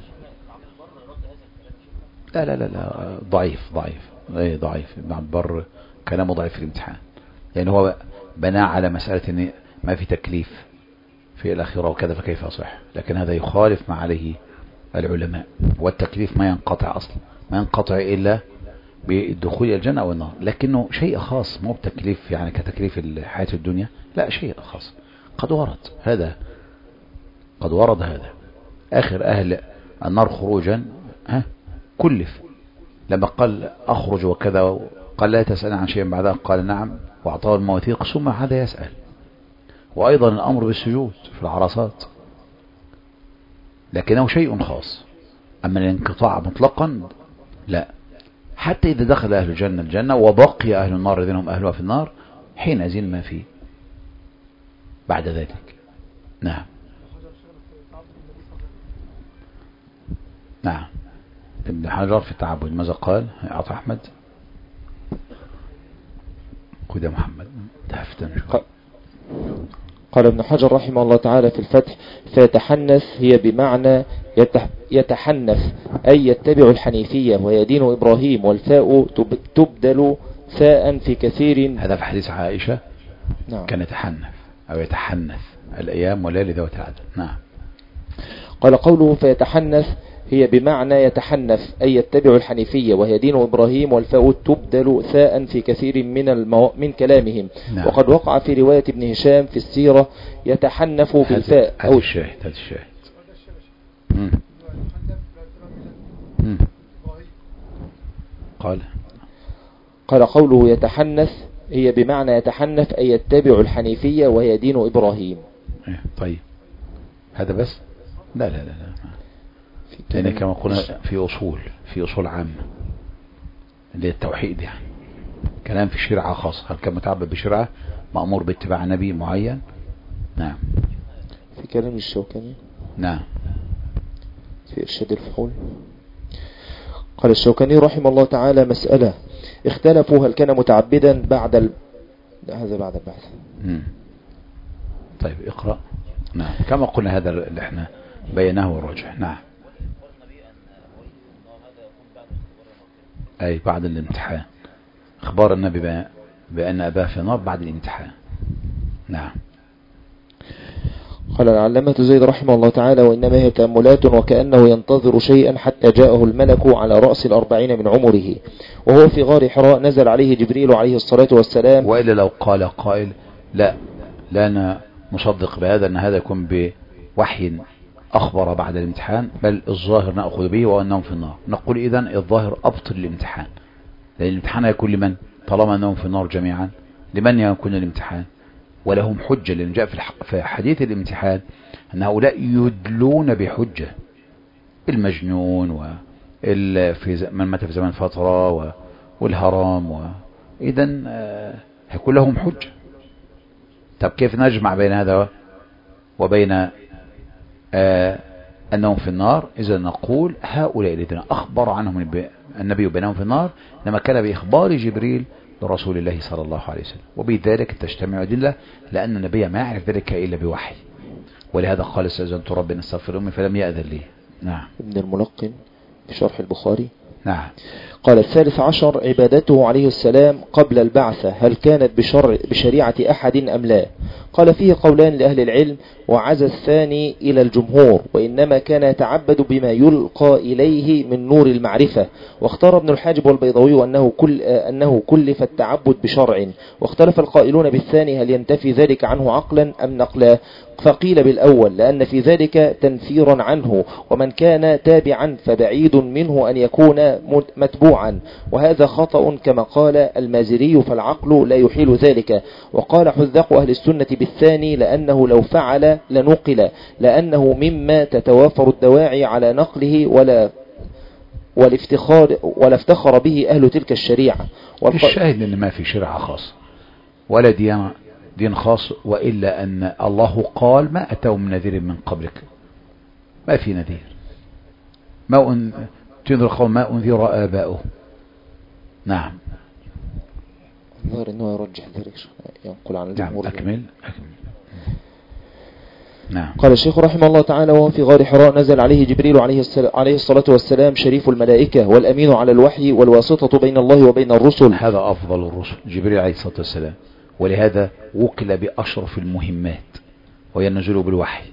لا ضعيف ابن عبد البر كلامه ضعيف في الامتحان، يعني هو بنى على مسألة ان ما في تكليف في الآخرة وكذا، فكيف يصح؟ لكن هذا يخالف ما عليه العلماء، والتكليف ما ينقطع أصلا، ما ينقطع إلا بالدخول إلى الجنة أو النار، لكنه شيء خاص، مو بتكليف يعني كتكليف الحياة الدنيا، لا، شيء خاص قد ورد هذا. آخر أهل النار خروجا كلف، لما قال أخرج وكذا، قال: لا تسأل عن شيء بعدها، قال: نعم، وأعطاه المواثيق، ثم عاد يسأل. وأيضا الأمر بالسجود في العرصات، لكنه شيء خاص. أما الانقطاع مطلقا لا، حتى إذا دخل أهل الجنة وبقي أهل النار الذين هم أهلها في النار، حينئذ ما فيه بعد ذلك. نعم. ابن حجر في التعبد ماذا قال؟ أعطى أحمد كده محمد تفتن. قال ابن حجر رحمه الله تعالى في الفتح: فيتحنث هي بمعنى يتحنف أي يتبع الحنيفية وهي دين إبراهيم، والفاء تبدل ثاء في كثير. هذا في حديث عائشة. نعم. كان يتحنف أو يتحنث الأيام والليل ذوات العدد. نعم. قال: قوله فيتحنث هي بمعنى يتحنف أي يتبع الحنيفية وهي دين إبراهيم، والفاء تبدل ثاء في كثير من كلامهم. نعم. وقد وقع في رواية ابن هشام في السيرة يتحنف بالفاء هذا الشاهد. هذا الشاهد. قال قوله يتحنث هي بمعنى يتحنف أي يتبع الحنيفية وهي دين إبراهيم. طيب هذا بس؟ لا لا لا لا، لأن كما قلنا في أصول عامة اللي هي التوحيد، يعني كلام في شرعة خاصة. هل كان متعبد بشرعة مأمور باتباع نبي معين؟ نعم. في كلام الشوكاني. نعم. في إرشاد الفحول قال الشوكاني رحمه الله تعالى: مسألة اختلفوا هل كان متعبدا هذا بعد البعث. طيب اقرأ. نعم. كما قلنا هذا اللي احنا بيناه والرجح. نعم. أي بعد الامتحان، اخبار النبي بأن أباه في النار بعد الامتحان. نعم. قال العلامة زيد رحمه الله تعالى: وإنما هي تأملات، وكأنه ينتظر شيئا حتى جاءه الملك على رأس 40 من عمره، وهو في غار حراء نزل عليه جبريل عليه الصلاة والسلام. وإلا لو قال قائل: لا أنا مصدق بهذا، أن هذا يكون بوحي أخبر بعد الامتحان، بل الظاهر نأخذ به وأنهم في النار، نقول إذن الظاهر أبطل الامتحان، لأن الامتحان يكون لمن؟ طالما أنهم في النار جميعا، لمن يكون الامتحان؟ ولهم حجة، لأن جاء في حديث الامتحان أن هؤلاء يدلون بحجة، المجنون من مات في زمان فترة والهرام إذن هيكون لهم حجة. طب كيف نجمع بين هذا وبين أنهم في النار؟ إذا نقول هؤلاء الذين أخبر عنهم النبي بأنهم في النار لما كان بإخبار جبريل لرسول الله صلى الله عليه وسلم، وبذلك تجتمع أدلة، لأن النبي ما يعرف ذلك إلا بوحي، ولهذا قال: استأذنت ربي أن استغفر أمي فلم يأذن لي. نعم. ابن الملقن في شرح البخاري. نعم. قال: 13 عبادته عليه السلام قبل البعثة، هل كانت بشريعة أحد أم لا؟ قال: فيه قولان لأهل العلم، وعزى الثاني إلى الجمهور، وإنما كان يتعبد بما يلقى إليه من نور المعرفة. واختار ابن الحاجب والبيضاوي أنه كلف التعبد بشرع، واختلف القائلون بالثاني هل ينتفي ذلك عنه عقلا أم نقلا، فقيل بالأول لأن في ذلك تنفيرا عنه، ومن كان تابعا فبعيد منه أن يكون متبوعا، وهذا خطأ كما قال المازري، فالعقل لا يحيل ذلك. وقال حذاق أهل السنة بالثاني لأنه لو فعل لنقل، لأنه مما تتوافر الدواعي على نقله ولا افتخر به أهل تلك الشريعة. الشاهد أن ما في شريعة خاص ولا دين خاص، وإلا أن الله قال: ما أتوا من نذير من قبلك. ما في نذير، ما تنذر قوم ما أنذر آباؤه. نعم. الظاهر أنه يرجح ذلك، ينقل عن الجمهور. نعم. أكمل. نعم. قال الشيخ رحمه الله تعالى: وهو في غار حراء نزل عليه جبريل عليه الصلاة والسلام، شريف الملائكة والأمين على الوحي والواسطة بين الله وبين الرسل. هذا أفضل الرسل جبريل عليه الصلاة والسلام، ولهذا وكل بأشرف المهمات وهي النزول بالوحي،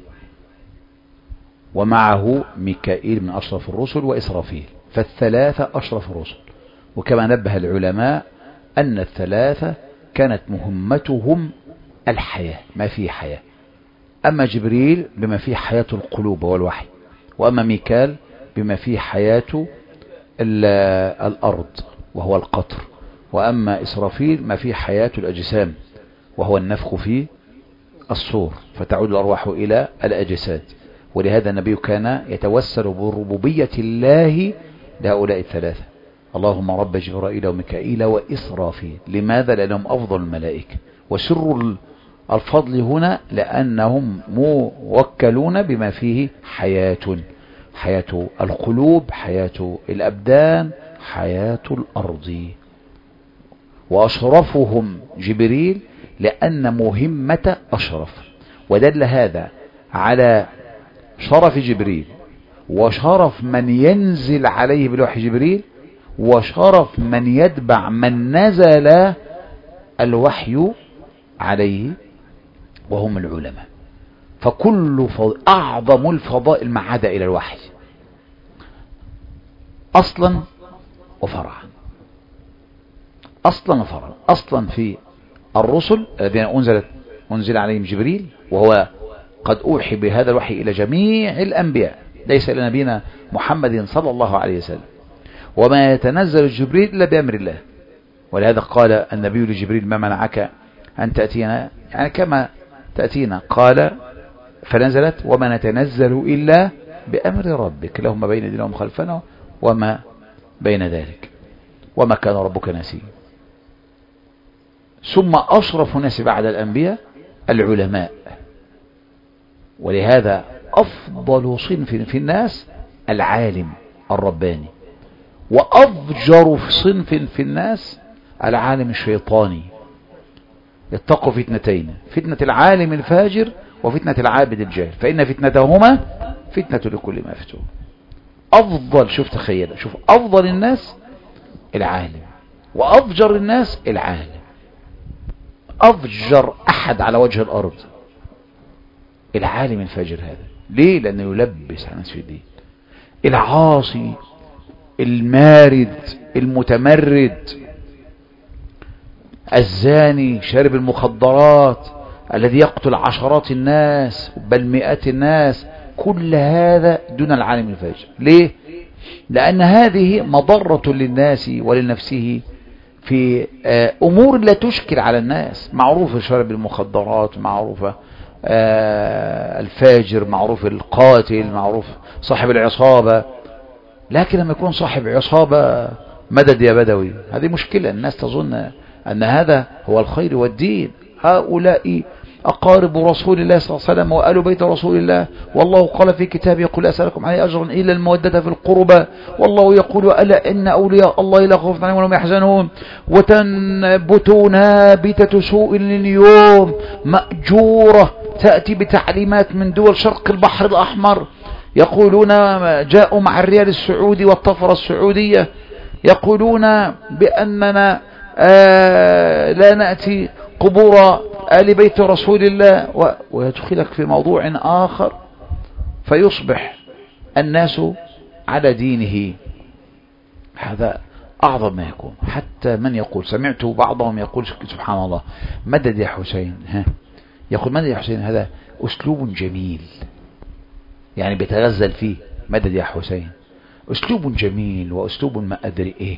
ومعه ميكائيل من أشرف الرسل وإسرافيل، فالثلاثة أشرف الرسل. وكما نبه العلماء أن الثلاثة كانت مهمتهم الحياة، ما فيه حياة. أما جبريل بما فيه حياة القلوب والوحي، وأما ميكال بما فيه حياة الأرض وهو القطر، وأما إسرافيل ما فيه حياة الأجسام وهو النفخ في الصور، فتعود الأرواح إلى الأجساد. ولهذا النبي كان يتوسل بربوبية الله لهؤلاء الثلاثة: اللهم رب جبرائيل وميكائيل وإسرافيل. لماذا؟ لأنهم أفضل الملائكة، وسر الفضل هنا لأنهم موكلون بما فيه حياة القلوب، حياة الأبدان، حياة الأرض. وأشرفهم جبريل لأن مهمة أشرف، ودل هذا على شرف جبريل وشرف من ينزل عليه بالوحي جبريل وشرف من يتبع من نزل الوحي عليه وهم العلماء. فكل أعظم الفضائل ما عدا إلى الوحي أصلا وفرعا. أصلا وفرعا. أصلا في الرسل الذين أنزل عليهم جبريل وهو قد أوحي بهذا الوحي إلى جميع الأنبياء ليس إلى نبينا محمد صلى الله عليه وسلم. وما يتنزل جبريل إلا بأمر الله. ولهذا قال النبي لجبريل ما منعك أن تأتينا يعني كما تأتينا قال فنزلت وما نتنزل إلا بأمر ربك له ما بين يدينا وما خلفنا وما بين ذلك وما كان ربك نسيا. ثم أشرف الناس بعد الأنبياء العلماء. ولهذا أفضل صنف في الناس العالم الرباني وأفجر صنف في الناس العالم الشيطاني. اتقوا فتنتين فتنة العالم الفاجر وفتنة العابد الجاهل فإن فتنتهما فتنة لكل ما فتون. أفضل شوف تخيل شوف أفضل الناس العالم وأفجر الناس العالم. أفجر أحد على وجه الأرض العالم الفاجر هذا. ليه؟ لأنه يلبس على الناس في الدين. العاصي المارد المتمرد الزاني شارب المخدرات الذي يقتل عشرات الناس بل مئات الناس كل هذا دون العالم الفاجر. ليه؟ لأن هذه مضرة للناس ولنفسه في أمور لا تشكل على الناس. معروف شارب المخدرات معروف الفاجر معروف القاتل معروف صاحب العصابة. لكن لما يكون صاحب عصابة مدد يا بدوي هذه مشكلة. الناس تظن أن هذا هو الخير والدين. هؤلاء أقارب رسول الله صلى الله عليه وسلم وآل بيت رسول الله والله قال في كتابه قل أسألكم عليه أجرا إلا المودة في القربى والله يقول ألا إن أولياء الله لا خوف عليهم ولا يحزنون وتنبت نابتة سوء اليوم مأجورة تأتي بتعليمات من دول شرق البحر الأحمر يقولون جاءوا مع الريال السعودي والطفرة السعودية يقولون بأننا لا نأتي قبور آل بيت رسول الله ويدخلك في موضوع آخر فيصبح الناس على دينه. هذا أعظم ما يكون. حتى من يقول سمعت بعضهم يقول سبحان الله مدد يا حسين يقول مدد يا حسين هذا أسلوب جميل يعني بيتغزل فيه مدد يا حسين أسلوب جميل وأسلوب ما أدري إيه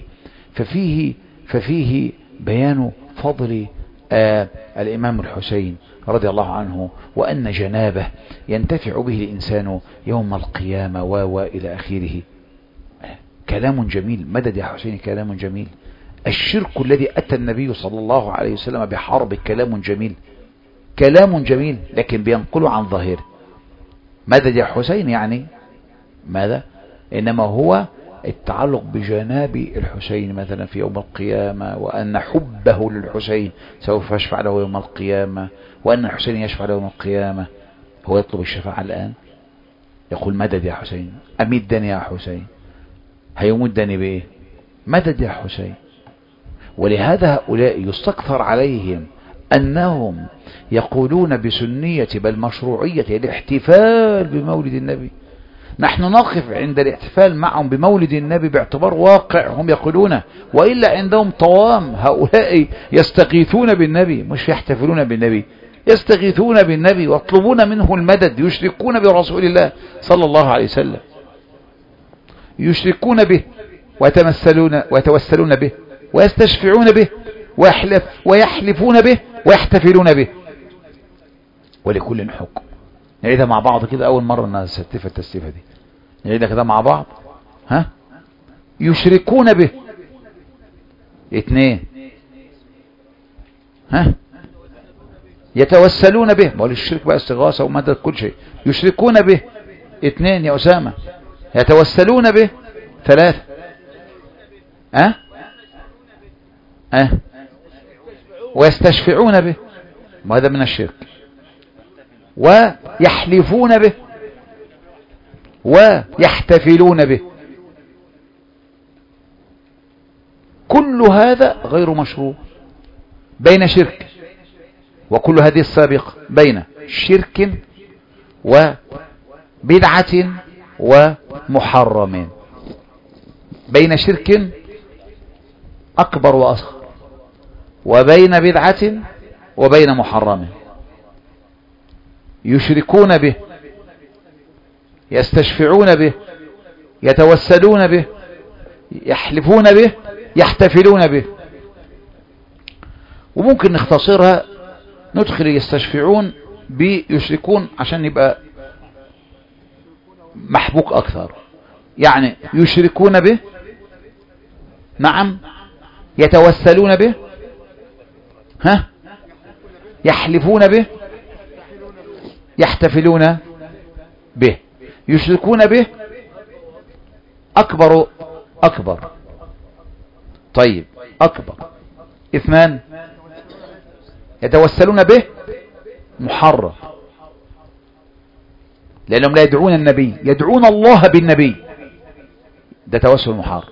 ففيه بيان فضل الإمام الحسين رضي الله عنه وأن جنابه ينتفع به الإنسان يوم القيامة وإلى آخره. كلام جميل مدد يا حسين كلام جميل. الشرك الذي أتى النبي صلى الله عليه وسلم بحرب كلام جميل لكن بينقل عن ظاهره. مدد يا حسين يعني ماذا؟ إنما هو التعلق بجناب الحسين مثلا في يوم القيامة وأن حبه للحسين سوف يشفع له يوم القيامة وأن الحسين يشفع له يوم القيامة. هو يطلب الشفاعة الآن يقول مدد يا حسين أمدني يا حسين هيمدني بإيه؟ مدد يا حسين. ولهذا هؤلاء يستكثر عليهم أنهم يقولون بسنية بل مشروعية الاحتفال بمولد النبي. نحن نقف عند الاحتفال معهم بمولد النبي باعتبار واقع هم يقولونه وإلا عندهم طوام. هؤلاء يستغيثون بالنبي مش يحتفلون بالنبي يستغيثون بالنبي ويطلبون منه المدد. يشركون برسول الله صلى الله عليه وسلم يشركون به ويتوسلون به ويستشفعون به ويحلفون به ويحتفلون به. ولكل حكم. نعيدها مع بعض كده أول مرة نستفى التستيفة دي. نعيدها كده مع بعض. يشركون به 2 يتوسلون به. ما هو الشرك بقى استغاثة ومدد كل شيء. يشركون به 2 يا أسامة. يتوسلون به 3 ويستشفعون به. ما هذا من الشرك. ويحلفون به ويحتفلون به، كل هذا غير مشروع بين شرك، وكل هذه السابقة بين شرك وبدعة ومحرم، بين شرك أكبر وأصغر، وبين بدعة وبين محرم. يشركون به، يستشفعون به، يتوسلون به، يحلفون به، يحتفلون به. وممكن نختصرها ندخل يستشفعون بيشركون عشان يبقى محبوك أكثر. يعني يشركون به، نعم، يتوسلون به، يحلفون به، يحتفلون به. يشركون به أكبر. طيب أكبر اثنان. يتوسلون به محرم، لأنهم لا يدعون النبي، يدعون الله بالنبي، ده توسل محرم.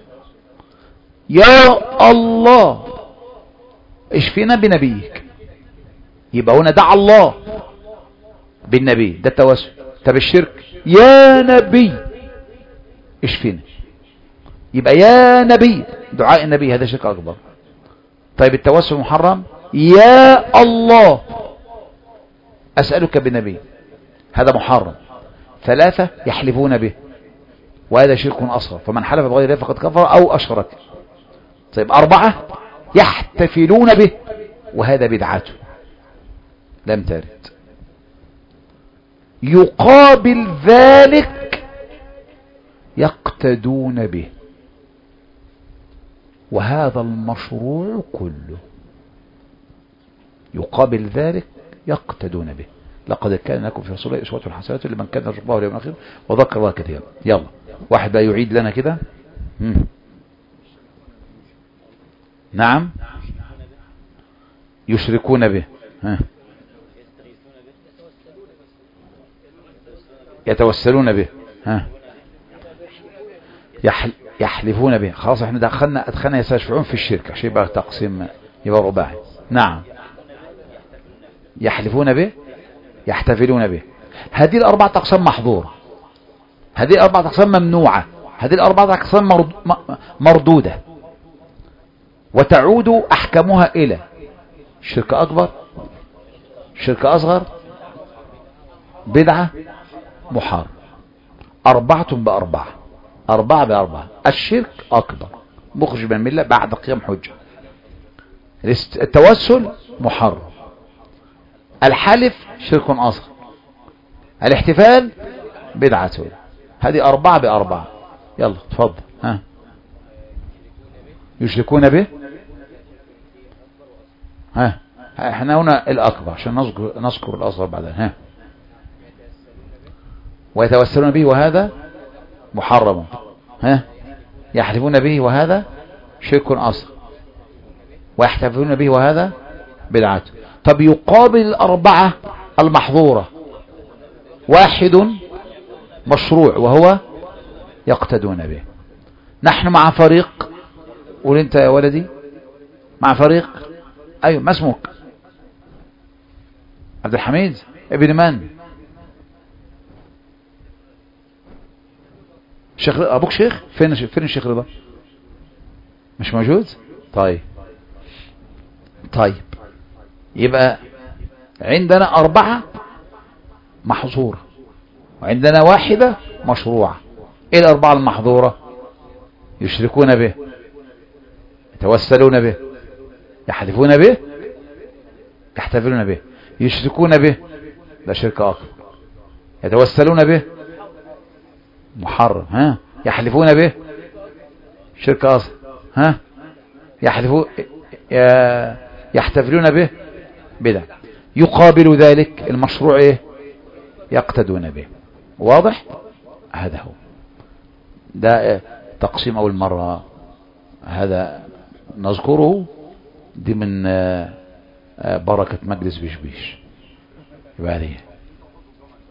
يا الله اشفينا بنبيك، يبقى هنا دعا الله بالنبي، ده التوسل. طب الشرك يا نبي اشفينا، يبقى يا نبي دعاء النبي، هذا شرك أكبر. طيب التوسل محرم، يا الله أسألك بالنبي، هذا محرم. ثلاثة يحلفون به، وهذا شرك أصغر، فمن حلف بغير الله فقد كفر أو أشرك. طيب أربعة يحتفلون به، وهذا بدعته لم ترد. يقابل ذلك يقتدون به، وهذا المشروع كله. يقابل ذلك يقتدون به. لقد كان لكم في رسول الله أسوة حسنة لمن كان يرجو الله واليوم الآخر وذكر الله كثيرا. يلا واحد بقى يعيد لنا كده. نعم يشركون به، يتوسلون به، يحلفون به. خلاص احنا ادخلنا يستشفعون في الشرك عشان يبقى تقسيم، يبقى رباعي. نعم يحلفون به، يحتفلون به. هذه الأربعة أقسام محظورة، هذه الأربعة أقسام ممنوعة، هذه الأربعة أقسام مردودة، وتعود أحكامها إلى شرك أكبر، شرك أصغر، بدعة، محرم. أربعة بأربعة، أربعة بأربعة. الشرك أكبر مخرج من الملة بعد قيام حجة. التوسل محرم. الحلف شرك أصغر. الاحتفال بدعة. هذه أربعة بأربعة. يلا تفضل. يشركون به، احنا هنا الأكبر عشان نذكر الأصغر بعدها. ويتوسلون به، وهذا محرم. يحلفون به، وهذا شرك أصغر. ويحتفلون به، وهذا بدعة. طب يقابل الأربعة المحظورة واحد مشروع، وهو يقتدون به. نحن مع فريق. قول انت يا ولدي مع فريق. ايوه، ما اسمك؟ عبد الحميد ابن من؟ شيخ ابوك شيخ؟ فين الشيخ رضا؟ مش موجود؟ طيب يبقى عندنا أربعة محظورة، وعندنا واحدة مشروعة. ايه الأربعة المحظورة؟ يشركون به، يتوسلون به، يحلفون به، يحتفلون به. يشركون به ده شرك أكبر. يتوسلون به محرم. يحلفون به شرك أصغر. يحتفلون به بدعة. يقابل ذلك المشروع ايه؟ يقتدون به. واضح؟ هذا هو ده تقسيم أول مرة، هذا نذكره دي من بركة مجلس بشبيش. يبقى هذه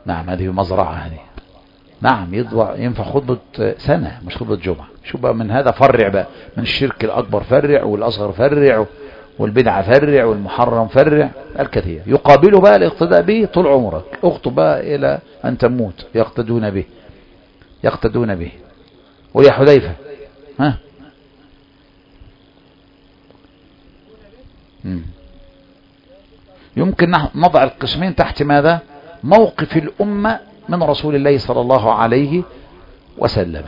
نعم هذه مزرعة هذه. نعم ينفع خطبة سنة مش خطبة جمعة. شو بقى من هذا فرع بقى من الشرك الأكبر فرع والأصغر فرع والبدعة فرع والمحرم فرع الكثير. يقابله بقى الاقتداء به طول عمرك. اخطب بقى إلى أن تموت يقتدون به. ويا حذيفة ها يمكن نضع القسمين تحت ماذا؟ موقف الأمة من رسول الله صلى الله عليه وسلم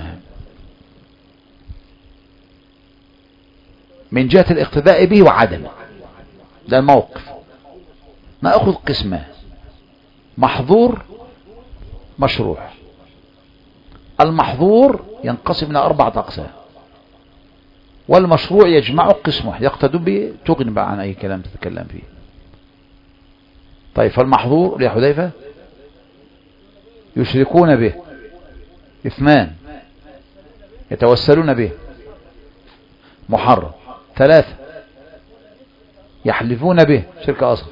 من جهة الاقتداء به وعدمه. ده الموقف. نأخذ قسمان: محظور مشروع. المحظور ينقسم إلى 4 أقسام، والمشروع يجمع قسم واحد يقتدون به. تغني بقى عن أي كلام تتكلم فيه. طيب فالمحظور يا حذيفة يشركون به 2، يتوسلون به محرم 3، يحلفون به شرك أصغر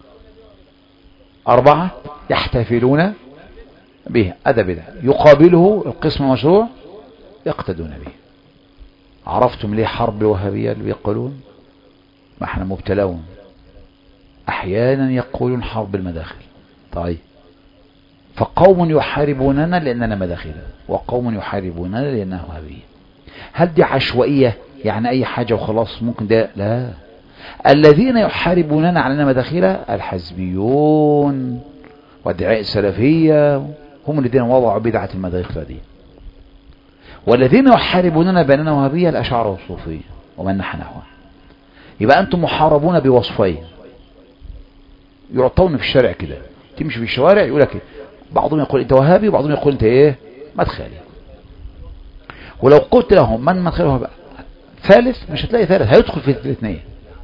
4، يحتفلون به هذا بدعة. يقابله القسم المشروع يقتدون به. عرفتم ليه حرب الوهابية اللي بيقولون؟ ما احنا مبتلون. احيانا يقولون حرب المداخل. طيب فقوم يحاربوننا لأننا مداخلة، وقوم يحاربوننا لأننا وهابية. هل دي عشوائية يعني أي حاجة وخلاص ممكن ده؟ لا. الذين يحاربوننا على أننا مداخلة الحزبيون والدعاء السلفية هم الذين وضعوا بدعة المداخلة دي. والذين يحاربوننا بأننا وهابية الأشاعرة والصوفية ومن نحن نحوه. يبقى أنتم محاربون بوصفين يعطون في الشارع كده. تمشي في الشوارع يقول لك بعضهم يقول انت وهابي وبعضهم يقول انت ايه مدخلي. ولو قلت لهم من مدخله بقى ثالث مش هتلاقي ثالث، هيدخل في الاثنين.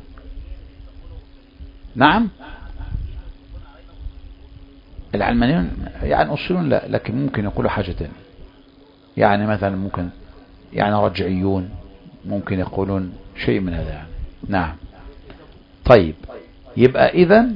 نعم العلمانيون يعني أصولون لا، لكن ممكن يقولوا حاجة تانية. يعني مثلا ممكن يعني رجعيون ممكن يقولون شيء من هذا يعني. نعم. طيب يبقى إذن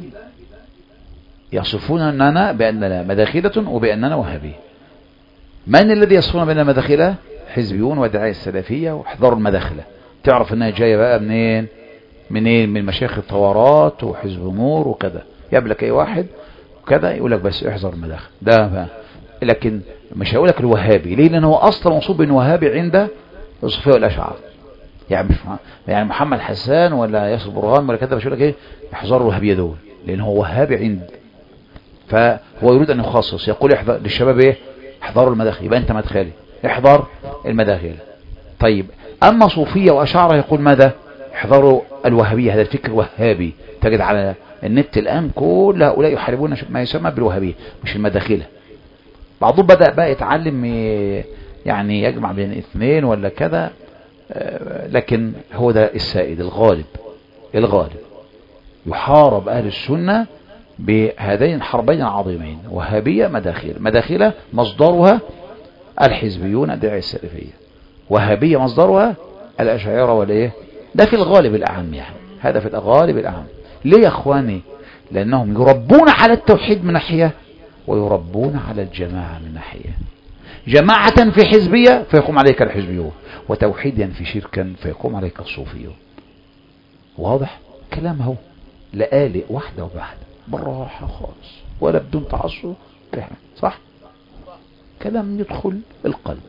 يصفوننا بأننا مداخلة وبأننا وهابية. من الذي يصفون بأننا مداخلة؟ حزبيون ودعاية السلفية واحذروا المداخلة. تعرف أنها جاية بقى منين؟ من مشايخ الثورات وحزب نور وكذا. يقابلك أي واحد وكذا يقول لك بس احذر المداخل ده بقى. لكن مش هقول لك الوهابي ليه؟ لأنه هو أصلا منصوب بأنه وهابي عند الصوفية والأشاعرة. يعني محمد حسان ولا ياسر برهان ولا كذا مش هقول لك ايه احذروا الوهابية دول، لأنه هو وهابي عند. فهو يريد أن يخصص يقول احذر للشباب ايه احذروا المداخل. يبقى أنت مدخلي احذر المداخل. طيب أما صوفية وأشاعرة يقول ماذا؟ احذروا الوهابية. هذا الفكر وهابي. تجد على النت الآن كل هؤلاء يحاربون ما يسمى بالوهابية مش المداخلة. بعضهم بدأ بقى يتعلم يعني يجمع بين اثنين ولا كذا، لكن هو ده السائد الغالب. يحارب أهل السنة بهذين الحربين العظيمين، وهابية مداخلة مصدرها الحزبيون الداعية السلفية، وهابية مصدرها الأشاعرة والإيه. ده في الغالب الأعم يعني. هذا في الغالب الأعم. ليه يا أخواني؟ لأنهم يربون على التوحيد من ناحية ويربون على الجماعة من ناحية. جماعة في حزبية فيقوم عليك الحزبيون، وتوحيدا في شركا فيقوم عليك الصوفيون. واضح كلام هو لآلئ واحدة وواحدة بالراحة خالص ولا بدون تعصب. صح كلام يدخل القلب.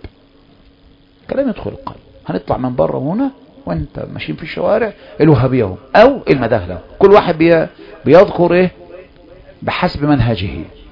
هنطلع من بره هنا وانت ماشيين في الشوارع الوهابية او المداخلة، كل واحد بيذكر ايه بحسب منهجه.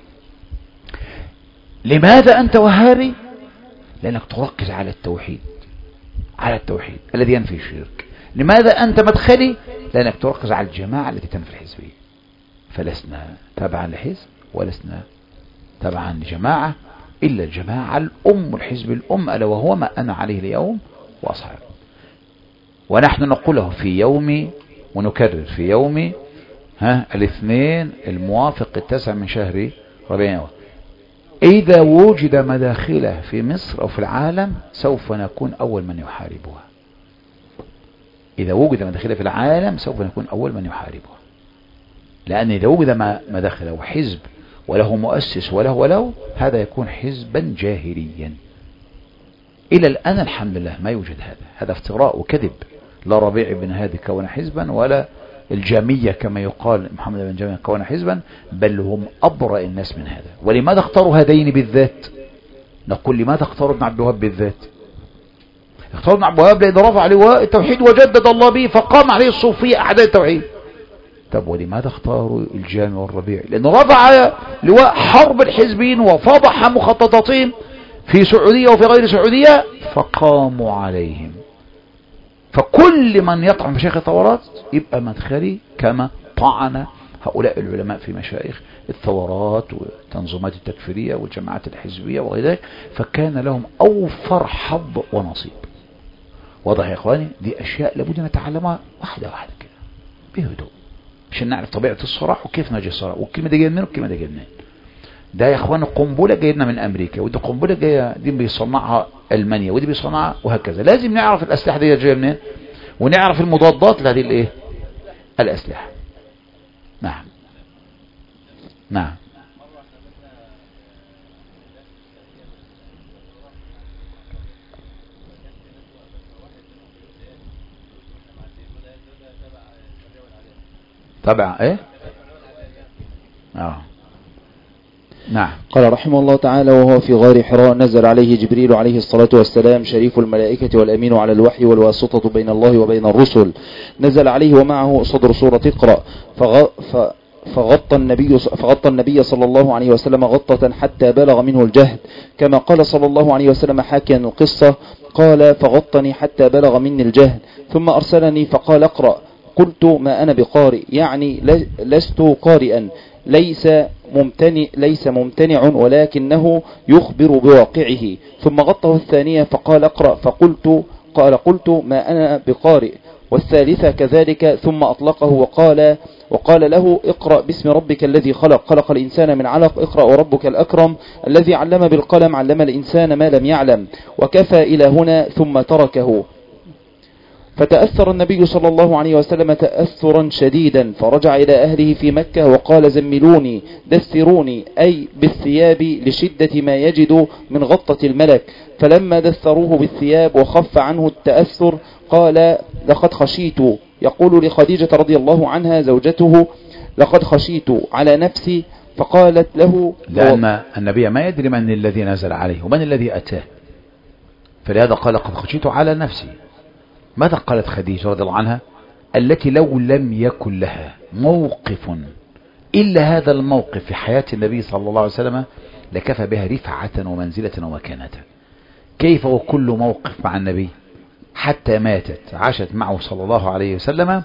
لماذا انت وهابي؟ لانك تركز على التوحيد الذي ينفي الشرك. لماذا انت مدخلي؟ لانك تركز على الجماعة التي تنفي الحزبية. فلسنا تبعا لحزب ولسنا تبعا لجماعة إلا الجماعة الحزب الأم ألا وهو ما أنا عليه اليوم وأصحابي. ونحن نقوله في يوم ونكرر في يوم الاثنين الموافق 9 من شهر ربيع. إذا وجد مداخله في مصر أو في العالم سوف نكون أول من يحاربها. إذا وجد مداخله في العالم سوف نكون أول من يحاربها. لأن إذا وجد مداخله وحزب وله مؤسس وله هذا يكون حزبا جاهليا. إلى الآن الحمد لله ما يوجد هذا افتراء وكذب. لا ربيع بن هادي كون حزبا، ولا الجامية كما يقال محمد بن جامية كون حزبا، بل هم أبرأ الناس من هذا. ولماذا اختاروا هذين بالذات؟ نقول لماذا اختاروا ابن عبد الوهاب بالذات؟ اختاروا ابن عبد الوهاب لأن رفع لواء التوحيد وجدد الله به فقام عليه الصوفية أعداء التوحيد. طب ولماذا اختاروا الجامي والربيع؟ لأنه رفع لواء حرب الحزبين وفضح مخططاتهم في سعودية وفي غير سعودية فقاموا عليهم. فكل من يطعن مشايخ الثورات يبقى مدخلي كما طعن هؤلاء العلماء في مشايخ الثورات والتنظيمات التكفيرية والجماعات الحزبية وغير ذلك، فكان لهم أوفر حظ ونصيب. واضح يا إخواني؟ دي أشياء لابد نتعلمها واحدة واحدة كده بهدوء عشان نعرف طبيعة الصراع وكيف نجي الصراع، والكلمة دي جاية منين والكلمة دي جاية منين. ده يا إخواني قنبلة جاية لنا من أمريكا، ودي قنبلة جاية دي بيصنعها ألمانيا، ودي بيصنعها وهكذا. لازم نعرف الأسلحة دي جاية منين، ونعرف المضادات لهذه الإيه الأسلحة. نعم نعم. طبعا ايه نعم. قال رحمه الله تعالى: وهو في غار حراء نزل عليه جبريل عليه الصلاة والسلام شريف الملائكة والأمين على الوحي والواسطة بين الله وبين الرسل. نزل عليه ومعه صدر سورة اقرأ، فغطى النبي صلى الله عليه وسلم غطة حتى بلغ منه الجهد، كما قال صلى الله عليه وسلم حاكيا القصة: قال: فغطني حتى بلغ مني الجهد ثم أرسلني فقال: اقرأ. قلت: ما أنا بقارئ، يعني لست قارئا، ليس ممتنع ولكنه يخبر بواقعه. ثم غطه الثانية فقال: اقرأ. قلت: ما أنا بقارئ. والثالثة كذلك. ثم أطلقه وقال له: اقرأ باسم ربك الذي خلق الإنسان من علق، اقرأ وربك الأكرم الذي علم بالقلم علم الإنسان ما لم يعلم. وكفى إلى هنا ثم تركه. فتأثر النبي صلى الله عليه وسلم تأثرا شديدا، فرجع إلى أهله في مكة وقال: زملوني دثروني، أي بالثياب لشدة ما يجد من غطة الملك. فلما دثروه بالثياب وخف عنه التأثر قال: لقد خشيت، يقول لخديجة رضي الله عنها زوجته: لقد خشيت على نفسي. فقالت له: لأن النبي ما يدري من الذي نزل عليه ومن الذي أتاه، فلهذا قال: لقد خشيت على نفسي. ماذا قالت خديجة رضي الله عنها التي لو لم يكن لها موقف إلا هذا الموقف في حياة النبي صلى الله عليه وسلم لكفى بها رفعة ومنزلة ومكانة؟ كيف وكل موقف مع النبي حتى ماتت عاشت معه صلى الله عليه وسلم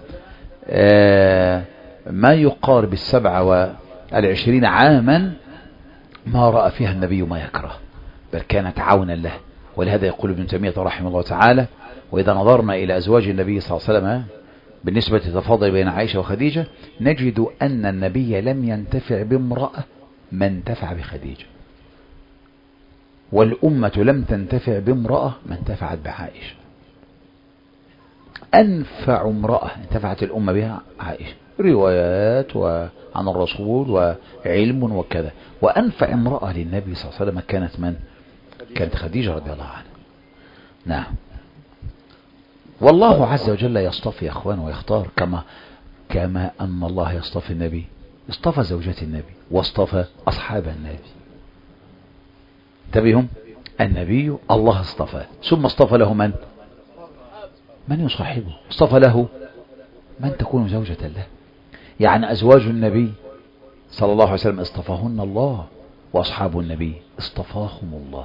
ما يقارب 27 عاما ما رأى فيها النبي ما يكره، بل كانت عونا له. ولهذا يقول ابن تيمية رحمه الله تعالى: وإذا نظرنا إلى أزواج النبي صلى الله عليه وسلم بالنسبة للتفاضل بين عائشة وخديجة نجد أن النبي لم ينتفع بامرأة ما انتفع بخديجة، والأمة لم تنتفع بامرأة ما انتفعت بعائشة. أنفع امرأة انتفعت الأمة بها عائشة، روايات عن الرسول وعلم وكذا. وأنفع امرأة للنبي صلى الله عليه وسلم كانت من؟ كانت خديجة رضي الله عنها. نعم. والله عز وجل يصطفي يا أخوان ويختار، كما أن الله يصطفي النبي، اصطفى زوجات النبي واصطفى أصحاب النبي. انتبهوا، النبي الله اصطفى، ثم اصطفى له من يصاحبه، اصطفى له من تكون زوجة له. يعني أزواج النبي صلى الله عليه وسلم اصطفاهن الله، وأصحاب النبي اصطفاهم الله،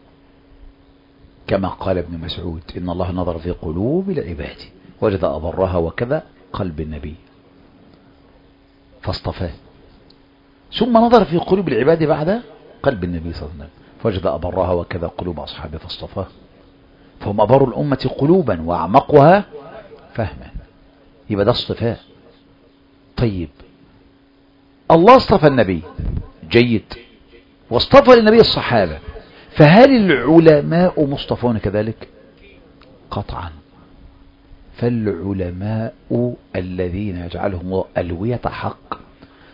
كما قال ابن مسعود: إن الله نظر في قلوب العباد وجد أبرها وكذا قلب النبي فاصطفاه، ثم نظر في قلوب العباد بعد قلب النبي صلى الله عليه وسلم فوجد أبرها وكذا قلوب أصحابه فاصطفاه. فهم أبر الأمة قلوبا وأعمقها فهما، يبقى ده اصطفاء. طيب، الله اصطفى النبي، جيد، واصطفى للنبي الصحابة، فهل العلماء مصطفون كذلك؟ قطعا. فالعلماء الذين يجعلهم ألوية حق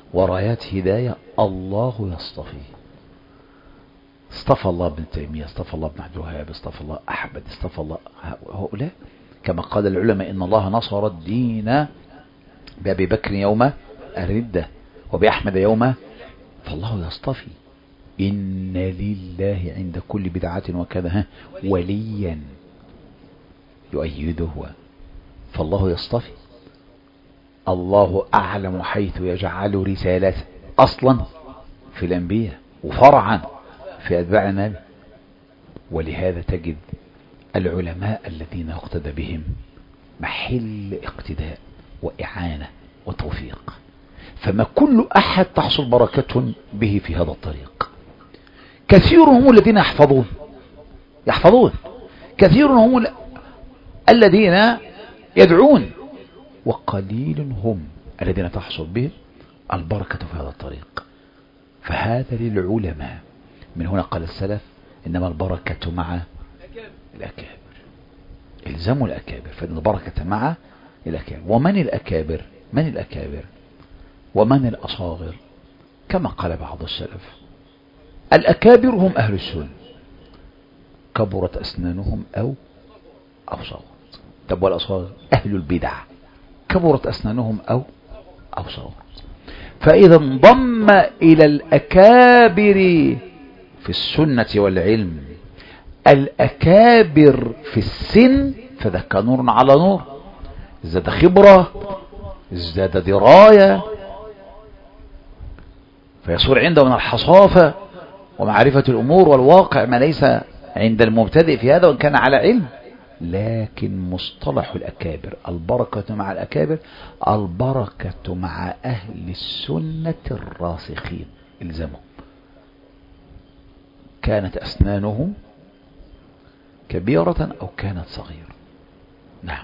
ورايات هداية الله يصطفي. اصطفى الله ابن تيمية، اصطفى الله ابن عبد الوهاب، اصطفى الله أحمد، اصطفى الله هؤلاء. كما قال العلماء إن الله نصر الدين بأبي بكر يوم الردة وبأحمد يوم، فالله يصطفي. إن لله عند كل بدعة وكذا وليا يؤيده، فالله يصطفي. الله أعلم حيث يجعل رسالته أصلا في الأنبياء وفرعا في أتباع النبي. ولهذا تجد العلماء الذين يقتدى بهم محل اقتداء وإعانة وتوفيق. فما كل أحد تحصل بركة به في هذا الطريق. كثير هم الذين يحفظون، كثير هم الذين يدعون، وقليل هم الذين تحصل بهم البركة في هذا الطريق. فهذا للعلماء. من هنا قال السلف إنما البركة مع الأكابر. الزموا الأكابر، فإن البركة مع الأكابر. ومن الأكابر؟ من الأكابر ومن الأصاغر؟ كما قال بعض السلف الأكابر هم أهل السنة كبرت أسنانهم أو صغرت. طب والأصاغر؟ أهل البدع كبرت أسنانهم أو صغرت. فإذا انضم إلى الأكابر في السنة والعلم الأكابر في السن، فذاك نور على نور، ازداد خبرة، ازداد دراية، فيصير عنده من الحصافة ومعرفة الأمور والواقع ما ليس عند المبتدئ في هذا وإن كان على علم. لكن مصطلح الأكابر البركة مع الأكابر، البركة مع أهل السنة الراسخين الزموا. كانت أسنانهم كبيرة أو كانت صغيرة. نعم.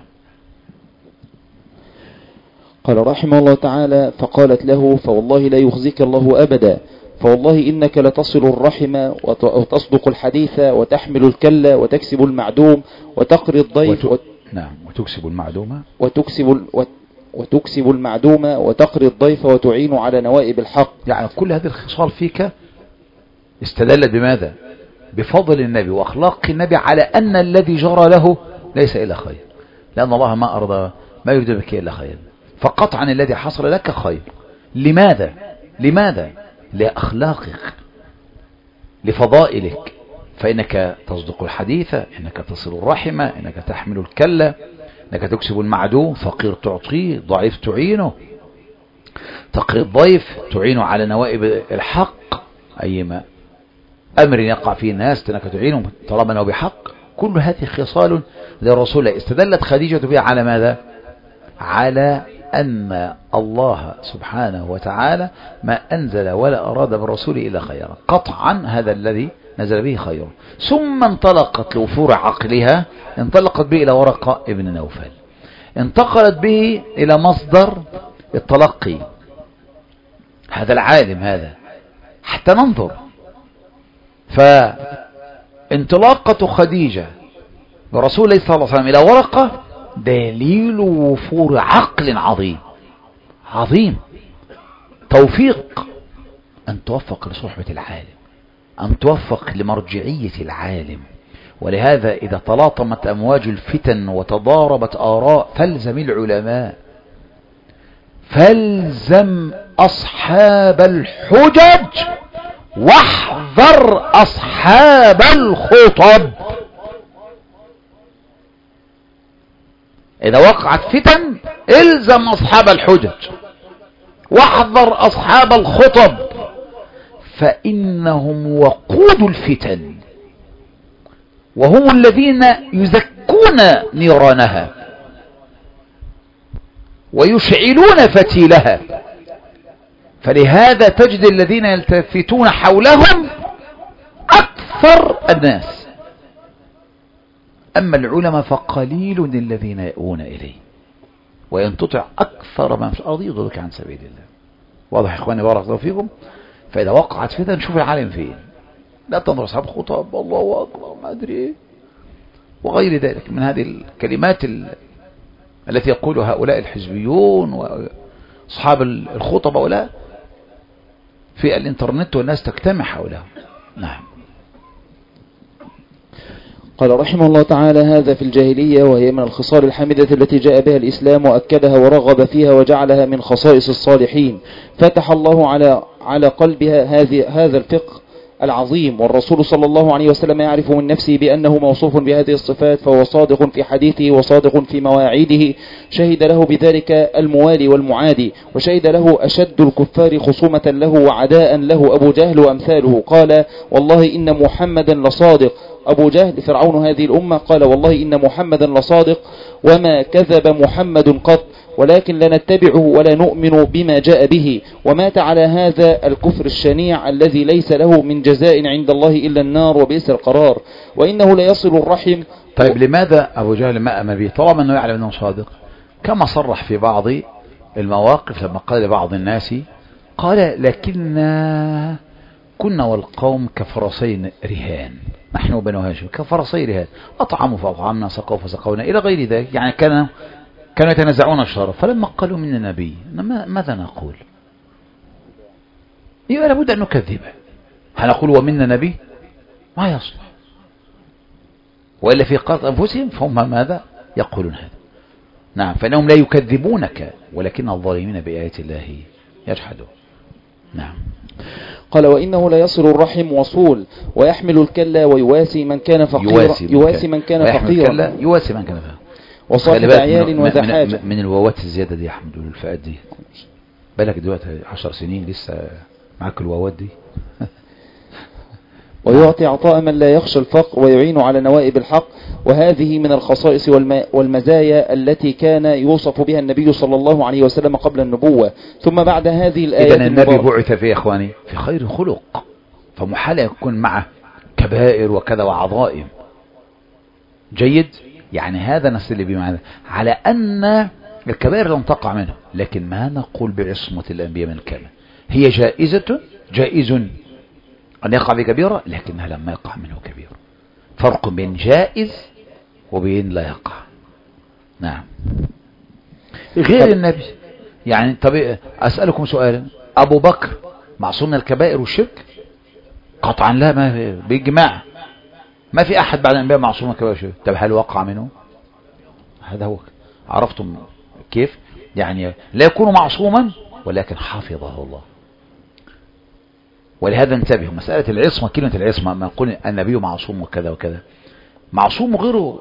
قال رحمه الله تعالى: فقالت له: فوالله لا يخزيك الله أبدا، فوالله إنك لتصل الرحم وتصدق الحديث وتحمل الكل وتكسب المعدوم وتقري الضيف نعم. وتكسب المعدوم وتكسب المعدوم وتقري الضيف وتعين على نوائب الحق. يعني كل هذه الخصال فيك استدلت بماذا؟ بفضل النبي وأخلاق النبي على أن الذي جرى له ليس إلا خير، لأن الله ما أرضى ما يريد بك إلا خير. فقطعا الذي حصل لك خير. لماذا؟ لأخلاقك، لفضائلك، فإنك تصدق الحديث، إنك تصل الرحمة، إنك تحمل الكلة، إنك تكسب المعدوم، فقير تعطيه، ضعيف تعينه، تقري الضيف تعينه على نوائب الحق، أيما أمر يقع فيه الناس إنك تعينه طالما أنه بحق. كل هذه خصال للرسول استدلت خديجة بها على ماذا؟ على أن الله سبحانه وتعالى ما أنزل ولا أراد بالرسول إلا خيرا. قطعا هذا الذي نزل به خير. ثم انطلقت لوفور عقلها، انطلقت به إلى ورقة ابن نوفل، انتقلت به إلى مصدر التلقي، هذا العالم هذا، حتى ننظر. فانطلاقة خديجة برسول الله صلى الله عليه وسلم إلى ورقة دليل وفور عقل عظيم. توفيق أن توفق لصحبة العالم، أن توفق لمرجعية العالم. ولهذا إذا تلاطمت أمواج الفتن وتضاربت آراء فالزم العلماء، فالزم أصحاب الحجج واحذر أصحاب الخطب. إذا وقعت فتن الزم أصحاب الحجج واحذر أصحاب الخطب، فإنهم وقود الفتن وهم الذين يزكون نيرانها ويشعلون فتيلها. فلهذا تجد الذين يلتفتون حولهم أكثر الناس، أما العلماء فقليل الذين يأوون إليه، وإن تطع أكثر من في الأرض يضلك عن سبيل الله. واضح يا إخواني بارك الله فيكم؟ فإذا وقعت فتن شوف العالم فين، لا تنظر أصحاب خطب الله أكبر ما أدري إيه وغير ذلك من هذه الكلمات التي يقول هؤلاء الحزبيون وأصحاب الخطب. ولا في الانترنت والناس تجتمع حوله. نعم. قال رحمه الله تعالى: هذا في الجاهلية، وهي من الخصال الحميدة التي جاء بها الإسلام وأكدها ورغب فيها وجعلها من خصائص الصالحين. فتح الله على قلبها هذا الفقه العظيم، والرسول صلى الله عليه وسلم يعرف من نفسه بأنه موصوف بهذه الصفات، فهو صادق في حديثه وصادق في مواعيده. شهد له بذلك الموالي والمعادي، وشهد له أشد الكفار خصومة له وعداء له أبو جهل وأمثاله. قال: والله إن محمدا لصادق. أبو جهل فرعون هذه الأمة قال: والله إن محمدا لصادق وما كذب محمد قط، ولكن لا نتبعه ولا نؤمن بما جاء به. ومات على هذا الكفر الشنيع الذي ليس له من جزاء عند الله إلا النار وبئس القرار. وإنه ليصل الرحم. طيب لماذا أبو جهل ما أمن به طالما أنه يعلم أنه صادق؟ كما صرح في بعض المواقف لما قال لبعض الناس، قال: لكن كنا والقوم كفرسين رهان، نحن وبنو هاشم كفرسي رهان، أطعموا فأطعمنا، سقوا فسقونا، إلى غير ذلك. يعني كانوا يتنازعون الشرف. فلما قالوا من النبي ماذا نقول؟ يبقى لابد أن نكذبه. هنقول ومنا نبي؟ ما يصلح. وإلا في قتل أنفسهم فهم ماذا يقولون هذا؟ نعم. فإنهم لا يكذبونك ولكن الظالمين بآيات الله يجحدون. نعم. قال: وإنه لا يصل الرحم وصول، ويحمل الكلا ويواسي من كان فقيرا، يواسي من كان فقيرا، يواسي من كان فقيرا، وصاحب عيال وذا حاجة. من الواوات الزيادة دي يا حمد والفئات دي، بالك دلوقتي 10 سنين لسه معاك الواوات دي. ويعطي عطاء من لا يخشى الفقر ويعين على نوائب الحق. وهذه من الخصائص والمزايا التي كان يوصف بها النبي صلى الله عليه وسلم قبل النبوة. ثم بعد هذه الآيات إذن النبي بعث في إخواني في خير خلق، فمحال يكون معه كبائر وكذا وعظائم. جيد. يعني هذا نستدل بمعنى على أن الكبائر لم تقع منه، لكن ما نقول بعصمة الأنبياء من كلام هي جائز أن يقع بكبيرة، لكنها لما يقع منه كبيرة. فرق بين جائز وبين لا يقع. نعم. غير النبي. يعني طب أسألكم سؤالا: أبو بكر معصوم من الكبائر والشرك؟ قطعا لا، ما بإجماع ما في أحد بعد الأنبياء معصوم من الكبائر والشرك. طب هل وقع منه؟ هذا هو. عرفتم كيف؟ يعني لا يكون معصوما ولكن حفظه الله. ولهذا انتبهوا مسألة العصمة. كلمة العصمة ما نقول النبي معصوم وكذا وكذا، معصوم وغيره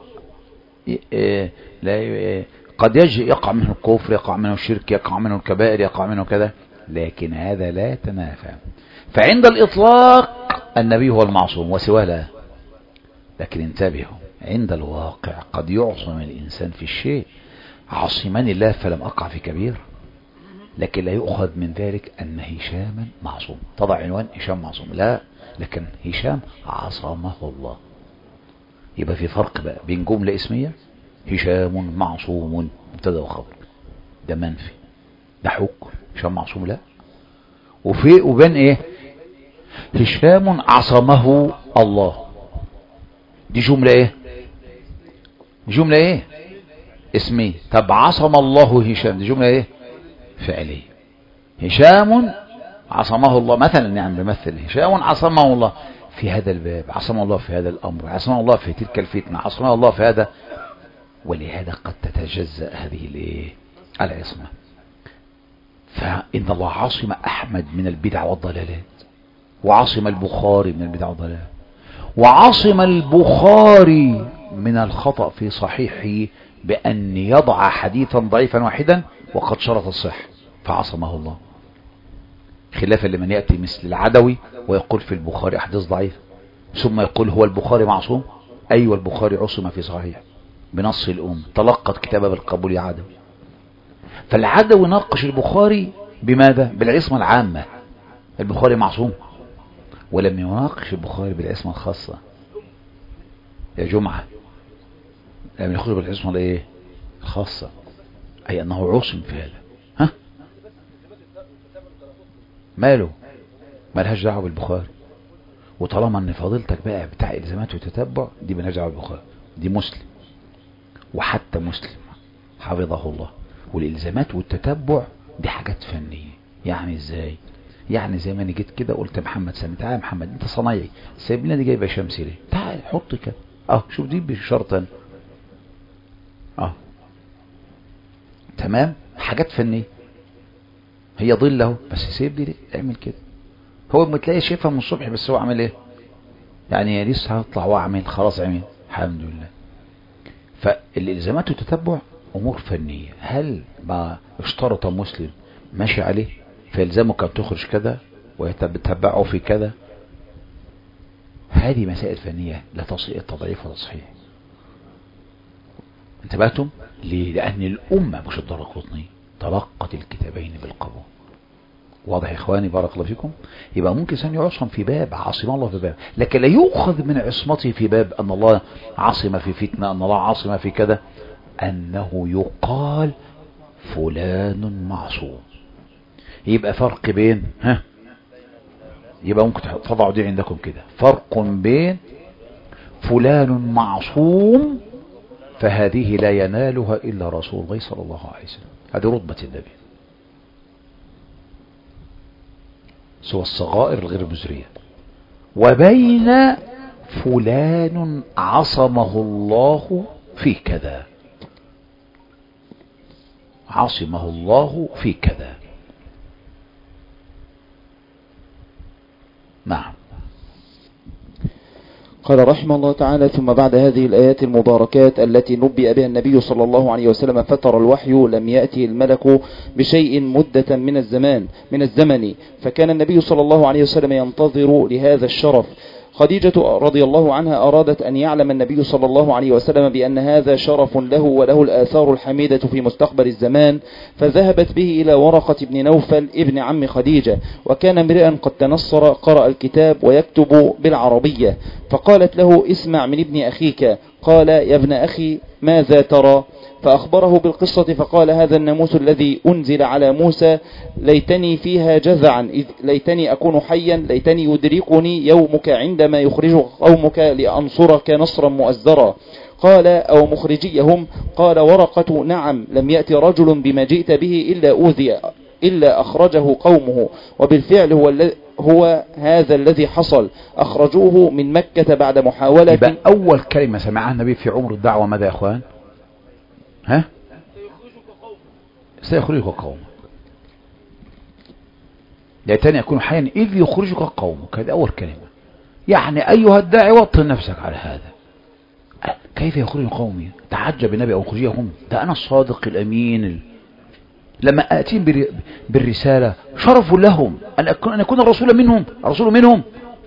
قد يقع منه الكفر، يقع منه الشرك، يقع منه الكبائر، يقع منه كذا، لكن هذا لا يتنافى. فعند الإطلاق النبي هو المعصوم وسواه لا. لكن انتبهوا عند الواقع قد يعصم الإنسان في الشيء. عصمني الله فلم أقع في كبير، لكن لا يؤخذ من ذلك أن هشاما معصوم. تضع عنوان هشام معصوم، لا، لكن هشام عصمه الله. يبقى في فرق بقى بين جملة اسمية هشام معصوم مبتدا وخبر، ده منفي، ده حكم هشام معصوم لا، وبين ايه هشام عصمه الله، دي جملة ايه؟ جملة ايه؟ اسمية. طب عصم الله هشام دي جملة ايه؟ فعلية. هشام عصمه الله مثلا، يعني بمثل هشام عصمه الله في هذا الباب، عصمه الله في هذا الأمر، عصمه الله في تلك الفتنة، عصمه الله في هذا. ولهذا قد تتجزأ هذه العصمة. فإن الله عصم أحمد من البدع والضلالات، وعصم البخاري من البدع والضلالات، وعصم البخاري من الخطأ في صحيحه بأن يضع حديثا ضعيفا واحدا وقد شرط الصح، فعصمه الله. خلافا لمن يأتي مثل العدوي ويقول في البخاري أحاديث ضعيف، ثم يقول هو البخاري معصوم. أيوة البخاري عصم في صحيح بنص الأم، تلقت كتابه بالقبول يا عدوي. فالعدوي ناقش البخاري بماذا؟ بالعصمة العامة، البخاري معصوم، ولم يناقش البخاري بالعصمة الخاصة. يا جمعة لم يأخذ بالعصمة الايه الخاصة، أي أنه عصم في هذا. ها ماله؟ مالهاش دعوة بالبخاري. وطالما ان فضيلتك بقى بتاع الزامات وتتبع، دي مالهاش دعوة بالبخاري، دي مسلم، وحتى مسلم حفظه الله. والالزامات والتتبع دي حاجات فنية. يعني ازاي؟ يعني زي ما انا جيت كده قلت محمد سامي تعال يا محمد انت صنايعي سايب لنا دي جايبه شمسي ليه؟ تعال حط كده شوف دي بشرطا تمام. حاجات فنيه هي ظل اهو بس سيب دي ليه؟ اعمل كده. هو متلاقي شايفها من الصبح بس هو عمل ايه؟ يعني لسه هطلع واعمل خلاص عمل الحمد لله. فالالزامات تتبع امور فنيه. هل ما اشترط مسلم ماشي عليه فيلزمك ان تخرج كذا ويتبعه في كذا؟ هذه مسائل فنيه لا تصير التضعيف ولا تصحيح. انتبهتم ليه؟ لان الامه مش الدرقطني تلقت الكتابين بالقبول. واضح يا اخواني بارك الله فيكم. يبقى ممكن انسان يعصم في باب عاصم الله في باب، لكن لا يؤخذ من عصمته في باب ان الله عاصم في فتنه، ان الله عاصم في كذا، انه يقال فلان معصوم. يبقى فرق بين يبقى ممكن تضعوا دي عندكم كده، فرق بين فلان معصوم فهذه لا ينالها الا رسول الله صلى الله عليه وسلم، هذه رتبه النبي سوى الصغائر الغير مزرية، وبين فلان عصمه الله في كذا، عصمه الله في كذا. نعم. قال رحمه الله تعالى: ثم بعد هذه الآيات المباركات التي نبئ بها النبي صلى الله عليه وسلم فترى الوحي لم يأتي الملك بشيء مدة من الزمن فكان النبي صلى الله عليه وسلم ينتظر لهذا الشرف. خديجة رضي الله عنها أرادت أن يعلم النبي صلى الله عليه وسلم بأن هذا شرف له وله الآثار الحميدة في مستقبل الزمان، فذهبت به إلى ورقة بن نوفل ابن عم خديجة، وكان امرئا قد تنصر قرأ الكتاب ويكتب بالعربية، فقالت له: اسمع من ابن أخيك. قال: يا ابن أخي ماذا ترى؟ فأخبره بالقصة فقال: هذا الناموس الذي أنزل على موسى ليتني فيها جزعا، ليتني أكون حيا، ليتني يدركني يومك عندما يخرج قومك لأنصرك نصرا مؤزرا. قال: أو مخرجيهم؟ قال ورقة: نعم، لم يأتي رجل بما جئت به إلا أوذي إلا أخرجه قومه، وبالفعل هو هذا الذي حصل، أخرجوه من مكة بعد محاولة. يبقى أول كلمة سمعها النبي في عمر الدعوة ماذا يا أخوان؟ سيخرجك قومك، ليتني أكون حيا إذ يخرجك قومك. هذه أول كلمة. يعني أيها الداعي وطن نفسك على هذا. كيف يخرج قومي؟ تعجب النبي أو يخرجهم؟ ده أنا الصادق الأمين لما أتيهم بالرسالة شرف لهم أن أكون الرسول منهم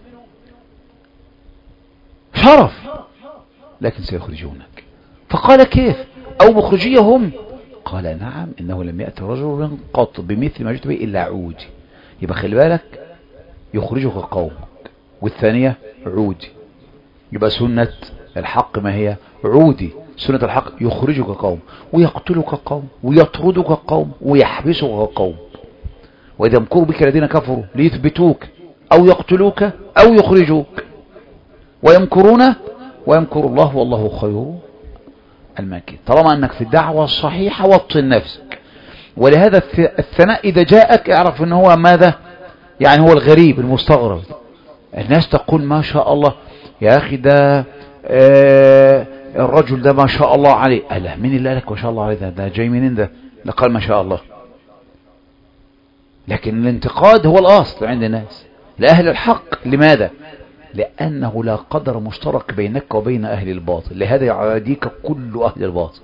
شرف، لكن سيخرجونك. فقال: كيف؟ أو مخرجيهم؟ قال: نعم، إنه لم يأتي رجل قط بمثل ما جئت به إلا عودي. يبقى خلي بالك، يخرجك قومك، والثانية عودي. يبقى سنة الحق ما هي؟ عودي. سنة الحق يخرجك قوم ويقتلك قوم ويطردك قوم ويحبسك قوم، وإذا يمكروا بك الذين كفروا ليثبتوك أو يقتلوك أو يخرجوك، ويمكرون ويمكر الله والله خير الماكرين. طالما أنك في الدعوة الصحيحة وطن نفسك. ولهذا الثناء إذا جاءك اعرف أنه هو ماذا؟ يعني هو الغريب المستغرب. الناس تقول ما شاء الله يا أخي ده الرجل ده ما شاء الله عليه. ألا مين اللي قالك ما شاء الله عليه؟ ده جاي منين ده؟ لقال ما شاء الله. لكن الانتقاد هو الأصل عند الناس لأهل الحق. لماذا؟ لأنه لا قدر مشترك بينك وبين أهل الباطل، لهذا يعاديك كل أهل الباطل.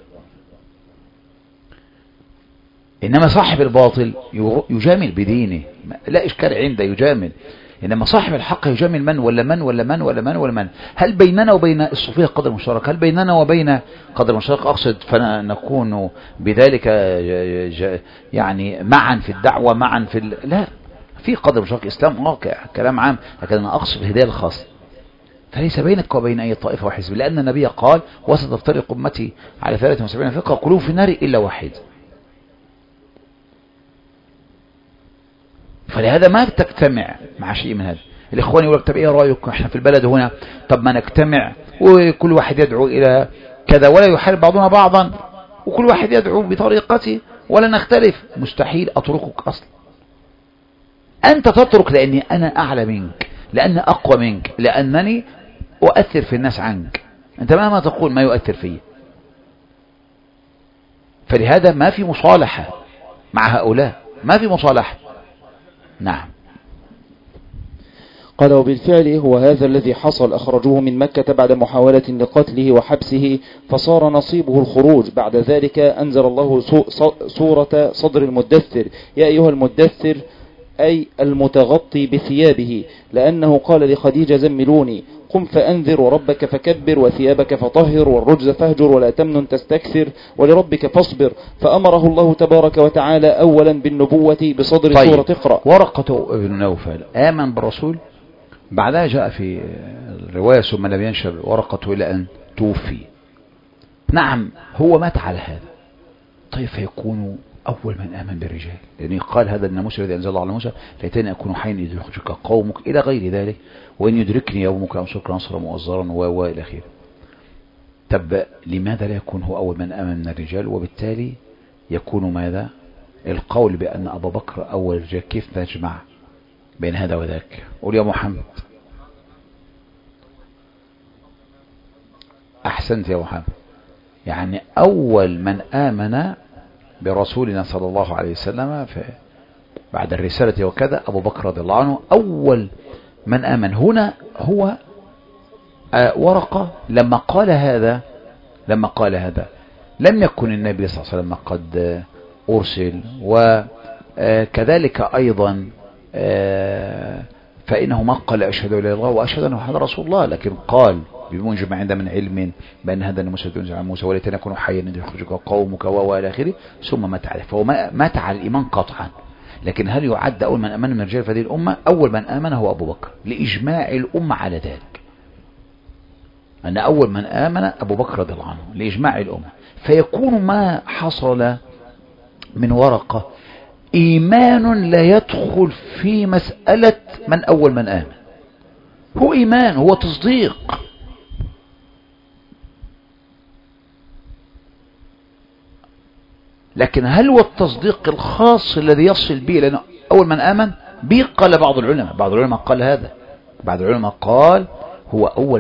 إنما صاحب الباطل يجامل بدينه، لا إشكال عنده، يجامل. إنما صاحب الحق يجامل من ولا من ولا من ولا من ولا من. هل بيننا وبين الصوفية قدر مشترك؟ هل بيننا وبين قدر مشترك؟ أقصد فنكون بذلك يعني معا في الدعوة، معا في لا، في قدر مشترك. إسلام كلام عام، لكن أنا أقصد الهداية الخاصة. فليس بينك وبين أي طائفة وحزب، لأن النبي قال: وستفترق أمتي على 73 فرقة كلهم في النار إلا واحد. فلهذا ما تجتمع مع شيء من هذا. الإخوان يقول لك: طب إيه رأيك إحنا في البلد هنا؟ طب ما نجتمع وكل واحد يدعو إلى كذا ولا يحارب بعضنا بعضا، وكل واحد يدعو بطريقته ولا نختلف. مستحيل أتركك أصلا. أنت تترك لأني أنا أعلى منك، لأني أقوى منك، لأنني أؤثر في الناس عنك. أنت مهما تقول ما يؤثر فيه. فلهذا ما في مصالحة مع هؤلاء، ما في مصالحة. نعم. قال وبالفعل هو هذا الذي حصل، أخرجوه من مكة بعد محاولة لقتله وحبسه، فصار نصيبه الخروج. بعد ذلك أنزل الله سورة صدر المدثر، يا أيها المدثر، أي المتغطي بثيابه، لأنه قال لخديجة زملوني، قم فأنذر وربك فكبر وثيابك فطهر والرجز فاهجر ولا تمنن تستكثر ولربك فاصبر. فأمره الله تبارك وتعالى أولا بالنبوة بصدر سورة اقرأ. ورقة بن نوفل آمن بالرسول، بعدها جاء في الرواية ثم لم ينشر ورقته إلى أن توفي. نعم هو مات على هذا. طيب فيكون أول من آمن بالرجال، لأنه قال هذا الناموس الذي أنزل الله على موسى ليتني أكون حيا إذ يخرجك قومك إلى غير ذلك، وإن يدركني يومك أنصرك نصرا مؤزرا وإلى آخره. طب لماذا لا يكون هو أول من آمن من الرجال؟ وبالتالي يكون ماذا؟ القول بأن أبا بكر أول رجال. كيف نجمع بين هذا وذاك؟ قول يا محمد. أحسنت يا محمد. يعني أول من آمن برسولنا صلى الله عليه وسلم بعد الرسالة وكذا أبو بكر رضي الله عنه أول من آمن. هنا هو ورقة لما قال هذا لم يكن النبي صلى الله عليه وسلم قد أرسل، وكذلك أيضا فإنه ما قال أشهد أن لا إله إلا الله وأشهد أن محمدا رسول الله، لكن قال بموجب ما عندنا من علم بأن هذا الناموس ينزل عن موسى وليتني أكون حيا إذ يخرجك قومك وإلى آخره، ثم مات عليه. فهو مات على الإيمان قطعا. لكن هل يعد أول من آمن من رجال هذه الأمة؟ أول من آمن هو أبو بكر، لإجماع الأمة على ذلك، أن أول من آمن أبو بكر رضي الله عنه لإجماع الأمة. فيكون ما حصل من ورقة إيمان لا يدخل في مسألة من أول من آمن، هو إيمان، هو تصديق. لكن هل هو التصديق الخاص الذي يصل به لأنه أول من آمن به؟ قال بعض العلماء قال هذا، بعض العلماء قال هو أول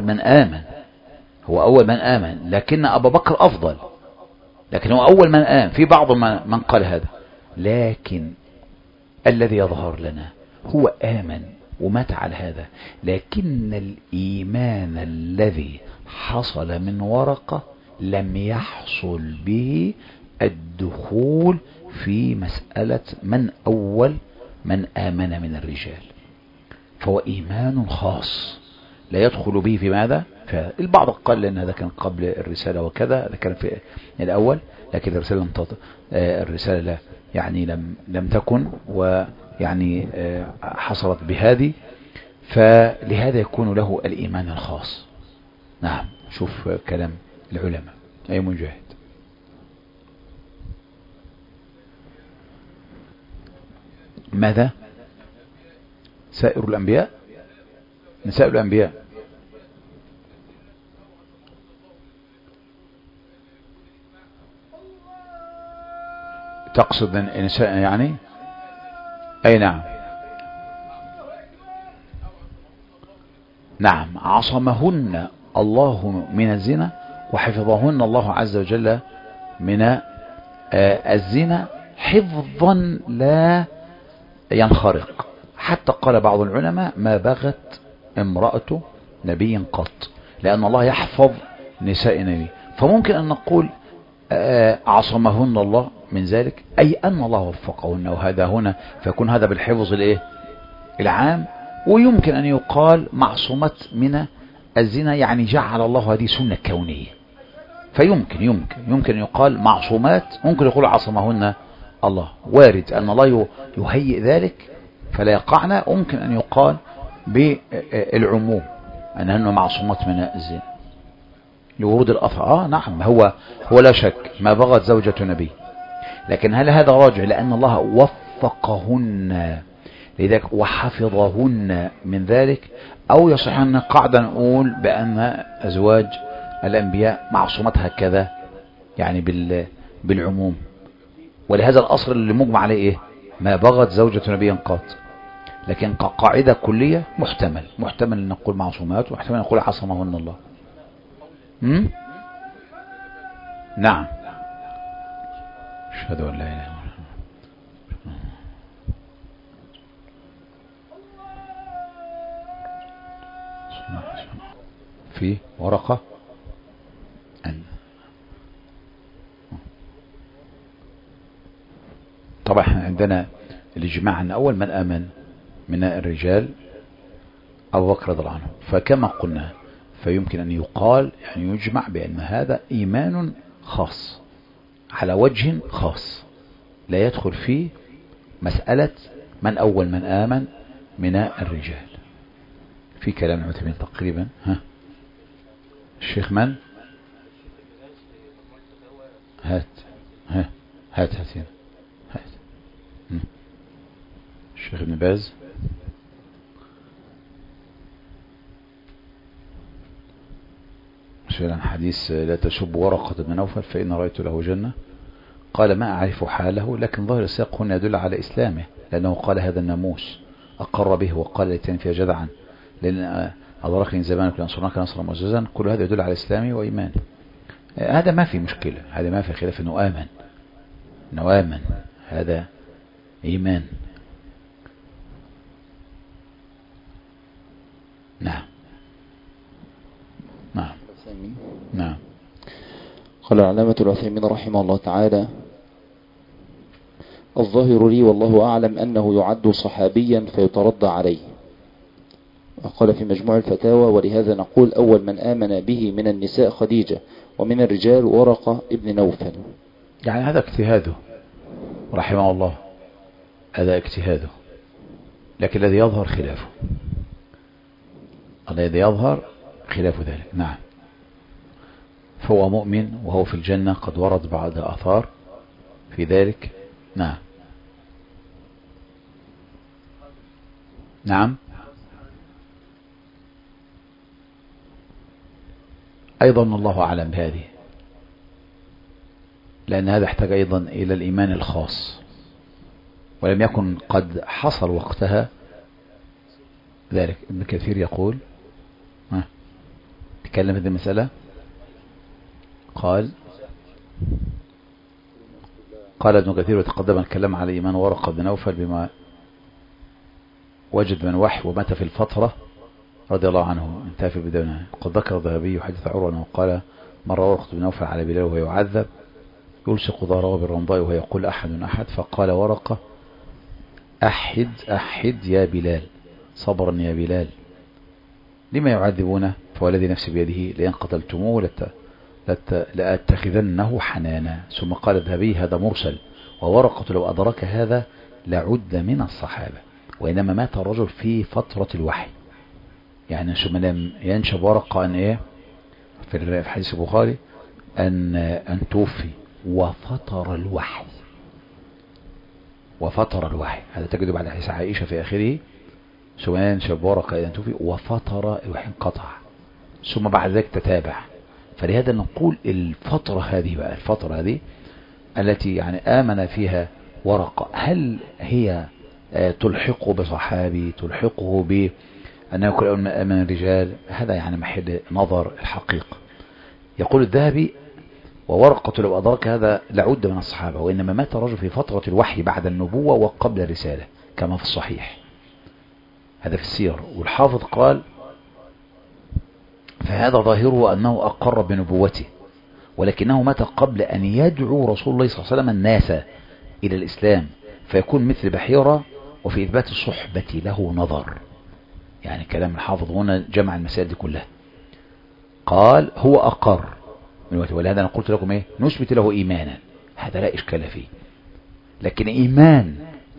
من آمن، لكن أبا بكر أفضل، لكن هو أول من آمن. في بعض من قال هذا، لكن الذي يظهر لنا هو آمن ومات على هذا، لكن الإيمان الذي حصل من ورقة لم يحصل به الدخول في مسألة من أول من آمن من الرجال، فهو إيمان خاص لا يدخل به في ماذا؟ البعض قال لأن هذا كان قبل الرسالة وكذا، هذا كان في الأول، لكن الرسالة لا يعني لم تكن، ويعني حصلت بهذه، فلهذا يكون له الإيمان الخاص. نعم. شوف كلام العلماء. أي مجاهد. ماذا؟ سائر الأنبياء، نساء الأنبياء. تقصد النساء يعني؟ أي نعم. نعم، عصمهن الله من الزنا وحفظهن الله عز وجل من الزنا حفظا لا ينخرق. حتى قال بعض العلماء ما بغت امرأة نبي قط، لأن الله يحفظ نساء نبي. فممكن أن نقول عصمهن الله من ذلك، أي أن الله وفقهن، وهذا هنا فيكون هذا بالحفظ العام. ويمكن أن يقال معصومات من الزنا، يعني جعل الله هذه سنة كونية، فيمكن أن يقال معصومات، ممكن يقول عصمهن الله، وارد أن الله يهيئ ذلك فلا يقعنا. ممكن أن يقال بالعموم أنهن معصومات من الزنا لورود الأثر. نعم، هو لا شك ما بغت زوجة نبي، لكن هل هذا راجع لأن الله وفقهن لذلك وحفظهن من ذلك، أو يصح أن قاعدة نقول بأن أزواج الأنبياء معصومات هكذا يعني بالعموم؟ ولهذا الأصل اللي مجمع عليه إيه؟ ما بغت زوجة نبي قط. لكن كقاعدة كلية محتمل أن نقول معصومات، ومحتمل أن نقول عصمهن الله. نعم. أشهد أن لا إله إلا الله. في ورقة طبعا عندنا الإجماع أن أول من آمن من الرجال أبو بكر رضي الله عنه، فكما قلنا فيمكن أن يقال يعني يجمع بأن هذا إيمان خاص على وجه خاص لا يدخل فيه مسألة من أول من آمن من الرجال. في كلام عثمان تقريبا. الشيخ من؟ هات الشيخ ابن باز. عن حديث لا تسب ورقة بن نوفل فإن رأيت له جنة. قال ما أعرف حاله، لكن ظاهر السياق هنا يدل على إسلامه، لأنه قال هذا الناموس أقر به وقال ليتني فيها جدعا لأن أدركني زمانك لأنصرناك نصرا معززا. كل هذا يدل على إسلامه وإيمانه. هذا ما في مشكلة، هذا ما في خلاف أنه آمن هذا إيمان. نعم. قال العلامة العثيمين رحمه الله تعالى: الظاهر لي والله أعلم أنه يعد صحابيا فيترضى عليه. قال في مجموع الفتاوى: ولهذا نقول أول من آمن به من النساء خديجة، ومن الرجال ورقة ابن نوفل. يعني هذا اجتهاده رحمه الله، هذا اجتهاده، لكن الذي يظهر خلاف ذلك. نعم. فهو مؤمن وهو في الجنة، قد ورد بعض آثار في ذلك. نعم. أيضا الله أعلم بهذه، لأن هذا احتاج أيضا إلى الإيمان الخاص، ولم يكن قد حصل وقتها ذلك. ابن كثير يقول تكلم هذه المسألة. قال ابن كثير وتقدم الكلام على إيمان ورقة بن نوفل بما وجد من وحي ومات في الفترة رضي الله عنه، انتهى في بداية. قد ذكر الذهبي حديث عروة أنه قال: مر ورقة بن نوفل على بلال وهو يعذب يلصق ظهره بالرمضاء وهو يقول أحد، فقال ورقة: أحد يا بلال، صبرا يا بلال، لما يعذبونه؟ فوالذي نفسي بيده لئن قتلتموه لأتخذنه حنانا. ثم قال الذهبي: هذا مرسل، وورقة لو أدرك هذا لعد من الصحابة، وإنما مات الرجل في فترة الوحي. يعني ثم لم ينشب ورقة أن في حديث البخاري أن توفي وفطر الوحي. هذا تجد بعد حديث عائشة في آخره: ثم ينشب ورقة أن توفي وفطر الوحي، انقطع، ثم بعد ذلك تتابع. فلهذا نقول الفترة هذه التي يعني آمن فيها ورقة، هل هي تلحقه بصحابي، تلحقه بأنه يكون من الرجال؟ هذا يعني محل نظر الحقيقة. يقول الذهبي: وورقة لو أدرك هذا لعد من الصحابة، وإنما مات الرجل في فترة الوحي بعد النبوة وقبل الرسالة كما في الصحيح. هذا في السير. والحافظ قال: فهذا ظاهره أنه أقر بنبوته، ولكنه مات قبل أن يدعو رسول الله صلى الله عليه وسلم الناس إلى الإسلام، فيكون مثل بحيرة، وفي إثبات الصحبة له نظر. يعني كلام الحافظ هنا جمع المسائل دي كلها. قال: هو أقر، ولهذا أنا قلت لكم نثبت له إيمانا، هذا لا إشكال فيه. لكن إيمان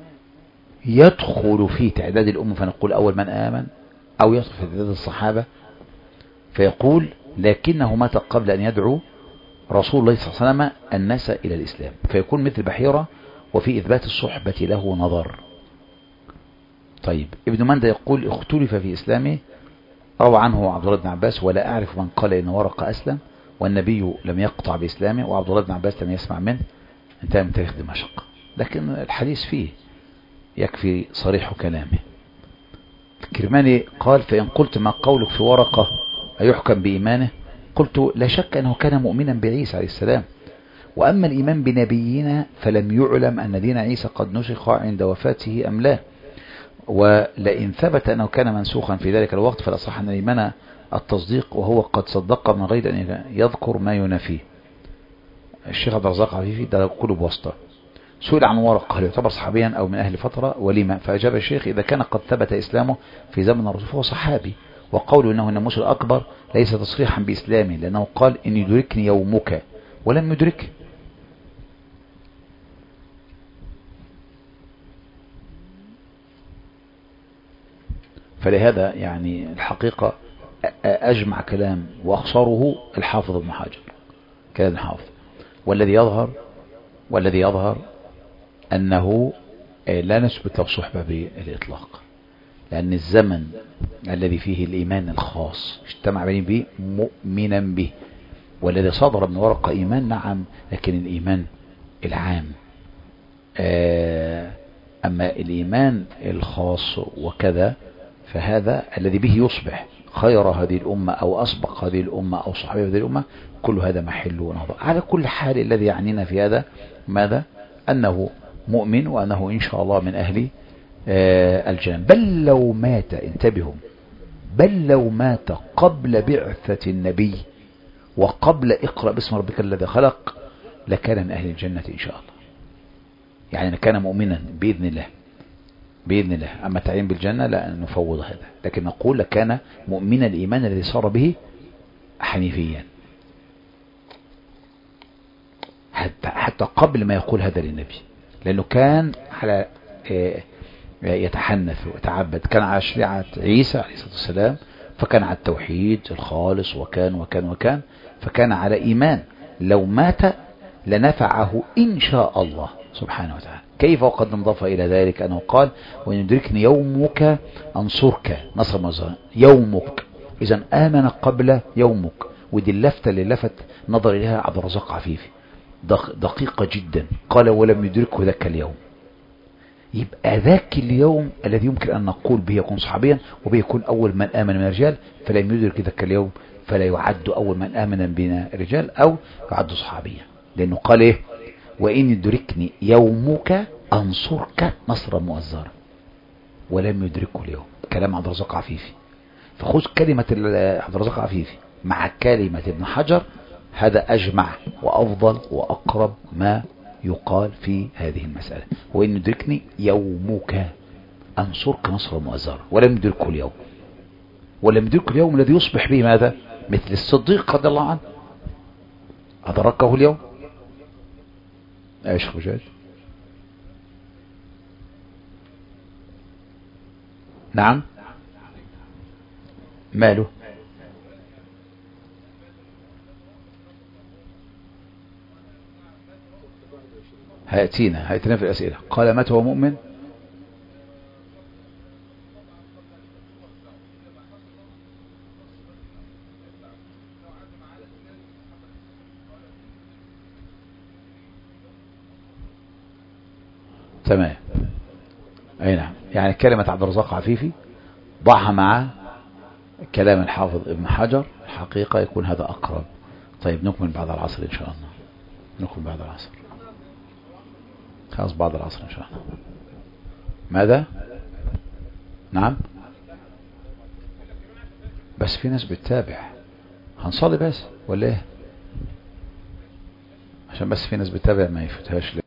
يدخل في تعداد الأمة فنقول أول من آمن، أو يدخل في تعداد الصحابة فيقول لكنه مات قبل أن يدعو رسول الله صلى الله عليه وسلم الناس إلى الإسلام، فيكون مثل بحيرة، وفي إثبات الصحبة له نظر. طيب، ابن مندى يقول: اختلف في إسلامه، روى عنه عبد الله بن عباس: ولا أعرف من قال إن ورقة أسلم والنبي لم يقطع بإسلامه، وعبد الله بن عباس لم يسمع منه، انتهى من تاريخ دمشق. لكن الحديث فيه يكفي صريح كلامه. الكرماني قال فإن قلت ما قولك في ورقة أيحكم بإيمانه؟ قلت لا شك أنه كان مؤمنا بعيسى عليه السلام، وأما الإيمان بنبينا فلم يعلم أن دين عيسى قد نسخ عند وفاته أم لا، ولئن ثبت أنه كان منسوخا في ذلك الوقت فلا صح أن الإيمان التصديق وهو قد صدق من غير أن يذكر ما ينافيه. الشيخ عبد الرزاق عفيفي ده كله بواسطة. سئل عن ورقة هل يعتبر صحابيا أو من أهل فترة ولما، فأجاب الشيخ إذا كان قد ثبت إسلامه في زمن الرسول فهو صحابي، وقوله إنه الناموس الأكبر ليس تصريحا بإسلامه، لأنه قال إن يدركني يومك ولم يدرك. فلهذا يعني الحقيقة أجمع كلام وأخصره الحافظ ابن حجر كلام الحافظ، والذي يظهر أنه لا نثبت له صحبة بالإطلاق، لأن الزمن الذي فيه الإيمان الخاص اجتمع بين به مؤمنا به، والذي صدر من ورقة إيمان نعم، لكن الإيمان العام. أما الإيمان الخاص وكذا فهذا الذي به يصبح خير هذه الأمة أو أسبق هذه الأمة أو صحابي هذه الأمة، كل هذا محل ونظر. على كل حال الذي يعنينا في هذا ماذا؟ أنه مؤمن وأنه إن شاء الله من أهل الجنة. بل لو مات، انتبهوا، بل لو مات قبل بعثة النبي وقبل اقرأ باسم ربك الذي خلق لكان من أهل الجنة إن شاء الله، يعني كان مؤمنا بإذن الله بإذن الله. أما تعيين بالجنة لا نفوض هذا، لكن نقول لكان مؤمنا الإيمان الذي صار به حنيفيا حتى قبل ما يقول هذا للنبي، لأنه كان على يتحنث ويتعبد، كان على شريعة عيسى عليه الصلاة والسلام، فكان على التوحيد الخالص وكان فكان على إيمان. لو مات لنفعه إن شاء الله سبحانه وتعالى. كيف وقد انضاف إلى ذلك أنه قال وإن يدركني يومك أنصرك نصر مزار يومك، إذن آمن قبل يومك. ودي اللفتة اللي لفت نظر إليها عبد الرزاق عفيفي دقيقة جدا، قال ولم يدركه ذاك اليوم. يبقى ذاك اليوم الذي يمكن أن نقول به يكون صحابيا وبه يكون أول من آمن من الرجال، فلم يدرك ذاك اليوم فلا يعد أول من آمن بين الرجال أو يعد صحابيا، لأنه قال إيه وإن يدركني يومك أنصرك نصرا مؤزرا، ولم يدركه اليوم. كلام عبد الرزاق عفيفي. فخذ كلمة عبد الرزاق عفيفي مع كلمة ابن حجر، هذا أجمع وأفضل وأقرب ما يقال في هذه المسألة. وإن يدركني يومك أنصرك نصرا مؤزرا ولم يدركه اليوم، ولم يدركه اليوم الذي يصبح به ماذا؟ مثل الصديق رضي الله عنه أدركه اليوم. ايش خجاج؟ نعم ماله؟ هيأتينا في الأسئلة. قال متى هو مؤمن؟ تمام. اي نعم، يعني كلمة عبد الرزاق عفيفي ضعها مع كلام الحافظ ابن حجر، الحقيقة يكون هذا أقرب. طيب نكمل بعد العصر إن شاء الله، نكمل بعد العصر، خلاص بعد العصر إن شاء الله. ماذا؟ نعم بس في ناس بتتابع، هنصلي بس ولا ايه؟ عشان بس في ناس بتتابع ما يفوتهاش.